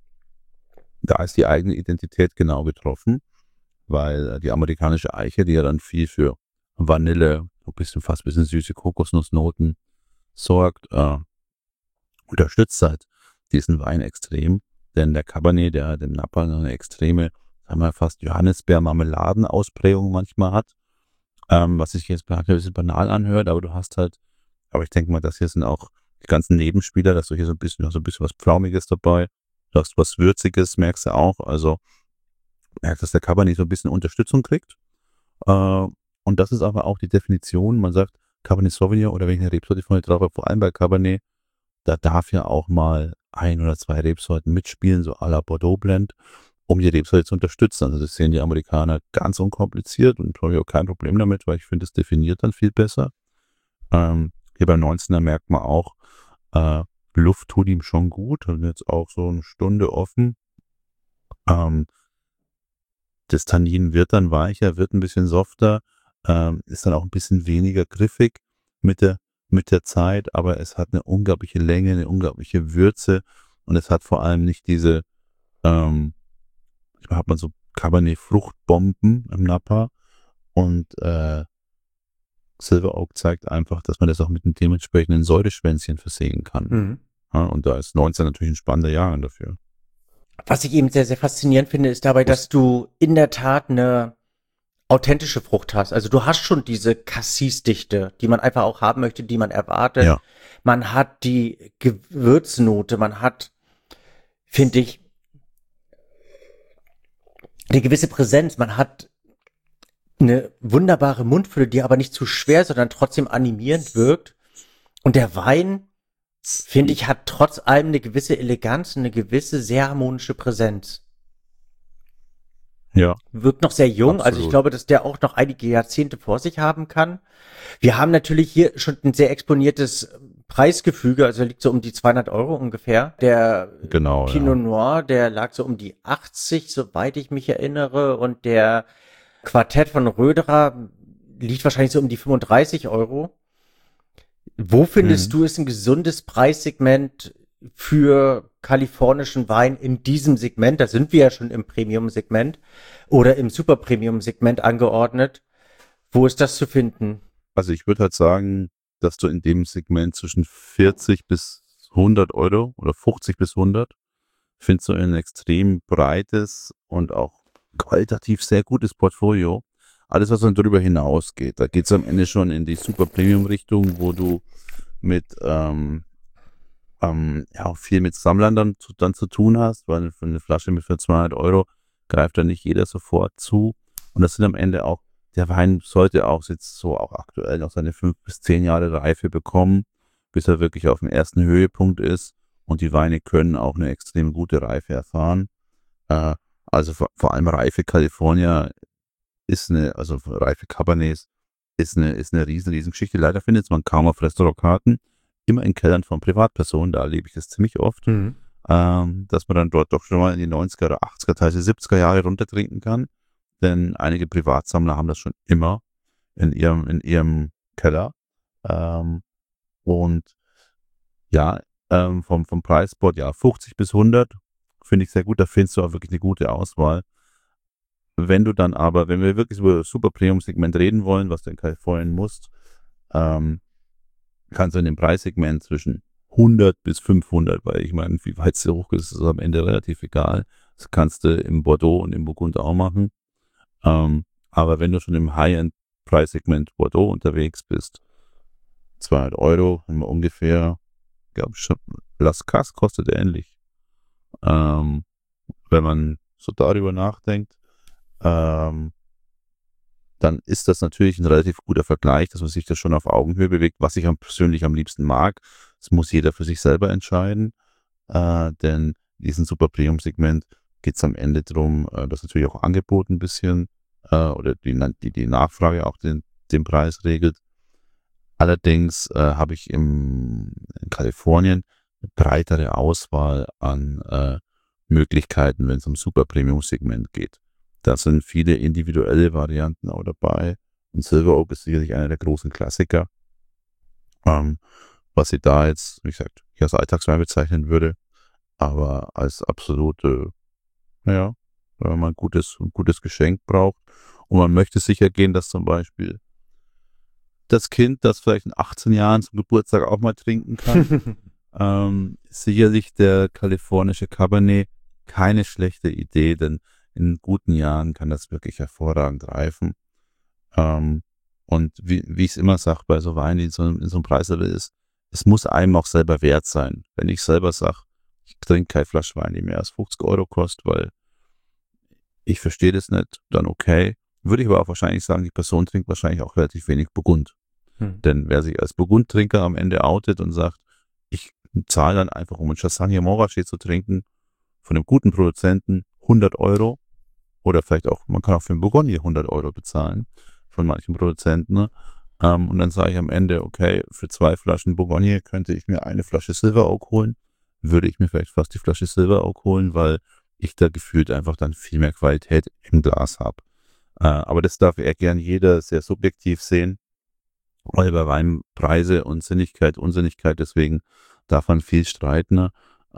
da ist die eigene Identität genau getroffen, weil die amerikanische Eiche, die ja dann viel für Vanille, fast ein bisschen süße Kokosnussnoten sorgt, unterstützt halt diesen Wein extrem, denn der Cabernet, der den Napa eine extreme, sagen wir fast Johannisbeer-Marmeladenausprägung manchmal hat, was sich jetzt ein bisschen banal anhört, aber ich denke mal, das hier sind auch die ganzen Nebenspieler, dass du hier so ein bisschen was Pflaumiges dabei, du hast was Würziges, merkst du auch, also merkst, dass der Cabernet so ein bisschen Unterstützung kriegt, und das ist aber auch die Definition, man sagt Cabernet Sauvignon oder wenn ich eine Rebsorte vorne drauf habe, vor allem bei Cabernet, da darf ja auch mal 1 oder 2 Rebsorten mitspielen, so à la Bordeaux Blend, um die Rebsorte zu unterstützen. Also das sehen die Amerikaner ganz unkompliziert und habe ich auch kein Problem damit, weil ich finde, es definiert dann viel besser. Hier beim 19er merkt man auch, Luft tut ihm schon gut, und jetzt auch so eine Stunde offen. Das Tannin wird dann weicher, wird ein bisschen softer, ist dann auch ein bisschen weniger griffig mit der Zeit, aber es hat eine unglaubliche Länge, eine unglaubliche Würze, und es hat vor allem nicht diese, manchmal hat man so Cabernet-Fruchtbomben im Napa, und Silver Oak zeigt einfach, dass man das auch mit einem dementsprechenden Säureschwänzchen versehen kann. Mhm. Ja, und da ist 19 natürlich ein spannender Jahrgang dafür. Was ich eben sehr faszinierend finde, ist dabei, dass du in der Tat eine authentische Frucht hast. Also du hast schon diese Cassis-Dichte, die man einfach auch haben möchte, die man erwartet. Ja. Man hat die Gewürznote, man hat, finde ich, eine gewisse Präsenz, man hat eine wunderbare Mundfülle, die aber nicht zu schwer, sondern trotzdem animierend wirkt. Und der Wein, finde ich, hat trotz allem eine gewisse Eleganz, eine gewisse sehr harmonische Präsenz. Ja. Wirkt noch sehr jung, also ich Absolut. glaube, dass der auch noch einige Jahrzehnte vor sich haben kann. Wir haben natürlich hier schon ein sehr exponiertes Preisgefüge, also liegt so um die 200 Euro ungefähr. Der Genau, Pinot Noir, der lag so um die 80, soweit ich mich erinnere, und der Quartett von Röderer liegt wahrscheinlich so um die 35 Euro. Wo findest du es ein gesundes Preissegment für kalifornischen Wein in diesem Segment? Da sind wir ja schon im Premium-Segment oder im Super-Premium-Segment angeordnet. Wo ist das zu finden? Also ich würde halt sagen, dass du in dem Segment zwischen 40 bis 100 Euro oder 50 bis 100 findest du ein extrem breites und auch qualitativ sehr gutes Portfolio. Alles, was dann darüber hinausgeht, da geht es am Ende schon in die Super-Premium-Richtung, wo du mit auch viel mit Sammlern dann zu tun hast, weil für eine Flasche mit für 200 Euro greift da nicht jeder sofort zu. Und das sind am Ende auch, der Wein sollte auch jetzt so auch aktuell noch seine 5 bis 10 Jahre Reife bekommen, bis er wirklich auf dem ersten Höhepunkt ist. Und die Weine können auch eine extrem gute Reife erfahren. Also vor allem Reife California also Reife Cabernets ist eine riesen Geschichte. Leider findet man kaum auf Restaurantkarten, immer in Kellern von Privatpersonen, da erlebe ich das ziemlich oft, dass man dann dort doch schon mal in die 90er oder 80er, teilweise 70er Jahre runtertrinken kann. denn einige Privatsammler haben das schon immer in ihrem Keller. Und ja, vom Preisspot, ja, 50 bis 100 finde ich sehr gut. Da findest du auch wirklich eine gute Auswahl. Wenn wir wirklich über das Super Premium-Segment reden wollen, was du in Kalifornien musst, kannst du in dem Preissegment zwischen 100 bis 500, weil ich meine, wie weit es hoch ist, ist am Ende relativ egal. Das kannst du im Bordeaux und im Burgund auch machen. Aber wenn du schon im High-End-Preissegment Bordeaux unterwegs bist, 200 Euro ungefähr, glaube ich schon, Las Cas kostet ähnlich. Wenn man so darüber nachdenkt, dann ist das natürlich ein relativ guter Vergleich, dass man sich das schon auf Augenhöhe bewegt, was ich persönlich am liebsten mag. Das muss jeder für sich selber entscheiden, denn in diesem Super Premium-Segment geht es am Ende darum, dass natürlich auch Angebot ein bisschen oder die Nachfrage auch den Preis regelt. Allerdings habe ich in Kalifornien eine breitere Auswahl an Möglichkeiten, wenn es um Super Premium-Segment geht. Da sind viele individuelle Varianten auch dabei. Und Silver Oak ist sicherlich einer der großen Klassiker. Was ich da jetzt, wie gesagt, nicht als Alltagswein bezeichnen würde, aber als absolute, naja, wenn man ein gutes Geschenk braucht und man möchte sicher gehen, dass zum Beispiel das Kind, das vielleicht in 18 Jahren zum Geburtstag auch mal trinken kann, sicherlich der kalifornische Cabernet keine schlechte Idee, denn in guten Jahren kann das wirklich hervorragend reifen. Und wie ich es immer sage, bei so Weinen, die in so einem Preislevel ist, es muss einem auch selber wert sein. Wenn ich selber sage, ich trinke keine Flasche Wein, die mehr als 50 Euro kostet, weil ich verstehe das nicht, dann okay. Würde ich aber auch wahrscheinlich sagen, die Person trinkt wahrscheinlich auch relativ wenig Burgund. Denn wer sich als Burgundtrinker am Ende outet und sagt, ich zahle dann einfach, um ein Chassagne Montrachet zu trinken, von einem guten Produzenten 100 Euro oder vielleicht auch, man kann auch für einen Bourgogne 100 Euro bezahlen von manchen Produzenten. Ne? Und dann sage ich am Ende, okay, für 2 Flaschen Bourgogne könnte ich mir eine Flasche Silver Oak holen. Würde ich mir vielleicht fast die Flasche Silver Oak holen, weil ich da gefühlt einfach dann viel mehr Qualität im Glas habe. Aber das darf eher gern jeder sehr subjektiv sehen, weil bei Wein Preise und Sinnigkeit, Unsinnigkeit, deswegen darf man viel streiten. Ne?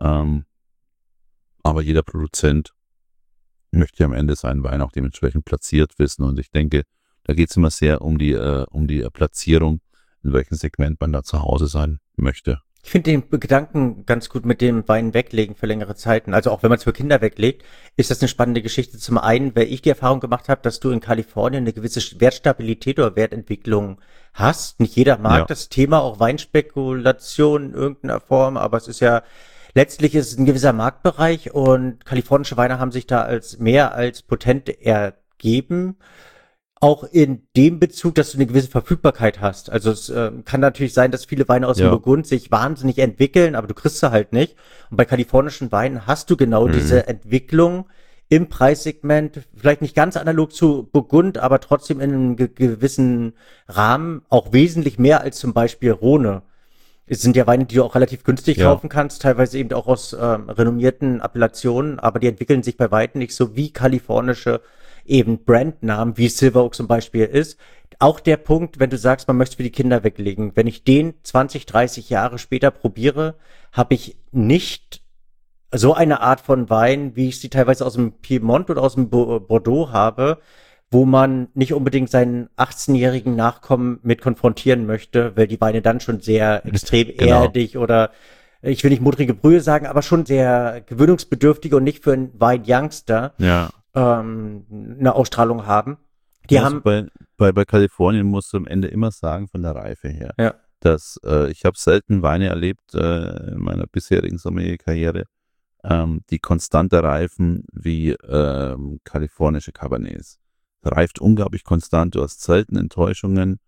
Aber jeder Produzent möchte am Ende seinen Wein auch dementsprechend platziert wissen. Und ich denke, da geht es immer sehr um die Platzierung, in welchem Segment man da zu Hause sein möchte. Ich finde den Gedanken ganz gut mit dem Wein weglegen für längere Zeiten. Also auch wenn man es für Kinder weglegt, ist das eine spannende Geschichte. Zum einen, weil ich die Erfahrung gemacht habe, dass du in Kalifornien eine gewisse Wertstabilität oder Wertentwicklung hast. Nicht jeder mag das Thema, auch Weinspekulation in irgendeiner Form, aber letztlich ist es ein gewisser Marktbereich und kalifornische Weine haben sich da als mehr als potent ergeben. Auch in dem Bezug, dass du eine gewisse Verfügbarkeit hast. Also es kann natürlich sein, dass viele Weine aus dem Burgund sich wahnsinnig entwickeln, aber du kriegst sie halt nicht. Und bei kalifornischen Weinen hast du genau diese Entwicklung im Preissegment, vielleicht nicht ganz analog zu Burgund, aber trotzdem in einem gewissen Rahmen auch wesentlich mehr als zum Beispiel Rhone. Es sind ja Weine, die du auch relativ günstig kaufen kannst, teilweise eben auch aus renommierten Appellationen, aber die entwickeln sich bei weitem nicht so wie kalifornische eben Brandnamen, wie Silver Oak zum Beispiel ist. Auch der Punkt, wenn du sagst, man möchte für die Kinder weglegen. Wenn ich den 20, 30 Jahre später probiere, habe ich nicht so eine Art von Wein, wie ich sie teilweise aus dem Piemont oder aus dem Bordeaux habe, wo man nicht unbedingt seinen 18-jährigen Nachkommen mit konfrontieren möchte, weil die Weine dann schon sehr extrem erdig oder ich will nicht modrige Brühe sagen, aber schon sehr gewöhnungsbedürftige und nicht für einen Wein-Youngster eine Ausstrahlung haben. Bei Kalifornien musst du am Ende immer sagen, von der Reife her, dass ich habe selten Weine erlebt in meiner bisherigen Sommelier-Karriere, die konstanter reifen wie kalifornische Cabernets. Reift unglaublich konstant, du hast selten Enttäuschungen.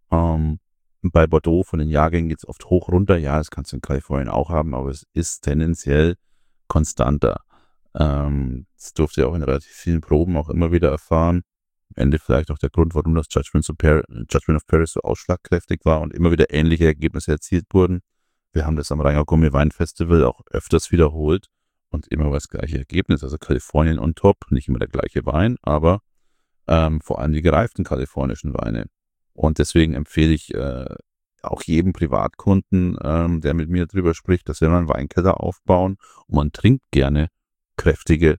Bei Bordeaux von den Jahrgängen geht es oft hoch runter. Ja, das kannst du in Kalifornien auch haben, aber es ist tendenziell konstanter. Das durfte ich auch in relativ vielen Proben auch immer wieder erfahren. Am Ende vielleicht auch der Grund, warum das Judgment of Paris so ausschlagkräftig war und immer wieder ähnliche Ergebnisse erzielt wurden. Wir haben das am Rheingau Gourmet Wein Festival auch öfters wiederholt und immer das gleiche Ergebnis. Also Kalifornien on top, nicht immer der gleiche Wein, aber vor allem die gereiften kalifornischen Weine. Und deswegen empfehle ich auch jedem Privatkunden, der mit mir drüber spricht, dass wir mal einen Weinkeller aufbauen und man trinkt gerne kräftige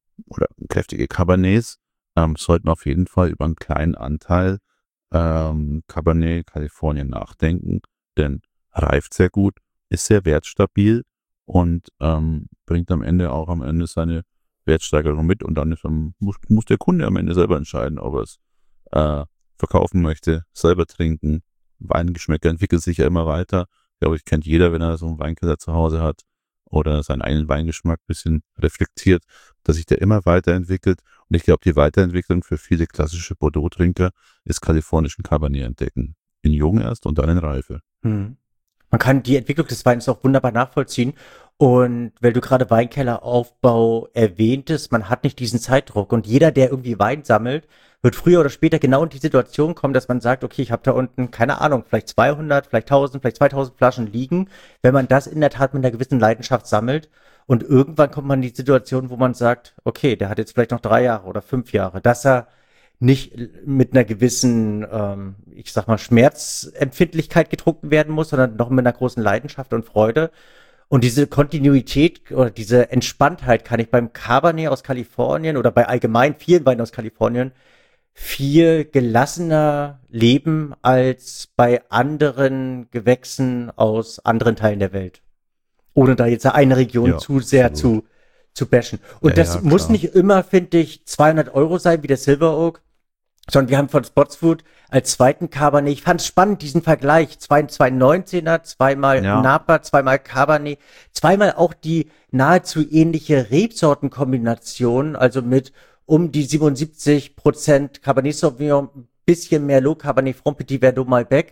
Cabernets, sollten auf jeden Fall über einen kleinen Anteil Cabernet Californien nachdenken, denn reift sehr gut, ist sehr wertstabil und bringt am Ende seine Wertsteigerung mit und dann muss der Kunde am Ende selber entscheiden, ob er es verkaufen möchte, selber trinken. Weingeschmäcker entwickeln sich ja immer weiter. Glaube ich, kennt jeder, wenn er so einen Weinkeller zu Hause hat oder seinen eigenen Weingeschmack ein bisschen reflektiert, dass sich der immer weiterentwickelt. Und ich glaube, die Weiterentwicklung für viele klassische Bordeaux-Trinker ist kalifornischen Cabernet entdecken. In Jung erst und dann in Reife. Man kann die Entwicklung des Weins auch wunderbar nachvollziehen. Und weil du gerade Weinkelleraufbau erwähntest, man hat nicht diesen Zeitdruck. Und jeder, der irgendwie Wein sammelt, wird früher oder später genau in die Situation kommen, dass man sagt, okay, ich habe da unten, keine Ahnung, vielleicht 200, vielleicht 1000, vielleicht 2000 Flaschen liegen. Wenn man das in der Tat mit einer gewissen Leidenschaft sammelt und irgendwann kommt man in die Situation, wo man sagt, okay, der hat jetzt vielleicht noch 3 Jahre oder 5 Jahre, dass er nicht mit einer gewissen, ich sag mal, Schmerzempfindlichkeit getrunken werden muss, sondern noch mit einer großen Leidenschaft und Freude. Und diese Kontinuität oder diese Entspanntheit kann ich beim Cabernet aus Kalifornien oder bei allgemein vielen Weinen aus Kalifornien viel gelassener leben als bei anderen Gewächsen aus anderen Teilen der Welt. Ohne da jetzt eine Region zu sehr zu bashen. Und das muss nicht immer, finde ich, 200 € sein, wie der Silver Oak, sondern wir haben von Spotswood als zweiten Cabernet, ich fand es spannend, diesen Vergleich, 219er, zweimal Napa, zweimal Cabernet, zweimal auch die nahezu ähnliche Rebsortenkombination, also mit um die 77% Cabernet Sauvignon, ein bisschen mehr Low Cabernet Franc Petit Verdot Malbec,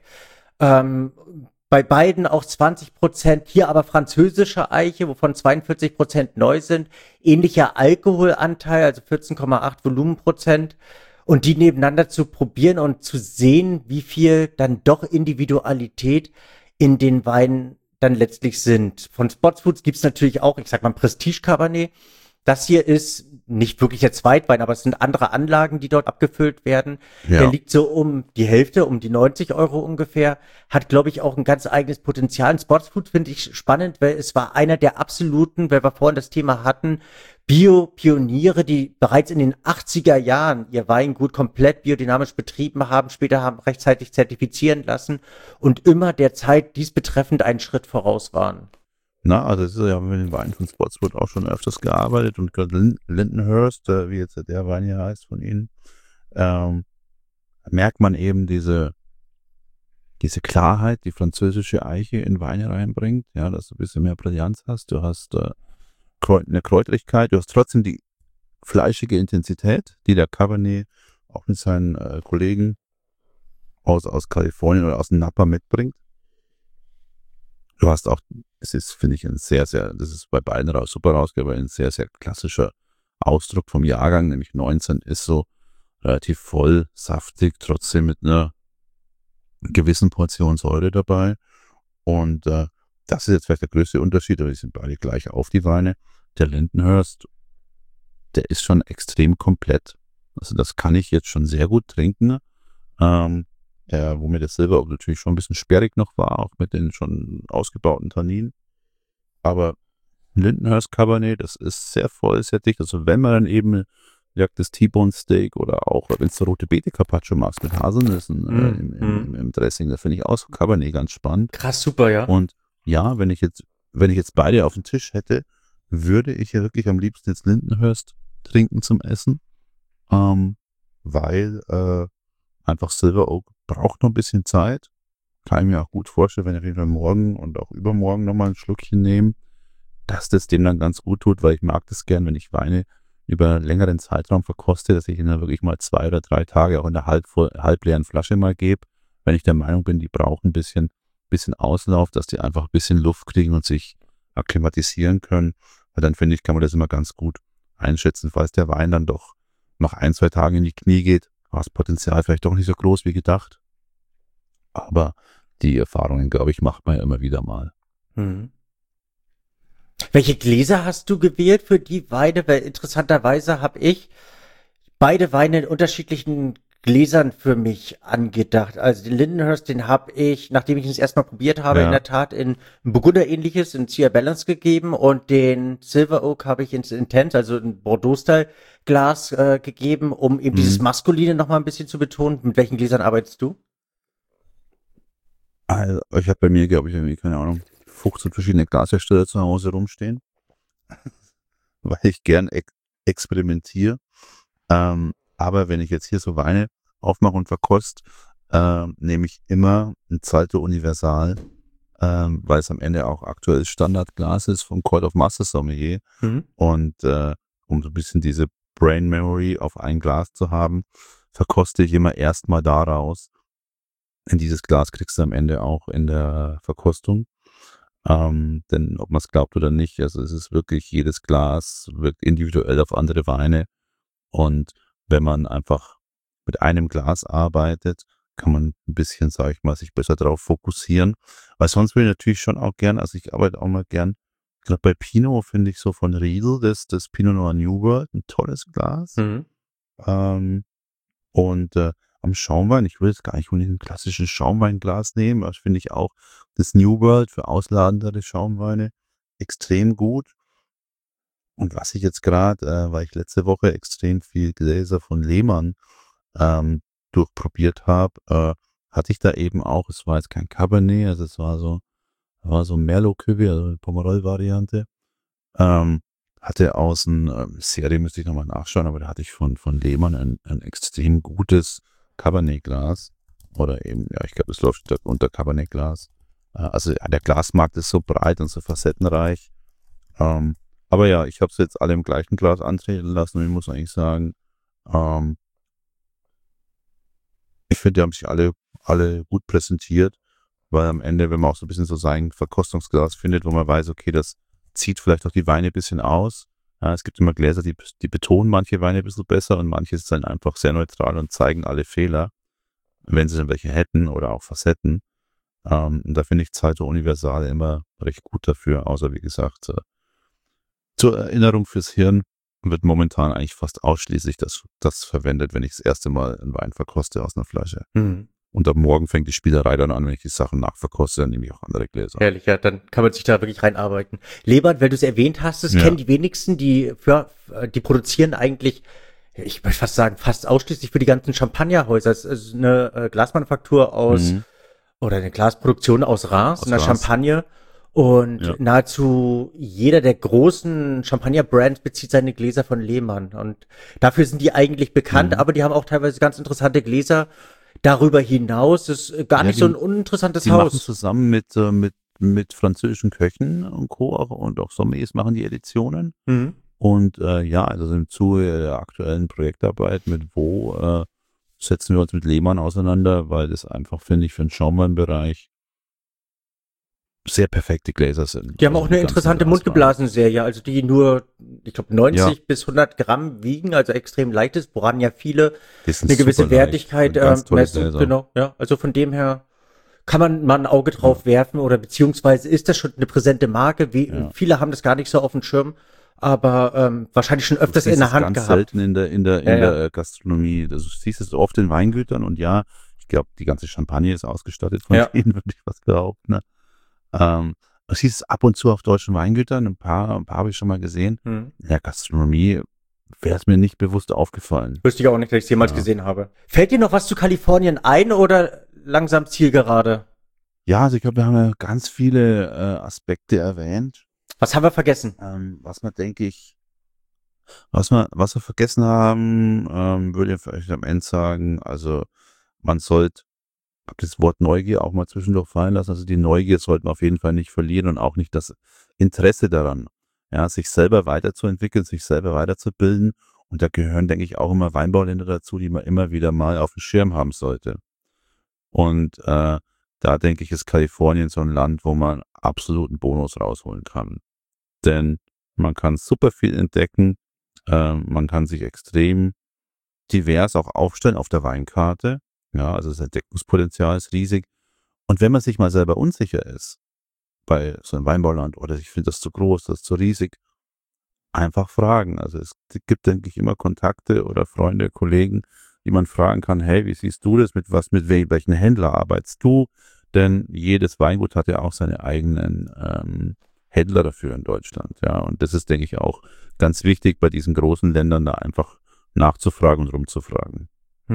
bei beiden auch 20%, hier aber französische Eiche, wovon 42% neu sind, ähnlicher Alkoholanteil, also 14,8 Volumenprozent. Und die nebeneinander zu probieren und zu sehen, wie viel dann doch Individualität in den Weinen dann letztlich sind. Von Spotswood gibt's natürlich auch, ich sag mal, Prestige Cabernet. Das hier ist nicht wirklich der Zweitwein, aber es sind andere Anlagen, die dort abgefüllt werden. Ja. Der liegt so um die Hälfte, um die 90 € ungefähr. Hat, glaube ich, auch ein ganz eigenes Potenzial. Und Spotswood finde ich spannend, weil es war einer der absoluten, weil wir vorhin das Thema hatten, Bio-Pioniere, die bereits in den 80er Jahren ihr Weingut komplett biodynamisch betrieben haben, später haben rechtzeitig zertifizieren lassen und immer der Zeit dies betreffend einen Schritt voraus waren. Na, also es ist ja mit den Weinen von Spotswood auch schon öfters gearbeitet und gerade Lindenhurst, wie jetzt der Wein hier heißt von ihnen, merkt man eben diese Klarheit, die französische Eiche in Weine reinbringt, ja, dass du ein bisschen mehr Brillanz hast, du hast eine Kräutrigkeit, du hast trotzdem die fleischige Intensität, die der Cabernet auch mit seinen Kollegen aus Kalifornien oder aus Napa mitbringt. Du hast auch, es ist, finde ich, das ist bei beiden super rausgekommen, ein sehr, sehr klassischer Ausdruck vom Jahrgang, nämlich 19 ist so relativ voll, saftig, trotzdem mit einer gewissen Portion Säure dabei. Und das ist jetzt vielleicht der größte Unterschied, aber die sind beide gleich auf, die Weine. Der Lindenhurst, der ist schon extrem komplett. Also das kann ich jetzt schon sehr gut trinken. Wo mir das Silber natürlich schon ein bisschen sperrig noch war, auch mit den schon ausgebauten Tanninen. Aber Lindenhurst Cabernet, das ist sehr voll, sehr dicht. Also wenn man dann eben das T-Bone Steak oder auch, wenn es der rote Beete Carpaccio magst mit Haselnüssen im Dressing, da finde ich auch so Cabernet ganz spannend. Krass, super, ja. Und ja, wenn ich jetzt beide auf dem Tisch hätte, würde ich ja wirklich am liebsten jetzt Lindenhurst trinken zum Essen, weil einfach Silver Oak braucht noch ein bisschen Zeit. Kann ich mir auch gut vorstellen, wenn ich morgen und auch übermorgen nochmal ein Schluckchen nehme, dass das dem dann ganz gut tut, weil ich mag das gern, wenn ich Weine über einen längeren Zeitraum verkoste, dass ich ihnen dann wirklich mal 2 oder 3 Tage auch in der halbleeren Flasche mal gebe, wenn ich der Meinung bin, die brauchen ein bisschen Auslauf, dass die einfach ein bisschen Luft kriegen und sich akklimatisieren können. Weil dann finde ich, kann man das immer ganz gut einschätzen, falls der Wein dann doch nach 1, 2 Tagen in die Knie geht, war das Potenzial vielleicht doch nicht so groß wie gedacht. Aber die Erfahrungen, glaube ich, macht man ja immer wieder mal. Welche Gläser hast du gewählt für die Weine? Weil interessanterweise habe ich beide Weine in unterschiedlichen Gläsern für mich angedacht. Also den Lindenhurst, den habe ich, nachdem ich ihn das erste Mal probiert habe, in Ja. der Tat in ein Burgunder-ähnliches, in Sierra Balance gegeben und den Silver Oak habe ich ins Intense, also ein Bordeaux-Style-Glas gegeben, um eben dieses Mhm. Maskuline noch mal ein bisschen zu betonen. Mit welchen Gläsern arbeitest du? Also, ich habe bei mir, glaube ich, irgendwie, keine Ahnung, 15 verschiedene Glashersteller zu Hause rumstehen, weil ich gern experimentiere. Aber wenn ich jetzt hier so Weine aufmache und verkost, nehme ich immer ein Zalto Universal, weil es am Ende auch aktuelles Standardglas ist vom Court of Master Sommelier. Mhm. Und um so ein bisschen diese Brain Memory auf ein Glas zu haben, verkoste ich immer erstmal daraus. In dieses Glas kriegst du am Ende auch in der Verkostung. Denn ob man es glaubt oder nicht, also es ist wirklich, jedes Glas wirkt individuell auf andere Weine. Und wenn man einfach mit einem Glas arbeitet, kann man ein bisschen, sage ich mal, sich besser darauf fokussieren. Weil sonst will ich natürlich schon auch gern, also ich arbeite auch mal gern, gerade bei Pinot finde ich so von Riedel, das Pinot Noir New World, ein tolles Glas. Mhm. Ähm, und am Schaumwein, ich will jetzt gar nicht unbedingt ein klassisches Schaumweinglas nehmen, aber finde ich auch das New World für ausladendere Schaumweine extrem gut. Und was ich jetzt gerade, weil ich letzte Woche extrem viel Gläser von Lehmann durchprobiert habe, hatte ich da eben auch, es war jetzt kein Cabernet, also es war so Merlot Cuvée, also eine Pomerol-Variante. Ähm, hatte aus einer Serie, müsste ich nochmal nachschauen, aber da hatte ich von Lehmann ein extrem gutes Cabernet-Glas. Oder eben, ja, ich glaube, es läuft unter Cabernet-Glas. Also ja, der Glasmarkt ist so breit und so facettenreich. Ähm, aber ja, ich habe es jetzt alle im gleichen Glas antreten lassen und ich muss eigentlich sagen, ähm, ich finde, die haben sich alle gut präsentiert, weil am Ende, wenn man auch so ein bisschen so sein Verkostungsglas findet, wo man weiß, okay, das zieht vielleicht auch die Weine ein bisschen aus. Ja, es gibt immer Gläser, die betonen manche Weine ein bisschen besser und manche sind dann einfach sehr neutral und zeigen alle Fehler, wenn sie dann welche hätten oder auch Facetten. Und da finde ich Zalto Universal immer recht gut dafür, außer wie gesagt, zur Erinnerung fürs Hirn wird momentan eigentlich fast ausschließlich das verwendet, wenn ich das erste Mal einen Wein verkoste aus einer Flasche. Mhm. Und ab morgen fängt die Spielerei dann an, wenn ich die Sachen nachverkoste, dann nehme ich auch andere Gläser. Herrlich, ja, dann kann man sich da wirklich reinarbeiten. Lebert, weil du es erwähnt hast, das Ja. kennen die wenigsten, die produzieren eigentlich, ich möchte fast sagen, fast ausschließlich für die ganzen Champagnerhäuser. Es ist eine Glasmanufaktur aus, Mhm. oder eine Glasproduktion aus Reims, Aus in der Reims. Champagne. Und Ja. nahezu jeder der großen Champagner-Brands bezieht seine Gläser von Lehmann. Und dafür sind die eigentlich bekannt, Mhm. aber die haben auch teilweise ganz interessante Gläser. Darüber hinaus ist gar Ja, nicht so ein uninteressantes die machen Haus. zusammen mit französischen Köchen und Co. und auch Sommeliers machen die Editionen. Mhm. Und ja, also im Zuge der aktuellen Projektarbeit mit setzen wir uns mit Lehmann auseinander, weil das einfach, finde ich, für den Schaumweinbereich sehr perfekte Gläser sind. Die haben Also auch eine die ganzen interessante Glasweine. Mundgeblasen-Serie, also die nur, ich glaube, Ja, 90 bis 100 Gramm wiegen, also extrem leicht ist, woran ja viele die sind eine gewisse super leicht. Wertigkeit Ganz tolle messen. Gläser. Genau, ja. Also von dem her kann man mal ein Auge Ja, drauf werfen oder beziehungsweise ist das schon eine präsente Marke. ja. Viele haben das gar nicht so auf dem Schirm, aber wahrscheinlich schon Du öfters in siehst der es Hand ganz gehabt. selten in Ja, ja. der Gastronomie. Also, du siehst es oft in Weingütern und ja, ich glaube, die ganze Champagne ist ausgestattet von Ja. denen, würde ich was behaupten. Ne? Du siehst es ab und zu auf deutschen Weingütern, ein paar habe ich schon mal gesehen. Hm. In der Gastronomie wäre es mir nicht bewusst aufgefallen. Wüsste ich auch nicht, dass ich es jemals Ja. gesehen habe. Fällt dir noch was zu Kalifornien ein oder langsam Zielgerade? Ja, also ich glaube, wir haben ja ganz viele Aspekte erwähnt. Was haben wir vergessen? Was man, denke ich, was wir vergessen haben, würde ich vielleicht am Ende sagen, also man sollte habe das Wort Neugier auch mal zwischendurch fallen lassen. Also die Neugier sollte man auf jeden Fall nicht verlieren und auch nicht das Interesse daran, ja, sich selber weiterzuentwickeln, sich selber weiterzubilden. Und da gehören, denke ich, auch immer Weinbauländer dazu, die man immer wieder mal auf dem Schirm haben sollte. Und da denke ich, ist Kalifornien so ein Land, wo man absoluten Bonus rausholen kann. Denn man kann super viel entdecken, man kann sich extrem divers auch aufstellen auf der Weinkarte. Ja, also das Entdeckungspotenzial ist riesig. Und wenn man sich mal selber unsicher ist bei so einem Weinbauland oder ich finde das zu groß, das ist zu riesig, einfach fragen. Also es gibt, denke ich, immer Kontakte oder Freunde, Kollegen, die man fragen kann, hey, wie siehst du das, mit welchen Händler arbeitest du? Denn jedes Weingut hat ja auch seine eigenen Händler dafür in Deutschland. Ja, und das ist, denke ich, auch ganz wichtig bei diesen großen Ländern, da einfach nachzufragen und rumzufragen.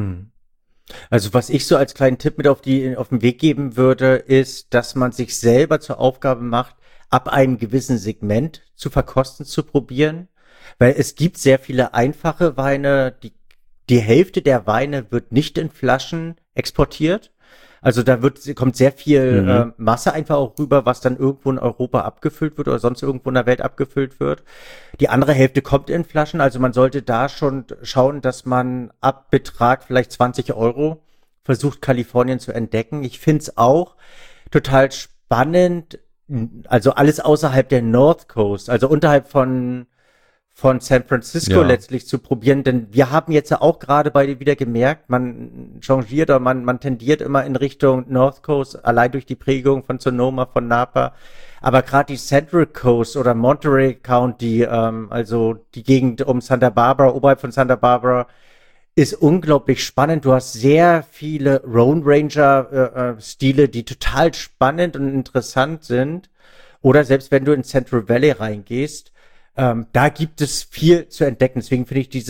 Also was ich so als kleinen Tipp mit auf den Weg geben würde, ist, dass man sich selber zur Aufgabe macht, ab einem gewissen Segment zu verkosten, zu probieren. Weil es gibt sehr viele einfache Weine, die Hälfte der Weine wird nicht in Flaschen exportiert. Also da kommt sehr viel Masse einfach auch rüber, was dann irgendwo in Europa abgefüllt wird oder sonst irgendwo in der Welt abgefüllt wird. Die andere Hälfte kommt in Flaschen, also man sollte da schon schauen, dass man ab Betrag vielleicht 20 € versucht, Kalifornien zu entdecken. Ich find's auch total spannend, also alles außerhalb der North Coast, also unterhalb von San Francisco letztlich zu probieren, denn wir haben jetzt ja auch gerade beide wieder gemerkt, man changiert oder man tendiert immer in Richtung North Coast, allein durch die Prägung von Sonoma, von Napa, aber gerade die Central Coast oder Monterey County, also die Gegend um Santa Barbara, oberhalb von Santa Barbara, ist unglaublich spannend. Du hast sehr viele Lone Ranger Stile, die total spannend und interessant sind, oder selbst wenn du in Central Valley reingehst, da gibt es viel zu entdecken. Deswegen finde ich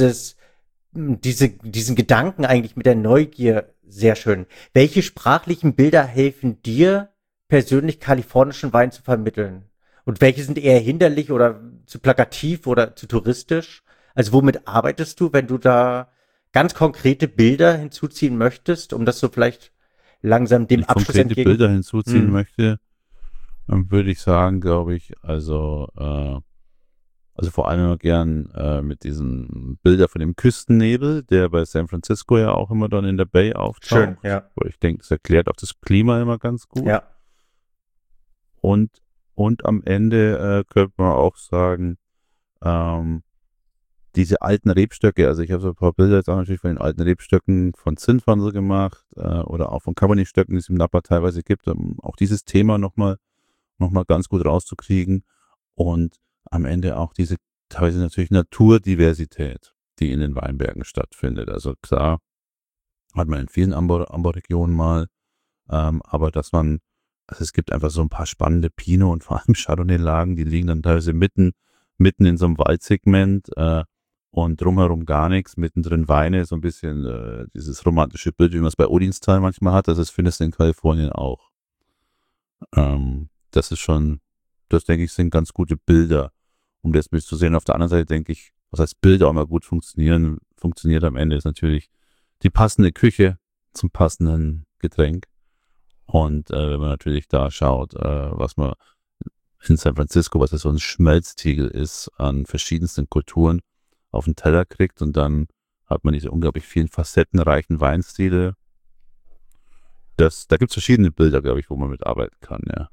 diesen Gedanken eigentlich mit der Neugier sehr schön. Welche sprachlichen Bilder helfen dir persönlich, kalifornischen Wein zu vermitteln? Und welche sind eher hinderlich oder zu plakativ oder zu touristisch? Also womit arbeitest du, wenn du da ganz konkrete Bilder hinzuziehen möchtest, um das so vielleicht langsam dem Abschluss entgegen... Konkrete Bilder hinzuziehen möchte, dann würde ich sagen, glaube ich, also vor allem immer gern mit diesen Bilder von dem Küstennebel, der bei San Francisco ja auch immer dann in der Bay auftaucht. Schön, ja. Wo ich denke, das erklärt auch das Klima immer ganz gut. Ja. Und am Ende könnte man auch sagen, diese alten Rebstöcke, also ich habe so ein paar Bilder jetzt auch natürlich von den alten Rebstöcken von Zinfandel gemacht oder auch von Cabernet-Stöcken, die es im Napa teilweise gibt, um auch dieses Thema nochmal ganz gut rauszukriegen. Und am Ende auch diese teilweise natürlich Naturdiversität, die in den Weinbergen stattfindet. Also klar, hat man in vielen Anbauregionen mal, aber dass man, also es gibt einfach so ein paar spannende Pinot und vor allem Chardonnay-Lagen, die liegen dann teilweise mitten in so einem Waldsegment und drumherum gar nichts, mittendrin Weine, so ein bisschen dieses romantische Bild, wie man es bei Odinstal manchmal hat, das findest du in Kalifornien auch. Das ist schon, das denke ich, sind ganz gute Bilder, um das zu sehen. Auf der anderen Seite denke ich, was heißt Bilder auch mal gut funktioniert am Ende, ist natürlich die passende Küche zum passenden Getränk. Und wenn man natürlich da schaut, was man in San Francisco, was das so ein Schmelztiegel ist an verschiedensten Kulturen, auf den Teller kriegt und dann hat man diese unglaublich vielen facettenreichen Weinstile. Da gibt es verschiedene Bilder, glaube ich, wo man mitarbeiten kann, ja.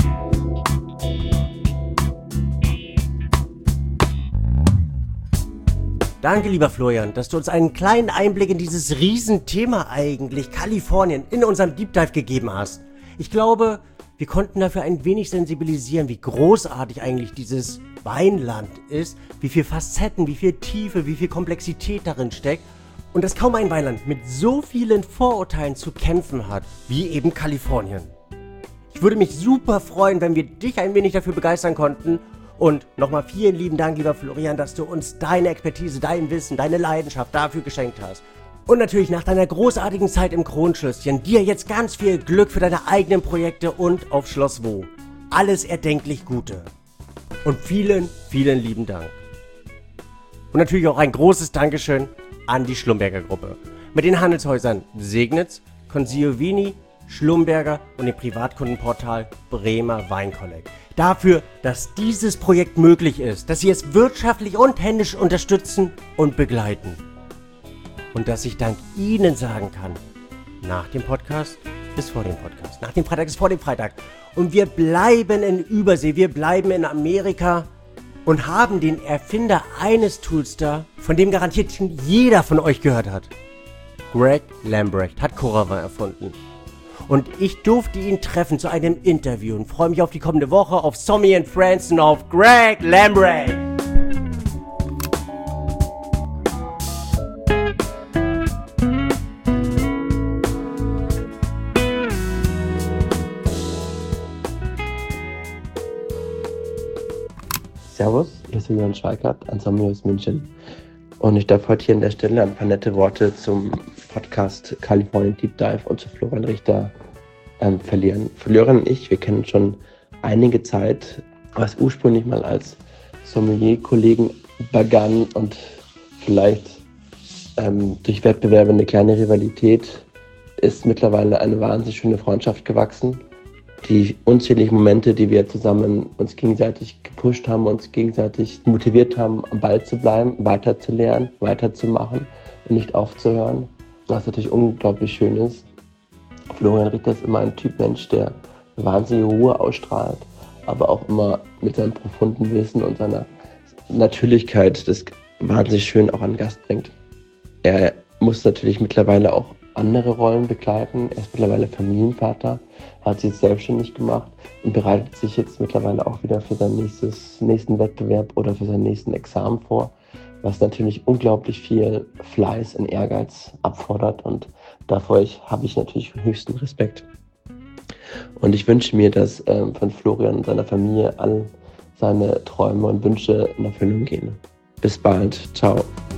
Danke, lieber Florian, dass du uns einen kleinen Einblick in dieses Riesenthema eigentlich, Kalifornien, in unserem Deep Dive gegeben hast. Ich glaube, wir konnten dafür ein wenig sensibilisieren, wie großartig eigentlich dieses Weinland ist, wie viel Facetten, wie viel Tiefe, wie viel Komplexität darin steckt und dass kaum ein Weinland mit so vielen Vorurteilen zu kämpfen hat, wie eben Kalifornien. Ich würde mich super freuen, wenn wir dich ein wenig dafür begeistern konnten. Und nochmal vielen lieben Dank, lieber Florian, dass du uns deine Expertise, dein Wissen, deine Leidenschaft dafür geschenkt hast. Und natürlich nach deiner großartigen Zeit im Kronschlösschen dir jetzt ganz viel Glück für deine eigenen Projekte und auf Schloss Vaux. Alles erdenklich Gute. Und vielen, vielen lieben Dank. Und natürlich auch ein großes Dankeschön an die Schlumberger Gruppe. Mit den Handelshäusern Segnitz, Consigliovini, Schlumberger und dem Privatkundenportal Bremer Weinkolleg. Dafür, dass dieses Projekt möglich ist, dass sie es wirtschaftlich und händisch unterstützen und begleiten. Und dass ich dank Ihnen sagen kann, nach dem Podcast ist vor dem Podcast, nach dem Freitag ist vor dem Freitag. Und wir bleiben in Übersee, wir bleiben in Amerika und haben den Erfinder eines Tools da, von dem garantiert schon jeder von euch gehört hat. Greg Lambrecht hat Coravin erfunden. Und ich durfte ihn treffen zu einem Interview und freue mich auf die kommende Woche, auf Sommelier in France und auf Greg Lambrecht. Servus, hier ist Julian Schweikart, ein Sommelier aus München. Und ich darf heute hier an der Stelle ein paar nette Worte zum Podcast Californian Deep Dive und zu Florian Richter verlieren. Florian und ich, wir kennen schon einige Zeit, was ursprünglich mal als Sommelier-Kollegen begann und vielleicht durch Wettbewerbe eine kleine Rivalität ist mittlerweile eine wahnsinnig schöne Freundschaft gewachsen. Die unzähligen Momente, die wir zusammen uns gegenseitig gepusht haben, uns gegenseitig motiviert haben, am Ball zu bleiben, weiterzulernen, weiterzumachen und nicht aufzuhören, was natürlich unglaublich schön ist. Florian Richter ist immer ein Typ Mensch, der wahnsinnige Ruhe ausstrahlt, aber auch immer mit seinem profunden Wissen und seiner Natürlichkeit das wahnsinnig schön auch an den Gast bringt. Er muss natürlich mittlerweile auch andere Rollen begleiten. Er ist mittlerweile Familienvater, hat sich jetzt selbstständig gemacht und bereitet sich jetzt mittlerweile auch wieder für seinen nächsten Wettbewerb oder für seinen nächsten Examen vor, was natürlich unglaublich viel Fleiß und Ehrgeiz abfordert und davor habe ich natürlich höchsten Respekt. Und ich wünsche mir, dass von Florian und seiner Familie all seine Träume und Wünsche in Erfüllung gehen. Bis bald. Ciao.